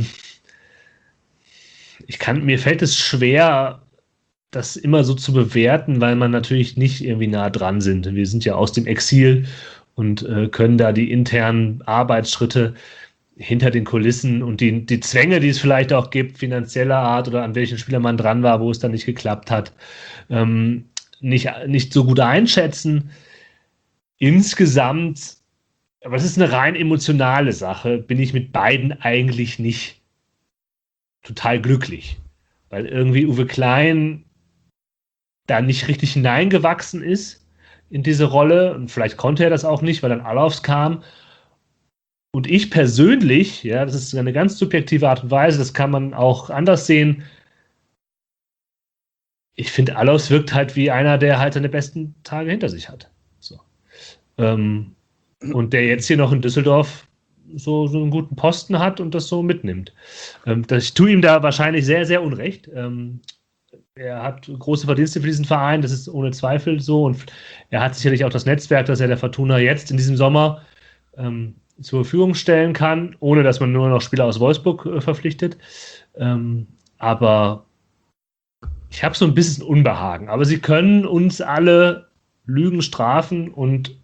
mir fällt es schwer, das immer so zu bewerten, weil man natürlich nicht irgendwie nah dran sind. Wir sind ja aus dem Exil und können da die internen Arbeitsschritte hinter den Kulissen und die Zwänge, die es vielleicht auch gibt, finanzieller Art oder an welchen Spieler man dran war, wo es dann nicht geklappt hat, nicht so gut einschätzen. Insgesamt, aber es ist eine rein emotionale Sache, bin ich mit beiden eigentlich nicht total glücklich, weil irgendwie Uwe Klein da nicht richtig hineingewachsen ist in diese Rolle, und vielleicht konnte er das auch nicht, weil dann Alofs kam. Und ich persönlich, ja, das ist eine ganz subjektive Art und Weise, das kann man auch anders sehen. Ich finde, Alofs wirkt halt wie einer, der halt seine besten Tage hinter sich hat. So. Und der jetzt hier noch in Düsseldorf so einen guten Posten hat und das so mitnimmt. Ich tue ihm da wahrscheinlich sehr, sehr unrecht. Er hat große Verdienste für diesen Verein, das ist ohne Zweifel so. Und er hat sicherlich auch das Netzwerk, das er der Fortuna jetzt in diesem Sommer zur Verfügung stellen kann, ohne dass man nur noch Spieler aus Wolfsburg verpflichtet. Aber ich habe so ein bisschen Unbehagen. Aber sie können uns alle Lügen strafen und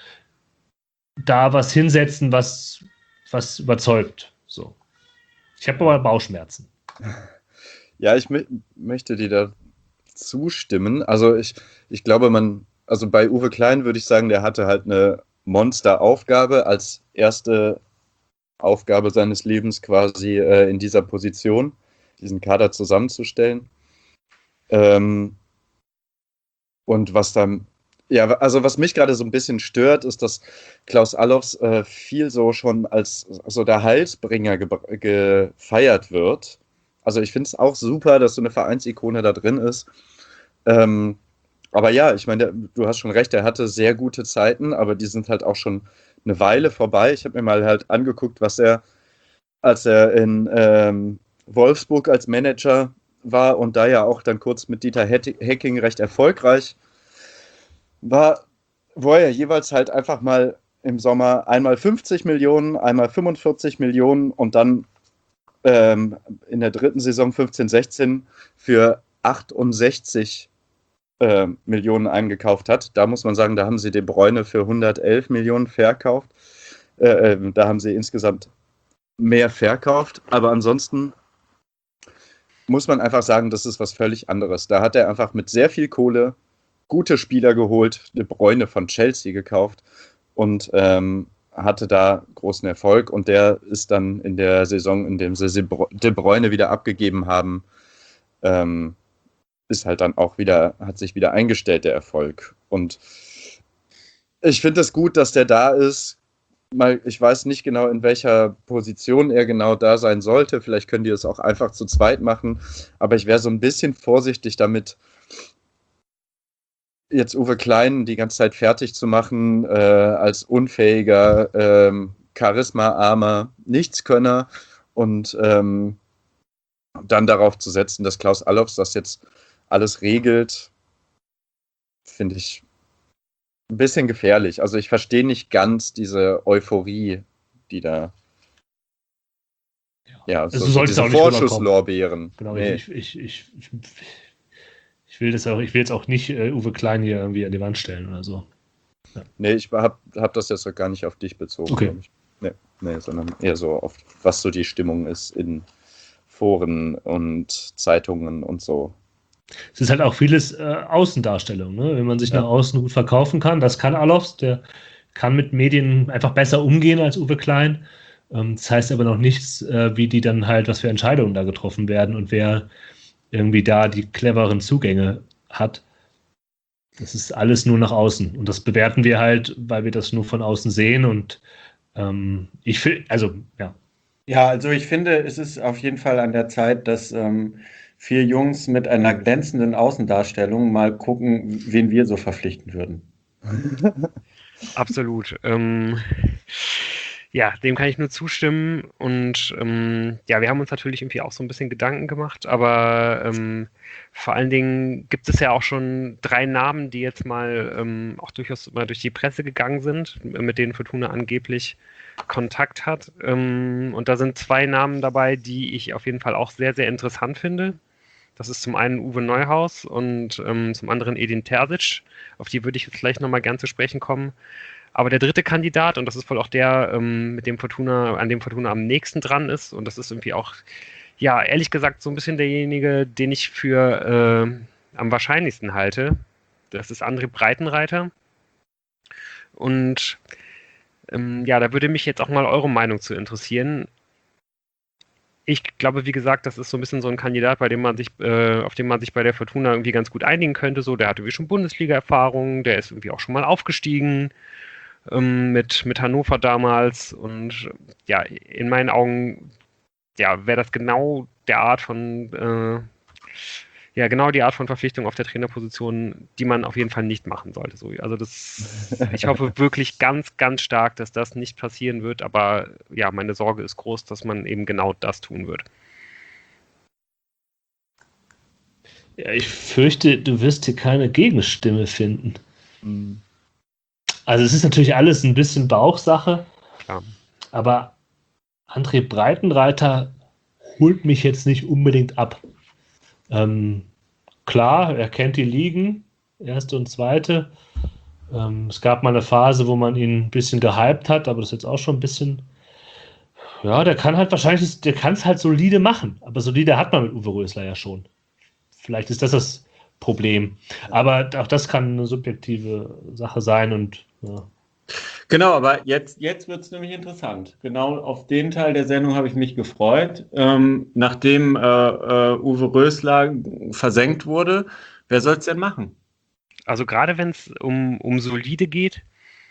da was hinsetzen, was überzeugt. So. Ich habe aber Bauchschmerzen. Ja, ich möchte dir da zustimmen. Also ich glaube, also bei Uwe Klein würde ich sagen, der hatte halt eine Monsteraufgabe als erste Aufgabe seines Lebens quasi in dieser Position, diesen Kader zusammenzustellen. Und was dann, ja, also was mich gerade so ein bisschen stört, ist, dass Klaus Allofs viel so schon als so der Heilsbringer gefeiert wird. Also ich finde es auch super, dass so eine Vereinsikone da drin ist. Aber ja, ich meine, du hast schon recht, er hatte sehr gute Zeiten, aber die sind halt auch schon eine Weile vorbei. Ich habe mir mal halt angeguckt, was er, als er in Wolfsburg als Manager war und da ja auch dann kurz mit Dieter Hecking recht erfolgreich war, wo er jeweils halt einfach mal im Sommer einmal 50 Millionen, einmal 45 Millionen und dann in der dritten Saison 15/16 für 68 Millionen eingekauft hat. Da muss man sagen, da haben sie De Bruyne für 111 Millionen verkauft. Da haben sie insgesamt mehr verkauft. Aber ansonsten muss man einfach sagen, das ist was völlig anderes. Da hat er einfach mit sehr viel Kohle gute Spieler geholt, De Bruyne von Chelsea gekauft und hatte da großen Erfolg, und der ist dann in der Saison, in dem sie De Bruyne wieder abgegeben haben, ist halt dann auch wieder, hat sich wieder eingestellt, der Erfolg. Und ich finde es gut, dass der da ist. Ich weiß nicht genau, in welcher Position er genau da sein sollte. Vielleicht können die es auch einfach zu zweit machen. Aber ich wäre so ein bisschen vorsichtig damit, jetzt Uwe Klein die ganze Zeit fertig zu machen als unfähiger, charismaarmer Nichtskönner und dann darauf zu setzen, dass Klaus Allofs das jetzt alles regelt, finde ich ein bisschen gefährlich. Also ich verstehe nicht ganz diese Euphorie, die da so diese Vorschusslorbeeren. Genau, nee. Ich will jetzt auch nicht Uwe Klein hier irgendwie an die Wand stellen oder so. Ja. Nee, ich hab das jetzt gar nicht auf dich bezogen. Okay. Nee, sondern eher so auf, was so die Stimmung ist in Foren und Zeitungen und so. Es ist halt auch vieles Außendarstellung, ne? Wenn man sich nach außen gut verkaufen kann. Das kann Alofs, der kann mit Medien einfach besser umgehen als Uwe Klein. Das heißt aber noch nichts, wie die dann halt, was für Entscheidungen da getroffen werden und wer irgendwie da die cleveren Zugänge hat. Das ist alles nur nach außen. Und das bewerten wir halt, weil wir das nur von außen sehen. Und ich finde, ja. Ja, also ich finde, es ist auf jeden Fall an der Zeit, dass 4 Jungs mit einer glänzenden Außendarstellung mal gucken, wen wir so verpflichten würden. Absolut. Ja, dem kann ich nur zustimmen. Und ja, wir haben uns natürlich irgendwie auch so ein bisschen Gedanken gemacht, aber vor allen Dingen gibt es ja auch schon 3 Namen, die jetzt mal auch durchaus mal durch die Presse gegangen sind, mit denen Fortuna angeblich Kontakt hat. Und da sind 2 Namen dabei, die ich auf jeden Fall auch sehr, sehr interessant finde. Das ist zum einen Uwe Neuhaus und zum anderen Edin Terzic. Auf die würde ich jetzt gleich nochmal gern zu sprechen kommen. Aber der dritte Kandidat, und das ist wohl auch der, an dem Fortuna am nächsten dran ist, und das ist irgendwie auch, ja, ehrlich gesagt, so ein bisschen derjenige, den ich für am wahrscheinlichsten halte. Das ist André Breitenreiter. Und ja, da würde mich jetzt auch mal eure Meinung zu interessieren. Ich glaube, wie gesagt, das ist so ein bisschen so ein Kandidat, auf den man sich bei der Fortuna irgendwie ganz gut einigen könnte. So, der hat irgendwie schon Bundesliga-Erfahrung, der ist irgendwie auch schon mal aufgestiegen mit Hannover damals. Und ja, in meinen Augen, ja, wäre das genau die Art von Verpflichtung auf der Trainerposition, die man auf jeden Fall nicht machen sollte. So, also ich hoffe wirklich ganz, ganz stark, dass das nicht passieren wird, aber ja, meine Sorge ist groß, dass man eben genau das tun wird. Ja, ich fürchte, du wirst hier keine Gegenstimme finden. Also es ist natürlich alles ein bisschen Bauchsache, Klar. Aber André Breitenreiter holt mich jetzt nicht unbedingt ab. Klar, er kennt die Ligen, erste und zweite. Es gab mal eine Phase, wo man ihn ein bisschen gehypt hat, aber das ist jetzt auch schon ein bisschen. Ja, der kann es halt solide machen. Aber solide hat man mit Uwe Rösler ja schon. Vielleicht ist das Problem. Aber auch das kann eine subjektive Sache sein und ja. Genau, aber jetzt wird es nämlich interessant. Genau auf den Teil der Sendung habe ich mich gefreut. Nachdem Uwe Rösler versenkt wurde, wer soll es denn machen? Also gerade wenn es um solide geht,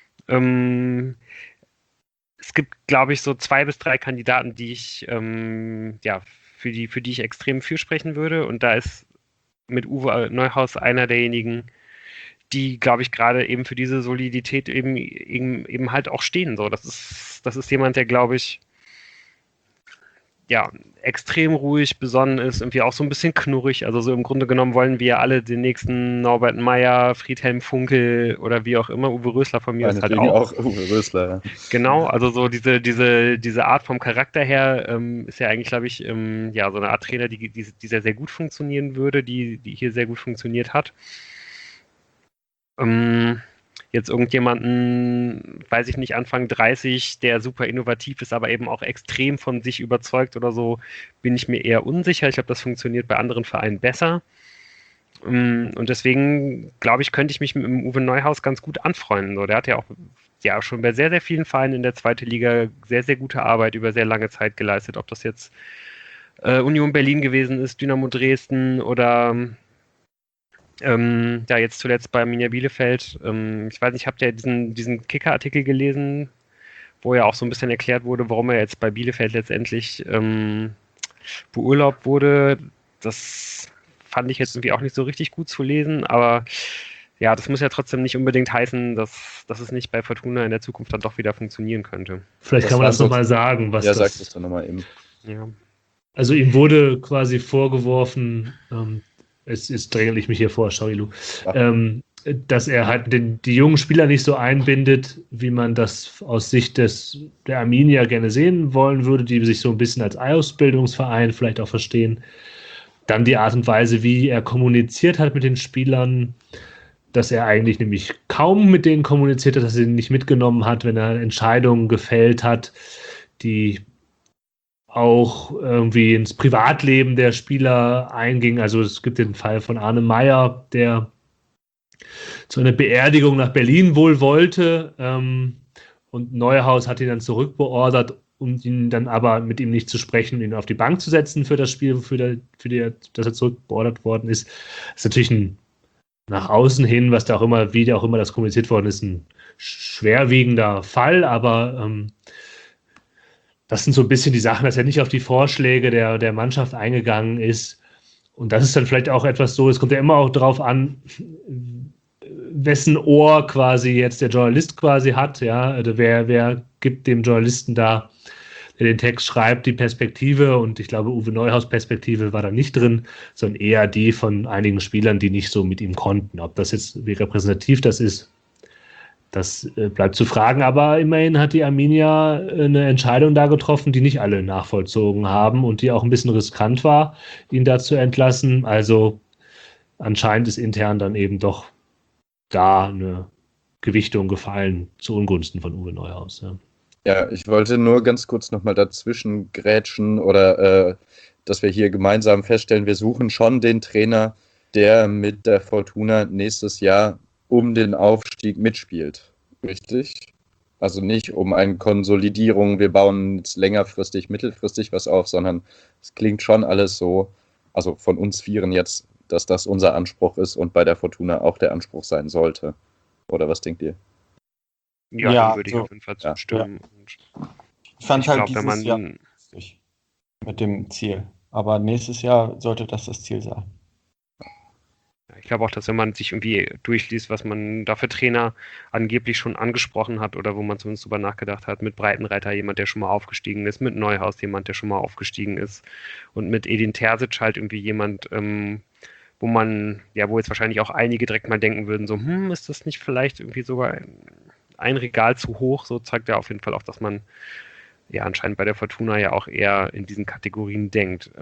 es gibt, glaube ich, so 2 bis 3 Kandidaten, die ich für die ich extrem fürsprechen würde. Und da ist mit Uwe Neuhaus einer derjenigen, die, glaube ich, gerade eben für diese Solidität eben halt auch stehen. So, das ist jemand, der, glaube ich, ja, extrem ruhig, besonnen ist, irgendwie auch so ein bisschen knurrig. Also so im Grunde genommen wollen wir alle den nächsten Norbert Meyer, Friedhelm Funkel oder wie auch immer, Uwe Rösler von mir ist halt auch. Uwe Rösler, ja. Genau, also so diese Art vom Charakter her ist ja eigentlich, glaube ich, so eine Art Trainer, die sehr, sehr gut funktionieren würde, die hier sehr gut funktioniert hat. Jetzt irgendjemanden, weiß ich nicht, Anfang 30, der super innovativ ist, aber eben auch extrem von sich überzeugt oder so, bin ich mir eher unsicher. Ich glaube, das funktioniert bei anderen Vereinen besser. Und deswegen, glaube ich, könnte ich mich mit dem Uwe Neuhaus ganz gut anfreunden. So, der hat ja auch schon bei sehr, sehr vielen Vereinen in der zweiten Liga sehr, sehr gute Arbeit über sehr lange Zeit geleistet. Ob das jetzt Union Berlin gewesen ist, Dynamo Dresden oder jetzt zuletzt bei Arminia Bielefeld. Ich weiß nicht, habt ihr diesen Kicker-Artikel gelesen, wo ja auch so ein bisschen erklärt wurde, warum er jetzt bei Bielefeld letztendlich beurlaubt wurde? Das fand ich jetzt irgendwie auch nicht so richtig gut zu lesen, aber ja, das muss ja trotzdem nicht unbedingt heißen, dass es nicht bei Fortuna in der Zukunft dann doch wieder funktionieren könnte. Vielleicht kann man das nochmal sagen. Ja, sag das dann nochmal eben. Ja. Also ihm wurde quasi vorgeworfen, jetzt dränge ich mich hier vor, sorry Lu, dass er halt die jungen Spieler nicht so einbindet, wie man das aus Sicht der Arminia gerne sehen wollen würde, die sich so ein bisschen als Ausbildungsverein vielleicht auch verstehen. Dann die Art und Weise, wie er kommuniziert hat mit den Spielern, dass er eigentlich nämlich kaum mit denen kommuniziert hat, dass er ihn nicht mitgenommen hat, wenn er Entscheidungen gefällt hat, die auch irgendwie ins Privatleben der Spieler eingingen. Also es gibt den Fall von Arne Meyer, der zu einer Beerdigung nach Berlin wohl wollte, und Neuhaus hat ihn dann zurückbeordert, um ihn dann aber mit ihm nicht zu sprechen, ihn auf die Bank zu setzen für das Spiel, dass er zurückbeordert worden ist. Das ist natürlich nach außen hin, was da auch immer, wie da auch immer das kommuniziert worden ist, ein schwerwiegender Fall, aber das sind so ein bisschen die Sachen, dass er nicht auf die Vorschläge der Mannschaft eingegangen ist. Und das ist dann vielleicht auch etwas so, es kommt ja immer auch darauf an, wessen Ohr quasi jetzt der Journalist quasi hat, ja, also wer gibt dem Journalisten da, der den Text schreibt, die Perspektive, und ich glaube, Uwe Neuhaus' Perspektive war da nicht drin, sondern eher die von einigen Spielern, die nicht so mit ihm konnten. Ob das jetzt, wie repräsentativ das ist, das bleibt zu fragen, aber immerhin hat die Arminia eine Entscheidung da getroffen, die nicht alle nachvollzogen haben und die auch ein bisschen riskant war, ihn da zu entlassen. Also anscheinend ist intern dann eben doch da eine Gewichtung gefallen zu Ungunsten von Uwe Neuhaus. Ja, ich wollte nur ganz kurz nochmal dazwischen grätschen oder dass wir hier gemeinsam feststellen, wir suchen schon den Trainer, der mit der Fortuna nächstes Jahr um den Aufstieg mitspielt. Richtig? Also nicht um eine Konsolidierung, wir bauen jetzt längerfristig, mittelfristig was auf, sondern es klingt schon alles so, also von uns Vieren jetzt, dass das unser Anspruch ist und bei der Fortuna auch der Anspruch sein sollte. Oder was denkt ihr? Ja, würde ich auf jeden Fall zustimmen. Ja. Ich fand halt dieses Jahr mit dem Ziel. Aber nächstes Jahr sollte das Ziel sein. Ich glaube auch, dass wenn man sich irgendwie durchliest, was man da für Trainer angeblich schon angesprochen hat oder wo man zumindest drüber nachgedacht hat, mit Breitenreiter jemand, der schon mal aufgestiegen ist, mit Neuhaus jemand, der schon mal aufgestiegen ist und mit Edin Terzic halt irgendwie jemand, wo jetzt wahrscheinlich auch einige direkt mal denken würden, so, ist das nicht vielleicht irgendwie sogar ein Regal zu hoch? So zeigt ja auf jeden Fall auch, dass man ja anscheinend bei der Fortuna ja auch eher in diesen Kategorien denkt.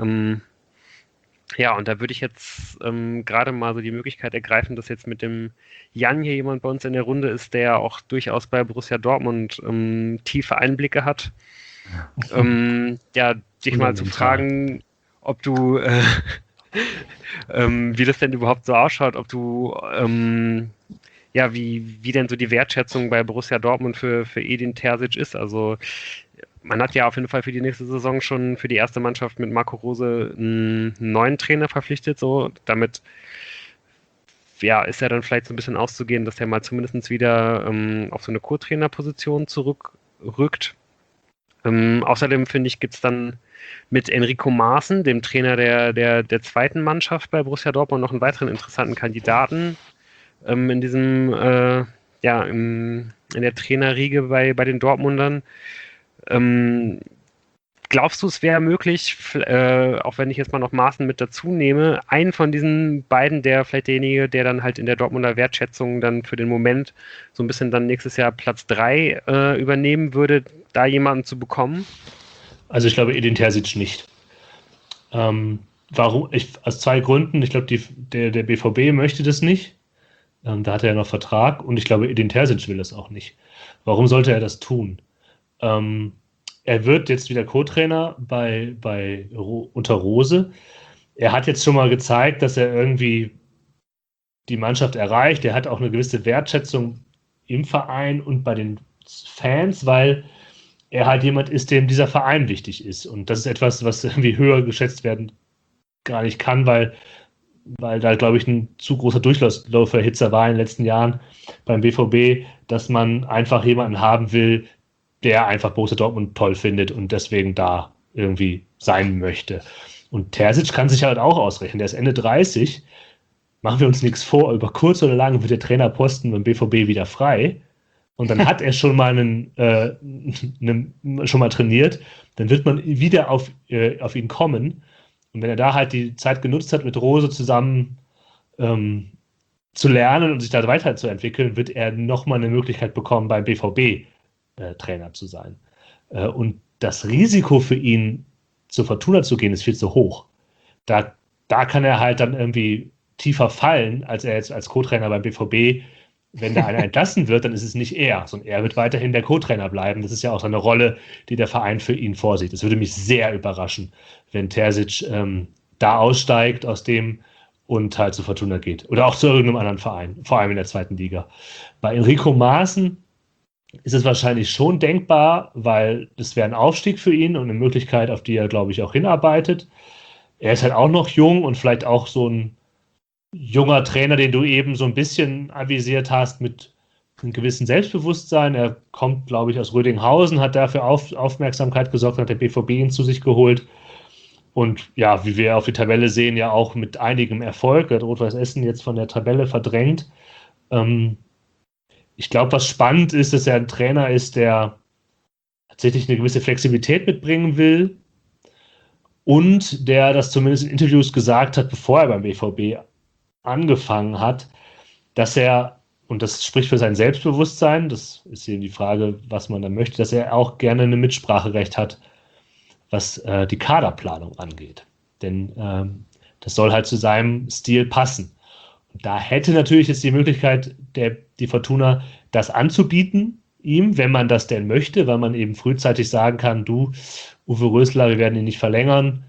Ja, und da würde ich jetzt gerade mal so die Möglichkeit ergreifen, dass jetzt mit dem Jan hier jemand bei uns in der Runde ist, der auch durchaus bei Borussia Dortmund tiefe Einblicke hat. Dich mal zu fragen, ob du, wie das denn überhaupt so ausschaut, ob du, wie denn so die Wertschätzung bei Borussia Dortmund für Edin Terzic ist. Also man hat ja auf jeden Fall für die nächste Saison schon für die erste Mannschaft mit Marco Rose einen neuen Trainer verpflichtet. So, damit ist ja dann vielleicht so ein bisschen auszugehen, dass der mal zumindest wieder auf so eine Co-Trainer-Position zurückrückt. Außerdem finde ich, gibt es dann mit Enrico Maaßen, dem Trainer der zweiten Mannschaft bei Borussia Dortmund, noch einen weiteren interessanten Kandidaten in diesem in der Trainerriege bei den Dortmundern. Glaubst du, es wäre möglich, auch wenn ich jetzt mal noch Maaßen mit dazu nehme, einen von diesen beiden, der vielleicht derjenige, der dann halt in der Dortmunder Wertschätzung dann für den Moment so ein bisschen dann nächstes Jahr Platz 3 übernehmen würde, da jemanden zu bekommen? Also ich glaube Edin Terzic nicht. Warum? Aus zwei Gründen. Ich glaube, der BVB möchte das nicht. Da hat er ja noch Vertrag und ich glaube, Edin Terzic will das auch nicht. Warum sollte er das tun? Er wird jetzt wieder Co-Trainer unter Rose. Er hat jetzt schon mal gezeigt, dass er irgendwie die Mannschaft erreicht. Er hat auch eine gewisse Wertschätzung im Verein und bei den Fans, weil er halt jemand ist, dem dieser Verein wichtig ist. Und das ist etwas, was irgendwie höher geschätzt werden gar nicht kann, weil da, glaube ich, ein zu großer Durchlauferhitzer war in den letzten Jahren beim BVB, dass man einfach jemanden haben will, der einfach Borussia Dortmund toll findet und deswegen da irgendwie sein möchte. Und Terzic kann sich halt auch ausrechnen. Der ist Ende 30. Machen wir uns nichts vor. Über kurz oder lang wird der Trainerposten beim BVB wieder frei. Und dann hat er schon mal schon mal trainiert. Dann wird man wieder auf ihn kommen. Und wenn er da halt die Zeit genutzt hat, mit Rose zusammen zu lernen und sich da weiterzuentwickeln, wird er nochmal eine Möglichkeit bekommen, beim BVB Trainer zu sein. Und das Risiko für ihn, zur Fortuna zu gehen, ist viel zu hoch. Da kann er halt dann irgendwie tiefer fallen, als er jetzt als Co-Trainer beim BVB. Wenn da einer entlassen wird, dann ist es nicht er, sondern er wird weiterhin der Co-Trainer bleiben. Das ist ja auch seine Rolle, die der Verein für ihn vorsieht. Es würde mich sehr überraschen, wenn Terzic da aussteigt aus dem und halt zu Fortuna geht. Oder auch zu irgendeinem anderen Verein, vor allem in der zweiten Liga. Bei Enrico Maaßen ist es wahrscheinlich schon denkbar, weil das wäre ein Aufstieg für ihn und eine Möglichkeit, auf die er, glaube ich, auch hinarbeitet. Er ist halt auch noch jung und vielleicht auch so ein junger Trainer, den du eben so ein bisschen avisiert hast, mit einem gewissen Selbstbewusstsein. Er kommt, glaube ich, aus Rödinghausen, hat dafür Aufmerksamkeit gesorgt, hat der BVB ihn zu sich geholt. Und ja, wie wir auf die Tabelle sehen, ja auch mit einigem Erfolg. Der Rot-Weiß Essen jetzt von der Tabelle verdrängt. Ich glaube, was spannend ist, dass er ein Trainer ist, der tatsächlich eine gewisse Flexibilität mitbringen will und der das zumindest in Interviews gesagt hat, bevor er beim BVB angefangen hat, dass er, und das spricht für sein Selbstbewusstsein, das ist eben die Frage, was man da möchte, dass er auch gerne ein Mitspracherecht hat, was die Kaderplanung angeht. Denn das soll halt zu seinem Stil passen. Und da hätte natürlich jetzt die Möglichkeit, die Fortuna das anzubieten, ihm, wenn man das denn möchte, weil man eben frühzeitig sagen kann, du, Uwe Rösler, wir werden ihn nicht verlängern,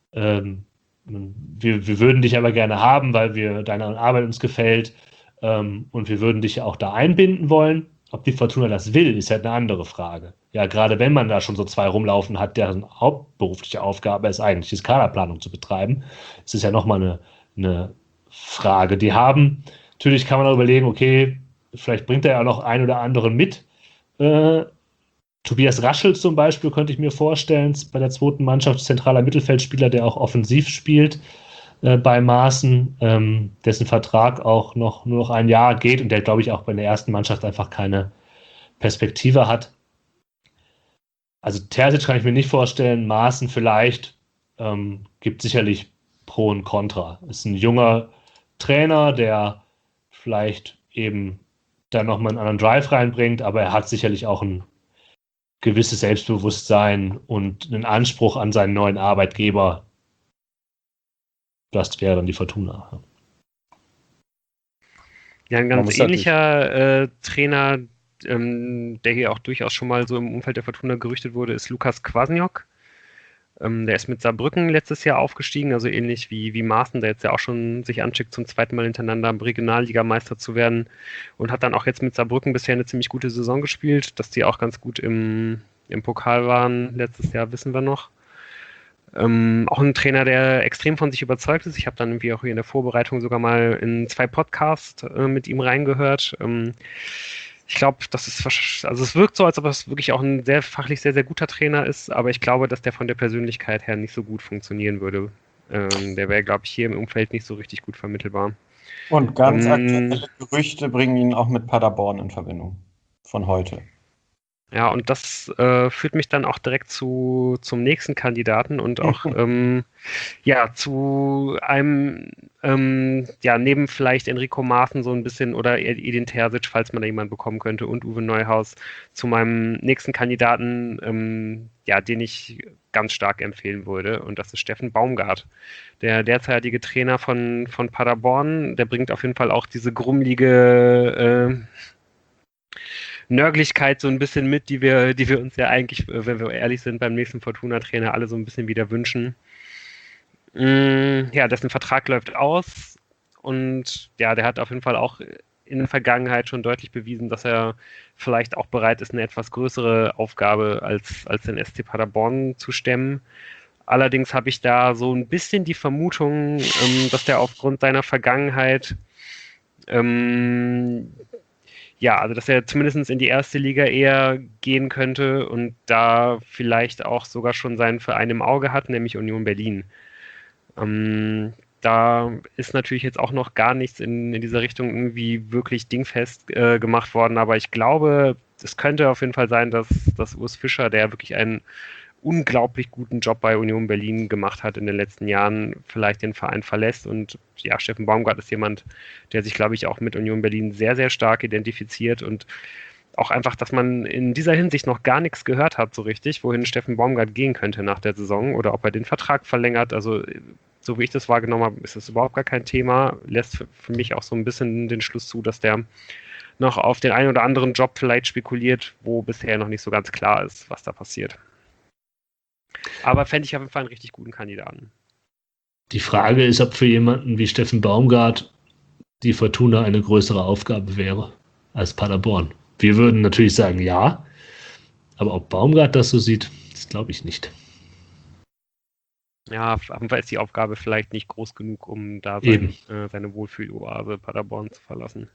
wir würden dich aber gerne haben, weil deine Arbeit uns gefällt und wir würden dich auch da einbinden wollen. Ob die Fortuna das will, ist halt eine andere Frage. Ja, gerade wenn man da schon so zwei rumlaufen hat, deren hauptberufliche Aufgabe ist eigentlich, die Kaderplanung zu betreiben, ist es ja nochmal eine Frage. Natürlich kann man auch überlegen, okay, vielleicht bringt er ja noch einen oder anderen mit. Tobias Raschel zum Beispiel könnte ich mir vorstellen, bei der zweiten Mannschaft zentraler Mittelfeldspieler, der auch offensiv spielt bei Maaßen, dessen Vertrag auch nur noch ein Jahr geht und der, glaube ich, auch bei der ersten Mannschaft einfach keine Perspektive hat. Also Terzic kann ich mir nicht vorstellen, Maaßen vielleicht, gibt sicherlich Pro und Contra. Ist ein junger Trainer, der vielleicht eben dann nochmal einen anderen Drive reinbringt, aber er hat sicherlich auch ein gewisses Selbstbewusstsein und einen Anspruch an seinen neuen Arbeitgeber. Das wäre dann die Fortuna. Ja, ein ganz ähnlicher Trainer, der hier auch durchaus schon mal so im Umfeld der Fortuna gerüchtet wurde, ist Lukas Kwasniok. Der ist mit Saarbrücken letztes Jahr aufgestiegen, also ähnlich wie Maaßen, der jetzt ja auch schon sich anschickt, zum zweiten Mal hintereinander Regionalligameister zu werden und hat dann auch jetzt mit Saarbrücken bisher eine ziemlich gute Saison gespielt, dass die auch ganz gut im Pokal waren letztes Jahr, wissen wir noch. Auch ein Trainer, der extrem von sich überzeugt ist. Ich habe dann irgendwie auch hier in der Vorbereitung sogar mal in 2 Podcasts mit ihm reingehört. Ich glaube, es wirkt so, als ob es wirklich auch ein fachlich sehr, sehr guter Trainer ist, aber ich glaube, dass der von der Persönlichkeit her nicht so gut funktionieren würde. Der wäre, glaube ich, hier im Umfeld nicht so richtig gut vermittelbar. Und ganz aktuelle Gerüchte bringen ihn auch mit Paderborn in Verbindung von heute. Ja, und das führt mich dann auch direkt zum nächsten Kandidaten und auch zu einem, neben vielleicht Enrico Maaßen so ein bisschen oder Edin Terzic, falls man da jemanden bekommen könnte, und Uwe Neuhaus, zu meinem nächsten Kandidaten, den ich ganz stark empfehlen würde, und das ist Steffen Baumgart, der derzeitige Trainer von Paderborn. Der bringt auf jeden Fall auch diese grummelige Nörglichkeit so ein bisschen mit, die wir uns ja eigentlich, wenn wir ehrlich sind, beim nächsten Fortuna-Trainer alle so ein bisschen wieder wünschen. Ja, dessen Vertrag läuft aus und ja, der hat auf jeden Fall auch in der Vergangenheit schon deutlich bewiesen, dass er vielleicht auch bereit ist, eine etwas größere Aufgabe als den SC Paderborn zu stemmen. Allerdings habe ich da so ein bisschen die Vermutung, dass der aufgrund seiner Vergangenheit dass er zumindest in die erste Liga eher gehen könnte und da vielleicht auch sogar schon seinen Verein im Auge hat, nämlich Union Berlin. Da ist natürlich jetzt auch noch gar nichts in dieser Richtung irgendwie wirklich dingfest gemacht worden, aber ich glaube, es könnte auf jeden Fall sein, dass Urs Fischer, der wirklich einen unglaublich guten Job bei Union Berlin gemacht hat in den letzten Jahren, vielleicht den Verein verlässt. Und ja, Steffen Baumgart ist jemand, der sich, glaube ich, auch mit Union Berlin sehr, sehr stark identifiziert und auch einfach, dass man in dieser Hinsicht noch gar nichts gehört hat so richtig, wohin Steffen Baumgart gehen könnte nach der Saison oder ob er den Vertrag verlängert. Also so wie ich das wahrgenommen habe, ist es überhaupt gar kein Thema. Lässt für mich auch so ein bisschen den Schluss zu, dass der noch auf den einen oder anderen Job vielleicht spekuliert, wo bisher noch nicht so ganz klar ist, was da passiert. Aber fände ich auf jeden Fall einen richtig guten Kandidaten. Die Frage ist, ob für jemanden wie Steffen Baumgart die Fortuna eine größere Aufgabe wäre als Paderborn. Wir würden natürlich sagen, ja. Aber ob Baumgart das so sieht, das glaube ich nicht. Ja, auf jeden Fall ist die Aufgabe vielleicht nicht groß genug, um da seine Wohlfühloase Paderborn zu verlassen.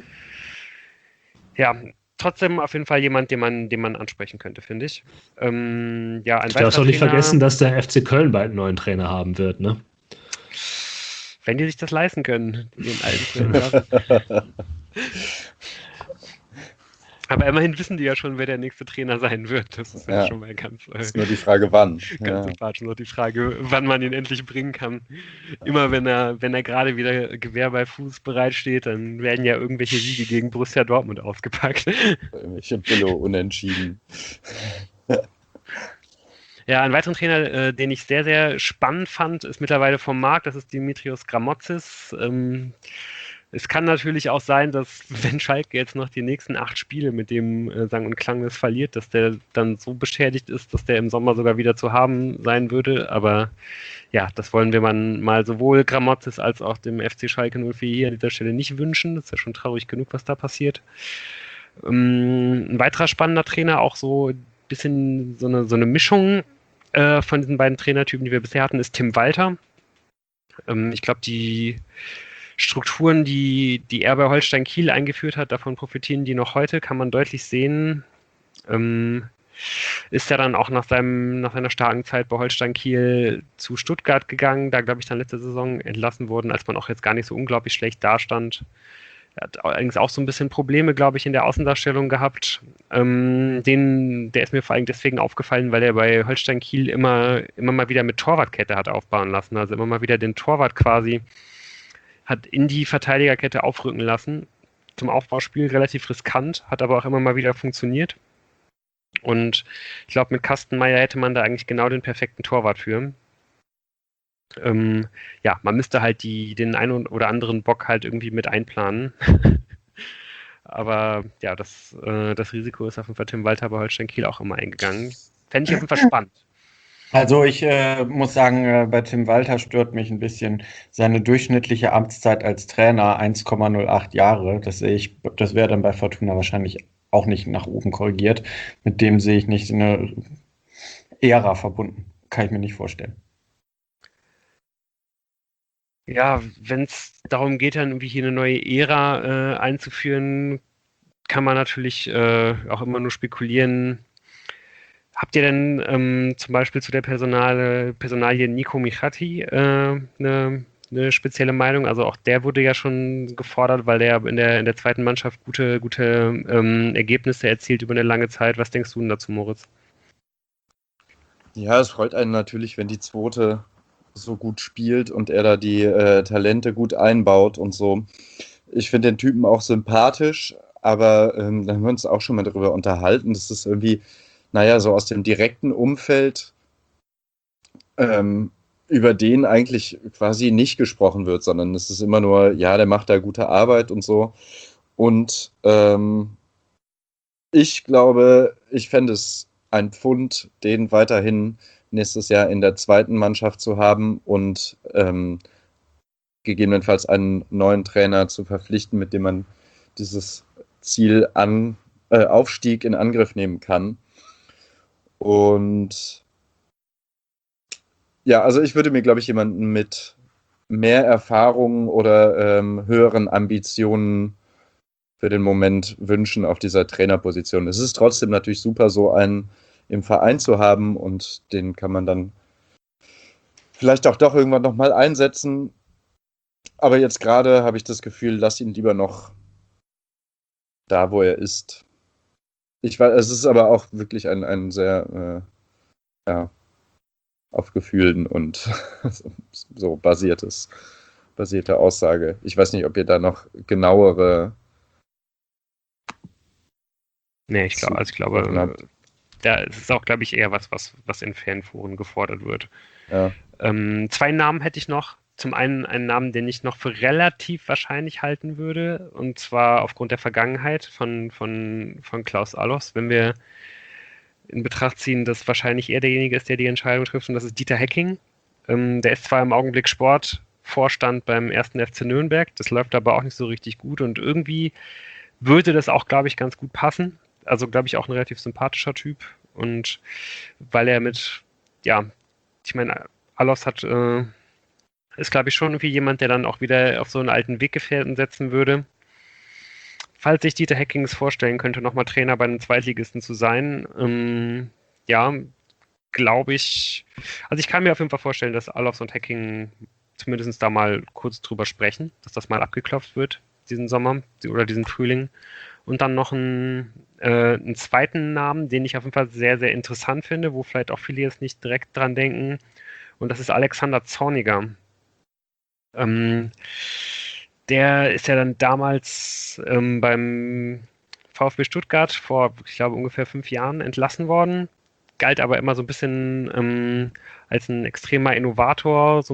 Ja, trotzdem auf jeden Fall jemand, den man ansprechen könnte, finde ich. Du darfst auch nicht vergessen, dass der FC Köln bald einen neuen Trainer haben wird, ne? Wenn die sich das leisten können, den alten Trainer. Aber immerhin wissen die ja schon, wer der nächste Trainer sein wird. Das ist ja schon mal ganz. Ist nur die Frage, wann. Ganz nur die Frage, wann man ihn endlich bringen kann. Immer wenn er gerade wieder Gewehr bei Fuß bereitsteht, dann werden ja irgendwelche Siege gegen Borussia Dortmund ausgepackt. Irgendwelche Billo-Unentschieden. Ja, einen weiteren Trainer, den ich sehr, sehr spannend fand, ist mittlerweile vom Markt. Das ist Dimitrios Gramotzis. Es kann natürlich auch sein, dass, wenn Schalke jetzt noch die nächsten 8 Spiele mit dem Sang- und Klanglos verliert, dass der dann so beschädigt ist, dass der im Sommer sogar wieder zu haben sein würde. Aber ja, das wollen wir mal sowohl Gramotzis als auch dem FC Schalke 04 hier an dieser Stelle nicht wünschen. Das ist ja schon traurig genug, was da passiert. Ein weiterer spannender Trainer, auch so ein bisschen so eine Mischung von diesen beiden Trainertypen, die wir bisher hatten, ist Tim Walter. Ich glaube, die Strukturen, die er bei Holstein Kiel eingeführt hat, davon profitieren die noch heute, kann man deutlich sehen. Ist ja dann auch nach seiner starken Zeit bei Holstein Kiel zu Stuttgart gegangen, da glaube ich dann letzte Saison entlassen worden, als man auch jetzt gar nicht so unglaublich schlecht dastand. Er hat allerdings auch so ein bisschen Probleme, glaube ich, in der Außendarstellung gehabt. Der ist mir vor allem deswegen aufgefallen, weil er bei Holstein Kiel immer mal wieder mit Torwartkette hat aufbauen lassen. Also immer mal wieder den Torwart quasi hat in die Verteidigerkette aufrücken lassen. Zum Aufbauspiel relativ riskant, hat aber auch immer mal wieder funktioniert. Und ich glaube, mit Kastenmeier hätte man da eigentlich genau den perfekten Torwart für. Man müsste halt den einen oder anderen Bock halt irgendwie mit einplanen. Aber ja, das Risiko ist auf jeden Fall Tim Walter bei Holstein Kiel auch immer eingegangen. Fände ich auf jeden Fall spannend. Also ich muss sagen, bei Tim Walter stört mich ein bisschen seine durchschnittliche Amtszeit als Trainer, 1,08 Jahre. Das wäre dann bei Fortuna wahrscheinlich auch nicht nach oben korrigiert. Mit dem sehe ich nicht eine Ära verbunden. Kann ich mir nicht vorstellen. Ja, wenn es darum geht, dann irgendwie hier eine neue Ära einzuführen, kann man natürlich auch immer nur spekulieren. Habt ihr denn zum Beispiel zu der Personalie Nico Michati eine spezielle Meinung? Also auch der wurde ja schon gefordert, weil der in der zweiten Mannschaft gute Ergebnisse erzielt über eine lange Zeit. Was denkst du denn dazu, Moritz? Ja, es freut einen natürlich, wenn die zweite so gut spielt und er da die Talente gut einbaut und so. Ich finde den Typen auch sympathisch, aber da haben wir uns auch schon mal darüber unterhalten, dass es irgendwie, so aus dem direkten Umfeld über den eigentlich quasi nicht gesprochen wird, sondern es ist immer nur, der macht da gute Arbeit und so. Und ich glaube, ich fände es ein Pfund, den weiterhin nächstes Jahr in der zweiten Mannschaft zu haben und gegebenenfalls einen neuen Trainer zu verpflichten, mit dem man dieses Ziel Aufstieg in Angriff nehmen kann. Und ja, also ich würde mir, glaube ich, jemanden mit mehr Erfahrung oder höheren Ambitionen für den Moment wünschen auf dieser Trainerposition. Es ist trotzdem natürlich super, so einen im Verein zu haben und den kann man dann vielleicht auch doch irgendwann nochmal einsetzen. Aber jetzt gerade habe ich das Gefühl, lass ihn lieber noch da, wo er ist. Ich weiß, es ist aber auch wirklich ein sehr auf Gefühlen und so basierte Aussage. Ich weiß nicht, ob ihr da noch genauere. Nee, ich glaube, da ist es auch, glaube ich, eher was in Fanforen gefordert wird. Ja. Zwei Namen hätte ich noch. Zum einen einen Namen, den ich noch für relativ wahrscheinlich halten würde, und zwar aufgrund der Vergangenheit von Klaus Allofs, wenn wir in Betracht ziehen, dass wahrscheinlich er derjenige ist, der die Entscheidung trifft, und das ist Dieter Hecking. Der ist zwar im Augenblick Sportvorstand beim 1. FC Nürnberg, das läuft aber auch nicht so richtig gut, und irgendwie würde das auch, glaube ich, ganz gut passen. Also, glaube ich, auch ein relativ sympathischer Typ, und weil er ich meine, Allofs ist, glaube ich, schon irgendwie jemand, der dann auch wieder auf so einen alten Weggefährten setzen würde. Falls sich Dieter Hecking es vorstellen könnte, nochmal Trainer bei einem Zweitligisten zu sein, glaube ich, also ich kann mir auf jeden Fall vorstellen, dass Allofs und Hecking zumindest da mal kurz drüber sprechen, dass das mal abgeklopft wird, diesen Sommer oder diesen Frühling. Und dann noch einen zweiten Namen, den ich auf jeden Fall sehr, sehr interessant finde, wo vielleicht auch viele jetzt nicht direkt dran denken. Und das ist Alexander Zorniger. Der ist ja dann damals beim VfB Stuttgart vor, ich glaube, ungefähr 5 Jahren entlassen worden, galt aber immer so ein bisschen als ein extremer Innovator, als so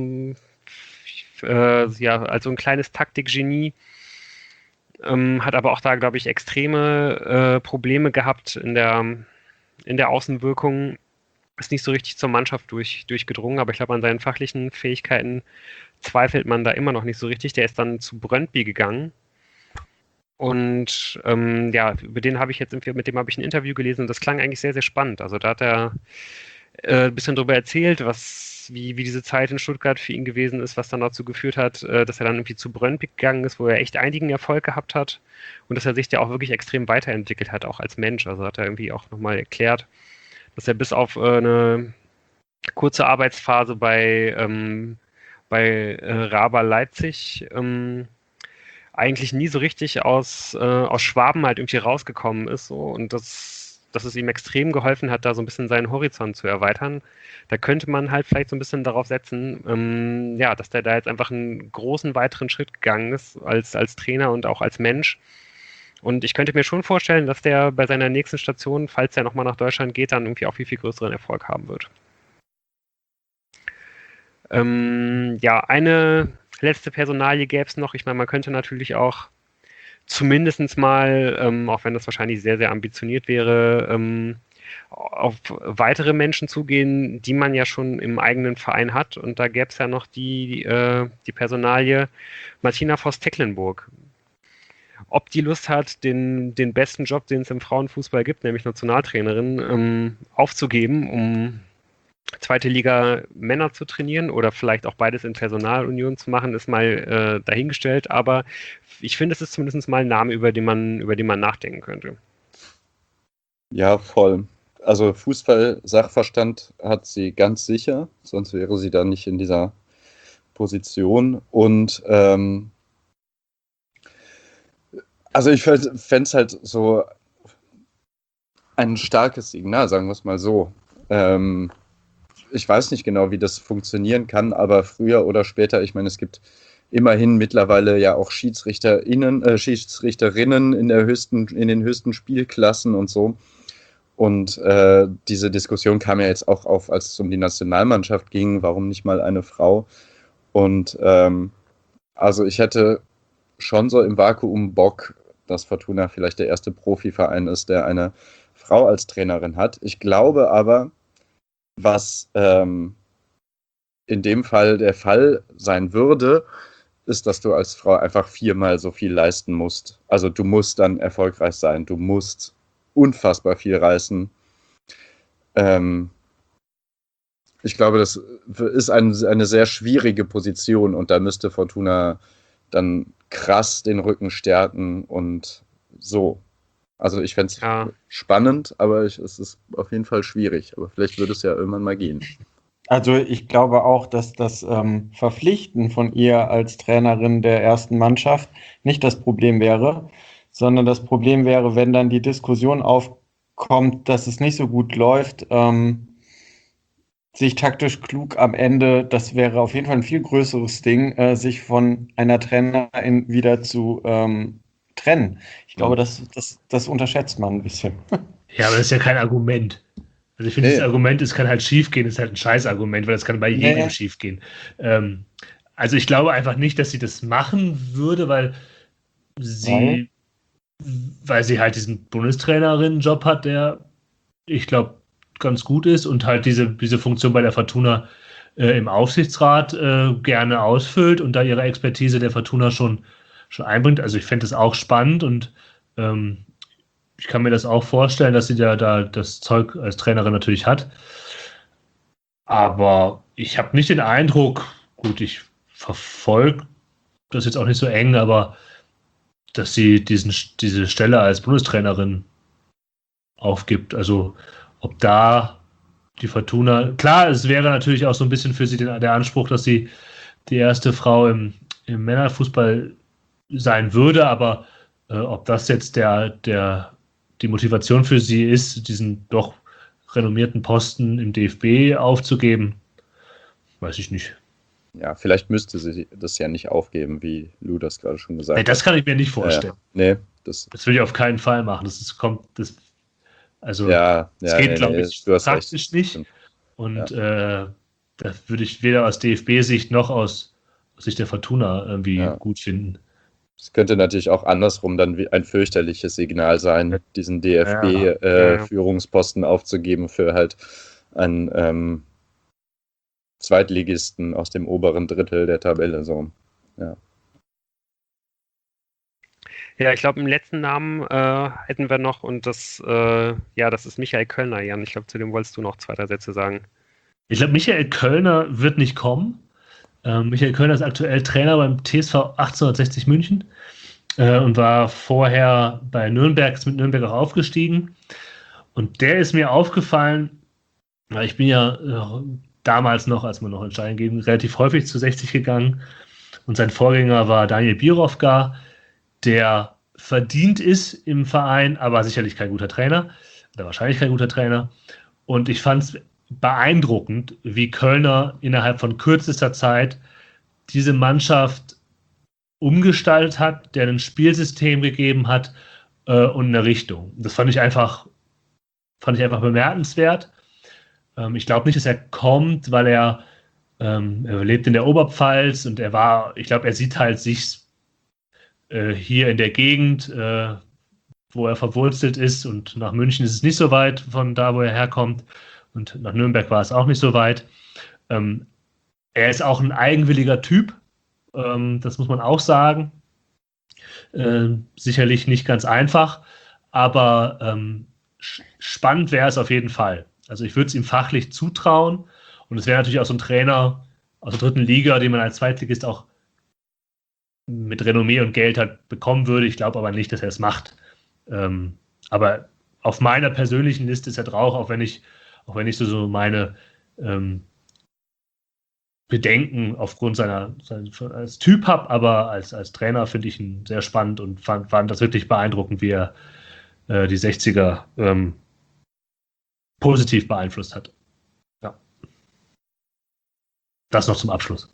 ein kleines Taktikgenie, hat aber auch da, glaube ich, extreme Probleme gehabt in der Außenwirkung, ist nicht so richtig zur Mannschaft durchgedrungen, aber ich glaube, an seinen fachlichen Fähigkeiten zweifelt man da immer noch nicht so richtig. Der ist dann zu Brøndby gegangen. Und mit dem habe ich ein Interview gelesen, und das klang eigentlich sehr, sehr spannend. Also da hat er ein bisschen darüber erzählt, wie diese Zeit in Stuttgart für ihn gewesen ist, was dann dazu geführt hat, dass er dann irgendwie zu Brøndby gegangen ist, wo er echt einigen Erfolg gehabt hat, und dass er sich ja auch wirklich extrem weiterentwickelt hat, auch als Mensch. Also hat er irgendwie auch nochmal erklärt, dass er bis auf eine kurze Arbeitsphase bei Raba Leipzig eigentlich nie so richtig aus Schwaben halt irgendwie rausgekommen ist, so, und dass es ihm extrem geholfen hat, da so ein bisschen seinen Horizont zu erweitern. Da könnte man halt vielleicht so ein bisschen darauf setzen, dass der da jetzt einfach einen großen weiteren Schritt gegangen ist als Trainer und auch als Mensch. Und ich könnte mir schon vorstellen, dass der bei seiner nächsten Station, falls er nochmal nach Deutschland geht, dann irgendwie auch viel, viel größeren Erfolg haben wird. Eine letzte Personalie gäbe es noch. Ich meine, man könnte natürlich auch zumindest mal, auch wenn das wahrscheinlich sehr, sehr ambitioniert wäre, auf weitere Menschen zugehen, die man ja schon im eigenen Verein hat. Und da gäbe es ja noch die Personalie Martina Voss-Tecklenburg. Ob die Lust hat, den besten Job, den es im Frauenfußball gibt, nämlich Nationaltrainerin, aufzugeben, um zweite Liga Männer zu trainieren oder vielleicht auch beides in Personalunion zu machen, ist mal dahingestellt. Aber ich finde, es ist zumindest mal ein Name, über den man nachdenken könnte. Ja, voll. Also Fußball-Sachverstand hat sie ganz sicher, sonst wäre sie da nicht in dieser Position. Und also ich fände es halt so ein starkes Signal, sagen wir es mal so. Ich weiß nicht genau, wie das funktionieren kann, aber früher oder später, ich meine, es gibt immerhin mittlerweile ja auch Schiedsrichterinnen in den höchsten Spielklassen und so. Und diese Diskussion kam ja jetzt auch auf, als es um die Nationalmannschaft ging, warum nicht mal eine Frau? Und also ich hätte schon so im Vakuum Bock, dass Fortuna vielleicht der erste Profiverein ist, der eine Frau als Trainerin hat. Ich glaube aber, was in dem Fall der Fall sein würde, ist, dass du als Frau einfach 4-mal so viel leisten musst. Also du musst dann erfolgreich sein, du musst unfassbar viel reißen. Ich glaube, das ist eine sehr schwierige Position, und da müsste Fortuna dann krass den Rücken stärken und so. Also ich fände es spannend, aber es ist auf jeden Fall schwierig. Aber vielleicht würde es ja irgendwann mal gehen. Also ich glaube auch, dass das Verpflichten von ihr als Trainerin der ersten Mannschaft nicht das Problem wäre, sondern das Problem wäre, wenn dann die Diskussion aufkommt, dass es nicht so gut läuft, sich taktisch klug am Ende, das wäre auf jeden Fall ein viel größeres Ding, sich von einer Trainerin wieder zu trennen. Ich glaube, das unterschätzt man ein bisschen. Ja, aber das ist ja kein Argument. Also ich finde, das Argument, es kann halt schief gehen, ist halt ein Scheißargument, weil es kann bei jedem schief gehen. Also ich glaube einfach nicht, dass sie das machen würde, weil sie halt diesen Bundestrainerinnen-Job hat, der, ich glaube, ganz gut ist und halt diese Funktion bei der Fortuna im Aufsichtsrat gerne ausfüllt und da ihre Expertise der Fortuna schon einbringt. Also ich fände das auch spannend und ich kann mir das auch vorstellen, dass sie da das Zeug als Trainerin natürlich hat. Aber ich habe nicht den Eindruck, gut, ich verfolge das jetzt auch nicht so eng, aber dass sie diese Stelle als Bundestrainerin aufgibt. Also ob da die Fortuna, klar, es wäre natürlich auch so ein bisschen für sie der Anspruch, dass sie die erste Frau im Männerfußball sein würde, aber ob das jetzt die Motivation für sie ist, diesen doch renommierten Posten im DFB aufzugeben, weiß ich nicht. Ja, vielleicht müsste sie das ja nicht aufgeben, wie Lou das gerade schon gesagt hat. Das kann ich mir nicht vorstellen. Nee, das will ich auf keinen Fall machen. Es geht, glaube ich, praktisch nicht. Und das würde ich weder aus DFB-Sicht noch aus Sicht der Fortuna irgendwie gut finden. Es könnte natürlich auch andersrum dann ein fürchterliches Signal sein, diesen DFB-Führungsposten aufzugeben für halt einen Zweitligisten aus dem oberen Drittel der Tabelle. So. Ja, ich glaube, im letzten Namen hätten wir noch, und das ist Michael Kölner, Jan. Ich glaube, zu dem wolltest du noch 2, 3 Sätze sagen. Ich glaube, Michael Kölner wird nicht kommen. Michael Kölner ist aktuell Trainer beim TSV 1860 München und war vorher bei Nürnberg, ist mit Nürnberg auch aufgestiegen. Und der ist mir aufgefallen, weil ich bin ja damals noch, als man noch entscheiden ging, relativ häufig zu 60 gegangen. Und sein Vorgänger war Daniel Birovka, der verdient ist im Verein, aber sicherlich kein guter Trainer oder wahrscheinlich kein guter Trainer. Und ich fand es beeindruckend, wie Kölner innerhalb von kürzester Zeit diese Mannschaft umgestaltet hat, der ein Spielsystem gegeben hat und eine Richtung. Das fand ich einfach bemerkenswert. Ich glaube nicht, dass er kommt, weil er lebt in der Oberpfalz und er sieht halt sich hier in der Gegend, wo er verwurzelt ist, und nach München ist es nicht so weit von da, wo er herkommt, und nach Nürnberg war es auch nicht so weit. Er ist auch ein eigenwilliger Typ, das muss man auch sagen. Sicherlich nicht ganz einfach, aber spannend wäre es auf jeden Fall. Also ich würde es ihm fachlich zutrauen, und es wäre natürlich auch so ein Trainer aus der 3. Liga, den man als Zweitligist auch mit Renommee und Geld halt bekommen würde. Ich glaube aber nicht, dass er es macht. Aber auf meiner persönlichen Liste ist er drauf, auch wenn ich so meine Bedenken aufgrund als Typ habe, aber als Trainer finde ich ihn sehr spannend und fand das wirklich beeindruckend, wie er die 60er positiv beeinflusst hat. Ja. Das noch zum Abschluss.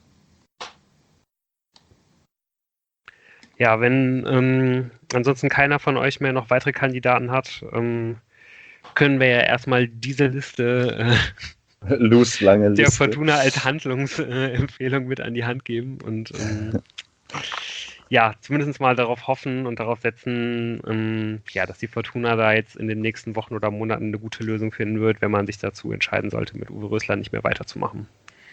Ja, wenn ansonsten keiner von euch mehr noch weitere Kandidaten hat, können wir ja erstmal diese Liste lange Liste der Fortuna als Handlungsempfehlung mit an die Hand geben und zumindest mal darauf hoffen und darauf setzen, dass die Fortuna da jetzt in den nächsten Wochen oder Monaten eine gute Lösung finden wird, wenn man sich dazu entscheiden sollte, mit Uwe Rösler nicht mehr weiterzumachen.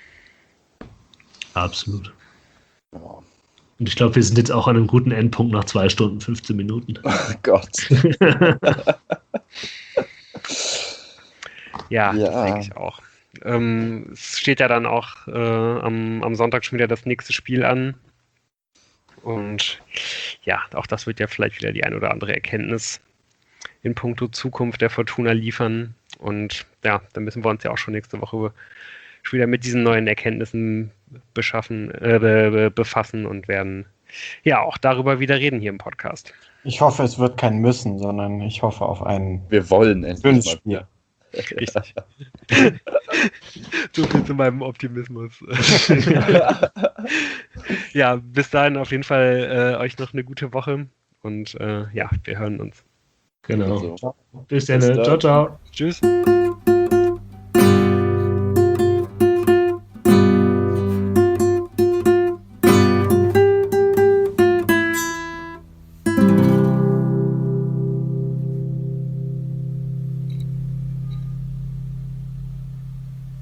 Absolut. Oh. Und ich glaube, wir sind jetzt auch an einem guten Endpunkt nach 2 Stunden, 15 Minuten. Oh Gott. Ja, das denke ich auch. Es steht ja dann auch am Sonntag schon wieder das nächste Spiel an. Und ja, auch das wird ja vielleicht wieder die ein oder andere Erkenntnis in puncto Zukunft der Fortuna liefern. Und ja, dann müssen wir uns ja auch schon nächste Woche wieder mit diesen neuen Erkenntnissen befassen und werden ja auch darüber wieder reden hier im Podcast. Ich hoffe, es wird kein Müssen, sondern ich hoffe auf einen Wir wollen endlich mal wieder. Richtig. So viel zu meinem Optimismus. Ja, bis dahin auf jeden Fall euch noch eine gute Woche und wir hören uns. Genau. Also, bis dann. Ciao, ciao. Tschüss. Tschüss.